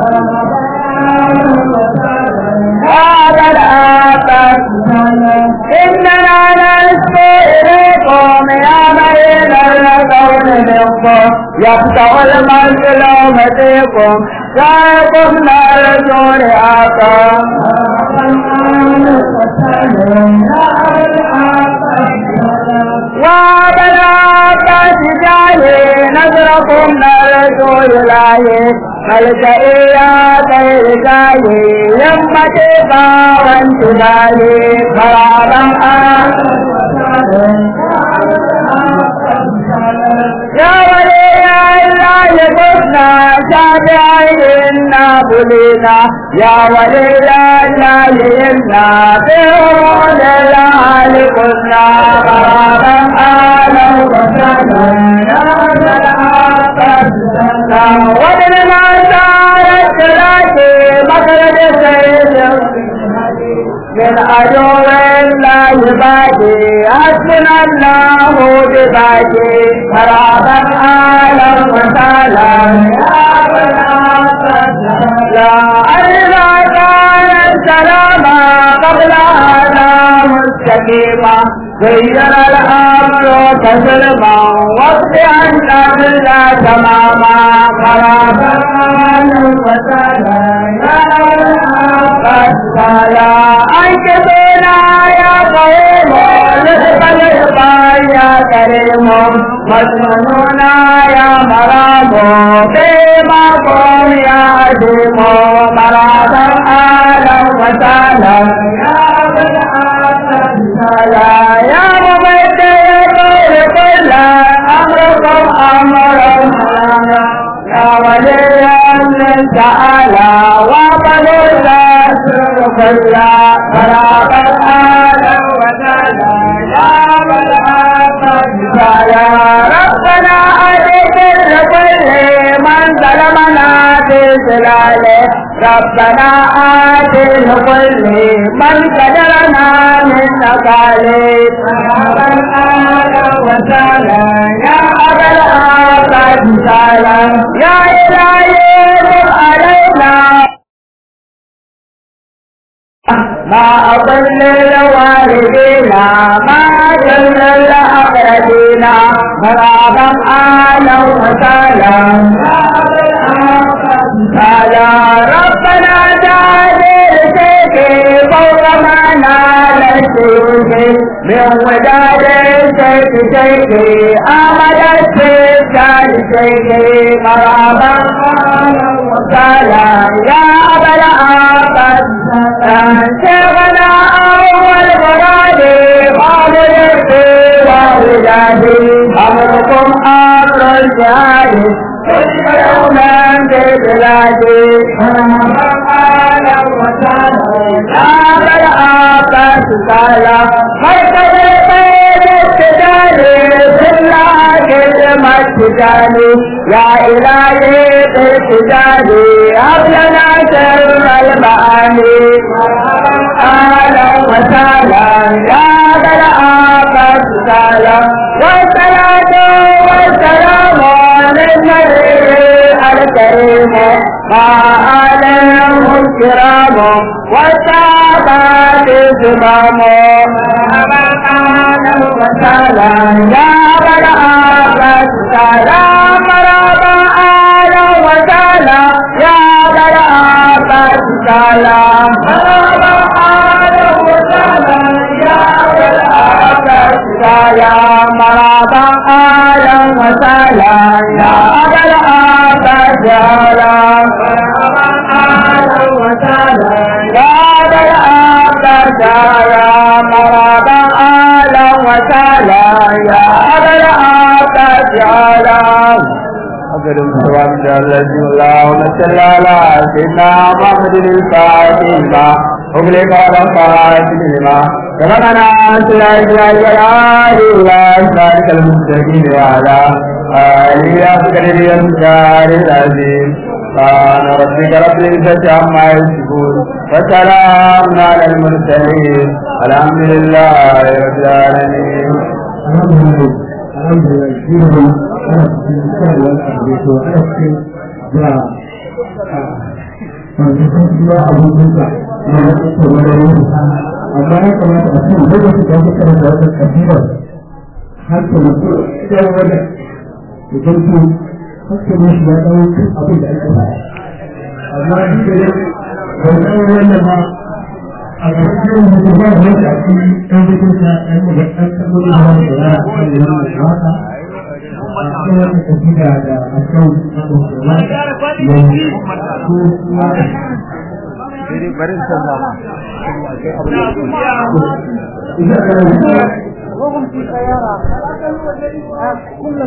هذا الآفات إننا نشكو إليكم يا بين الكون منكم يفتح المظلوم فيكم جاءكم نرجو رعاكم وبلاك تجاهي نظركم نرجو إلهي ملجئيات إلهي يمتي وانتدالي خرابا يا ولي الله يقفنا شافعينا بلينا يا ولي الله إنا في هون الله لقلنا خرابا باقي حسبنا الله بباقي مرحبا أهلا وسهلا يا لا أرضى كان السلام قبل هذا مستقيما غير الأمر تسلما وقت أنت بلا تماما مرحبا أهلا وسهلا يا أنكبنا يا قوم لسبا لسبا يا كريم مجنونا يا مرام بما قوم يا عظيم مرحبا أهلا وسهلا يا يا مبيت يا طول كل أمركم أمرا يا ولي من تعالى وقبل كلا مرحبا أهلا وسهلا يا مرحبا يا ربنا أجل كل من ظلمنا بظلاله ربنا أجل كل من قدرنا من نقاله مرحبا أهلا وسهلا يا أبا الآباد سلام يا إلهي علينا ما أضل الوالدين ما جل الأقربين مرحبا أهلا وسهلا يا ربنا جعل سيدي فوق ما نال الشيخ من وداد سيد سيدي أحمد السيد سيدي مرحبا أهلا وسهلا يا أبا العباس شيخنا أول مرادي قابل وولادي أمركم أمر الجهاد كل يوم ببلادي مرحبا أهلا وسهلا يا أبا العباس سهلا مركز البيت التجاري في الله كلمة تجاري يا إلهي بالتجاري هب لنا سر المعاني أهلا وسهلا يا أبا العباس سهلا والصلاة والسلام للنبي الكريم مع آله الكرام والصحابة الكرام مرحبا أهلا وسهلا يا أبا العباس سهلا مرحبا أهلا وسهلا يا أبا العباس سهلا مرحبا أهلا وسهلا يا أبا العباس سهلا مرحبا أهلا وسهلا يا أبا العباس سهلا مرحبا أهلا وسهلا يا أبا العباس سهلا مرحبا أهلا وسهلا يا أبا العباس سهلا أجل الثواب الذي اللهم صل على سيدنا محمد الفاتحة أغلق على الفاتحة ربنا لا إله إلا أنت المستقيم وعلى آله أفضل الأنصار العظيم سبحان ربك رب العزة عما يصفون وسلام على المرسلين الحمد لله رب العالمين. amma ya kamata a cikin lokacin da aka karanta wata kabilar har ta mutu idan wani idan su hakkin shi ya dawo abin da aka faɗa amma shi da yau wannan wannan ma a cikin mutum ba wani a cikin ɗan mutum ta ɗan mutum ɗan mutum da wani da ya kan yi wani wata a cikin wata kabila da a kan abin da ya yi ko kuma bari in san zama وهم في سيارة كل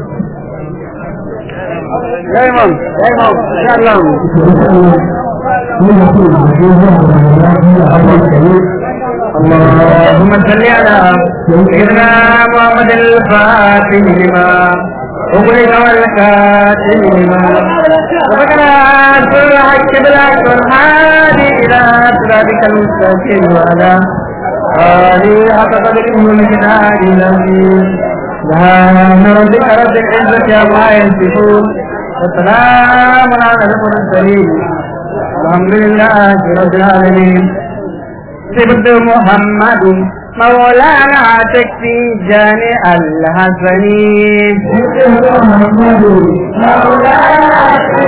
يا إمام يا إمام إن شاء الله اللهم صل على سيدنا محمد الفاتح لما أغلق والكاتب لما سبقنا سر حق بلاك والهادي إلى صراطك المستقيم وعلى آله حق قدره ومقداره العظيم سبحان ربك رب العزة عما يصفون وسلام على المرسلين الحمد لله رب العالمين. سيد محمد مولانا تكفي جاني الحسني سيد محمد مولانا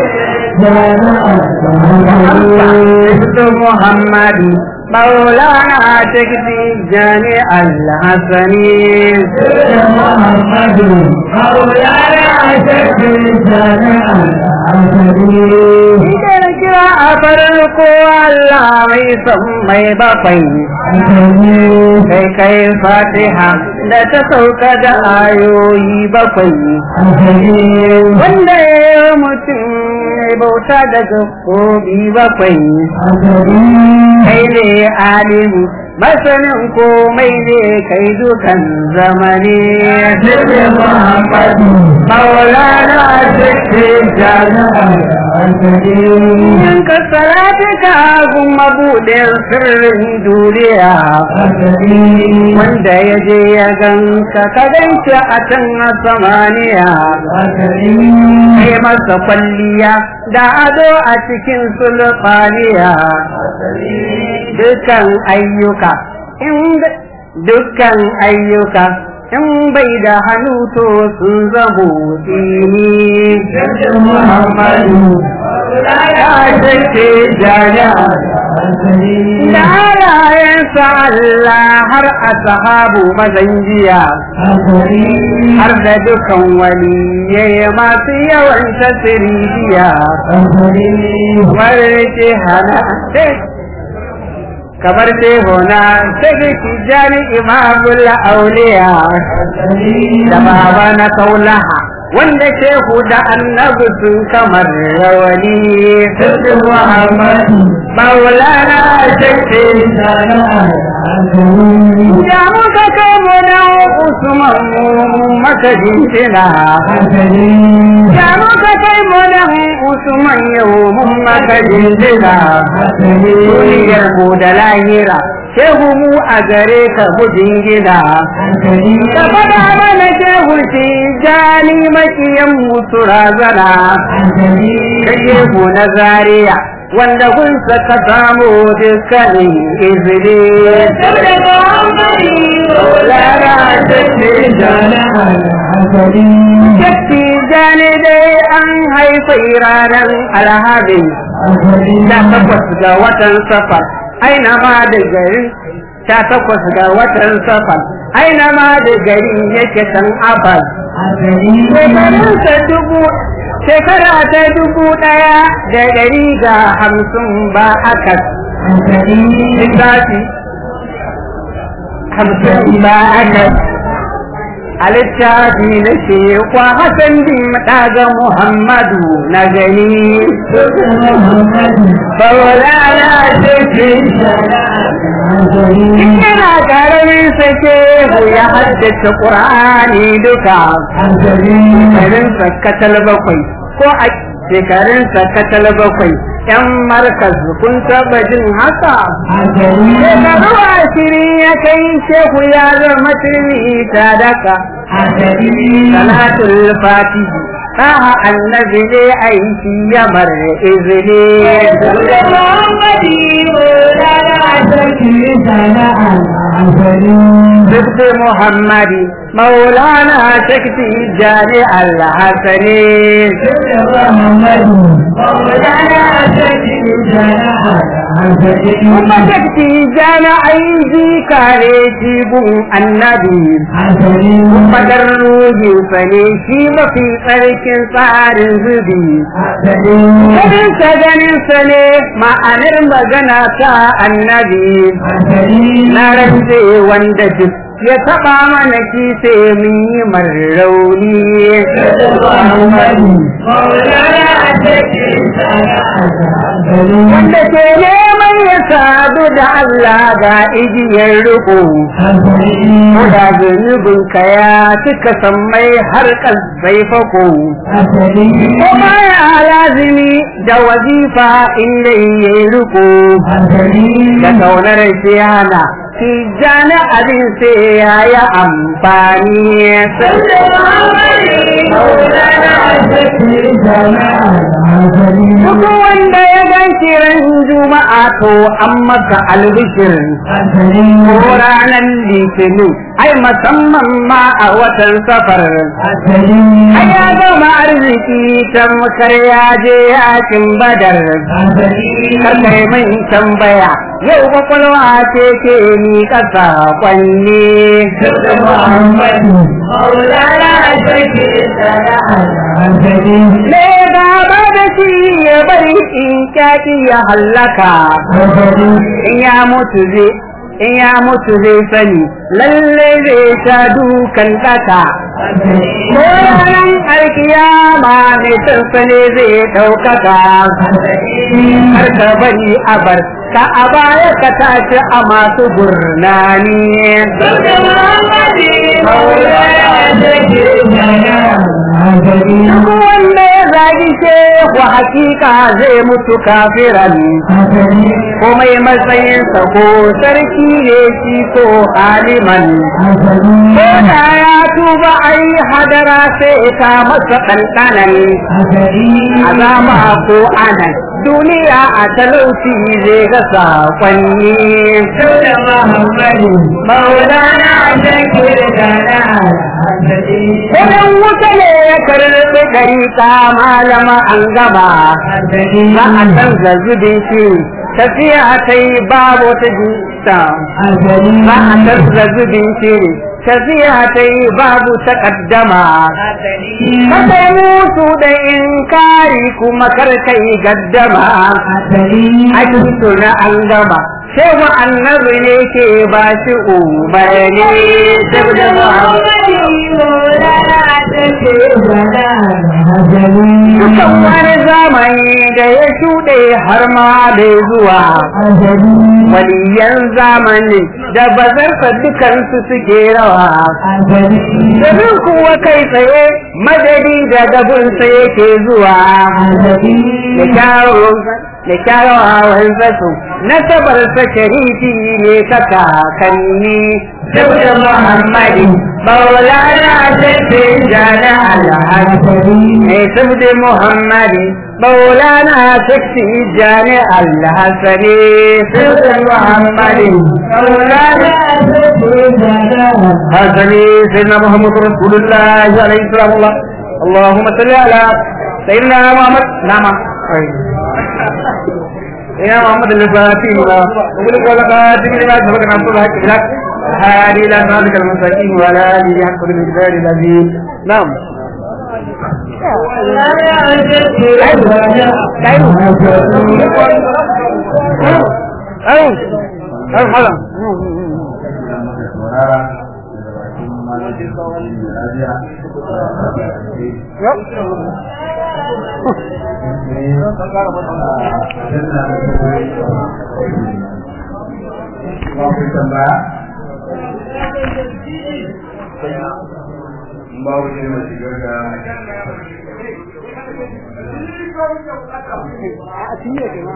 سيد محمد مولانا تكفي جاني الحسني سيد محمد مولانا تكفي جاني الحسني. kira a farko Allah mai son mai bakwai kai kai fatiha da ta sauka da ayoyi bakwai wanda ya mutum mai bauta da gaɓoɓi bakwai kai ne alimu masanin komai ne kai dukan zamani maulana cikin jami'a in ka salati ka gun mabuɗin sirrin duniya wanda ya je ya ganka ka ganci a can samaniya kai masa kwalliya da ado a cikin sulfaniya dukkan ayyuka dukkan ayyuka in bai da hannu to sun zamo tsini Muhammadu ya take jaya da halayensa Allah har a sahabu mazanjiya har da dukan waliyai masu yawan tasiriya warke hana kamar tehona sai tijani imamul auliya da baba na kaulaha wanda shehu da annabi sun kamar rawani sai Muhammad maulana sai ya muka kamo da Usman maka jintina ya muka kai mu da Usman yau mun maka jintina duniyar mu da lahira shehu mu a gare ka mujin gida ka faɗa mana shehu shi jani makiyan mu turazana ka shehu na Zaria wanda kun saka samu dukkanin izini Shakti jani dai an haifa ranar alhabi da takwas ga watan safar aina ma da gari ta takwas ga watan safar aina ma da gari yake san abal shekarunsa dubu shekara ta dubu ɗaya da ɗari ga hamsin ba akas lissafi hamsin ba akas a littafi na shekwa Hassan bin ɗaga Muhammadu na gani Baulana cikin yana ƙaramin sake ya haddace ƙur'ani duka shekarunsa katal bakwai ko a shekarunsa katal bakwai ‘yan markaz kun taɓa jin haka shekaru ashirin ya kai shehu ya zama turmi ta daka salatul fatihi Taha annabi ne aiki ya mar izini Zubdi Muhammadi Maulana Shakti Jani Al-Hasani Zubdi Muhammadi Maulana Shakti Jani Al-Hasani Kuma Shakti Jani aiki kare jibun annabi Kuma darruhi sane shi mafi tsarkin tsarin zubi Ganinsa ganinsa ne ma'anar magana ta annabi Na rantse wanda duk ya taɓa mana shi sai mun yi marrauni wanda ke neman ya sadu da Allah ga igiyar riko ko da zunubin ka ya cika sammai har zai fako ko ma ya lazimi da wazifa inda yayi riko da kaunar siyana Tijjani abin sai ya yi amfani duk wanda ya gan kiran juma'a to an masa albishir ko ranar litinin ai musamman ma a watan safar ai ya gama arziki tamkar ya je yakin badar karkai mai tambaya yau kwakwalwa ce ke ni kasa kwanne da Muhammadu Maulana take sana'a ne gaba da shi ya bari in kyaki ya hallaka in ya mutu zai in ya mutu zai sani lalle zai sha dukan kasa ko ranar alkiyama mai sansane zai ɗaukaka har ka bari a bar ka a baya ka tashi a masu gurnani duk wanda ya zagi shehu hakika zai mutu kafiran komai matsayinsa ko sarki ne shi ko aliman ko da ya tuba ai hadara sai ta masa ɗanɗanan azama ko anan duniya a talauci zai ga sakonni da Muhammadu Maulana take gana Idan wuta ne ya karɓi ɗari ta malama an gama za a canza zubin shi tafiya ta yi babu ta jita za a canza zubin shi tafiya ta yi babu takaddama kada mutu da inkari kuma karkai gaddama a cikin na an gama cewa annabi ne ke ba shi umarni saboda dukan wani zamani da ya shuɗe har ma da zuwa waliyan zamani da bazarsa dukansu suke rawa domin kuwa kai tsaye madadi da gabinsa yake zuwa da kyawun da kyawawan zasu nasabar sa sharifi ne ta kakanni saboda Muhammadi Maulana tafi jana alhasani ne saboda Muhammadi Maulana tafi jana alhasani saboda Muhammadi Maulana tafi jana alhasani sayyidina Muhammad Rasulullah alaihi salam Allahumma salli ala sayyidina Muhammad nama يا محمد الفاتح وقل قول قاتم لما سبق نصر الحق بالحق هذه لا نازك المساكين ولا آله حق بالمجدار العظيم نعم أيوه أيوه حالا babu shi mai shigar da a cinye ke ma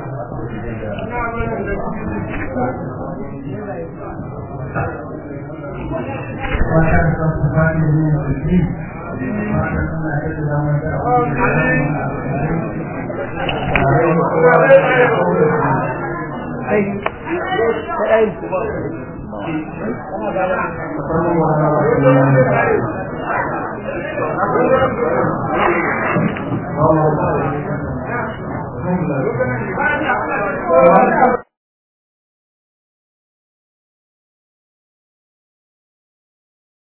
Oh,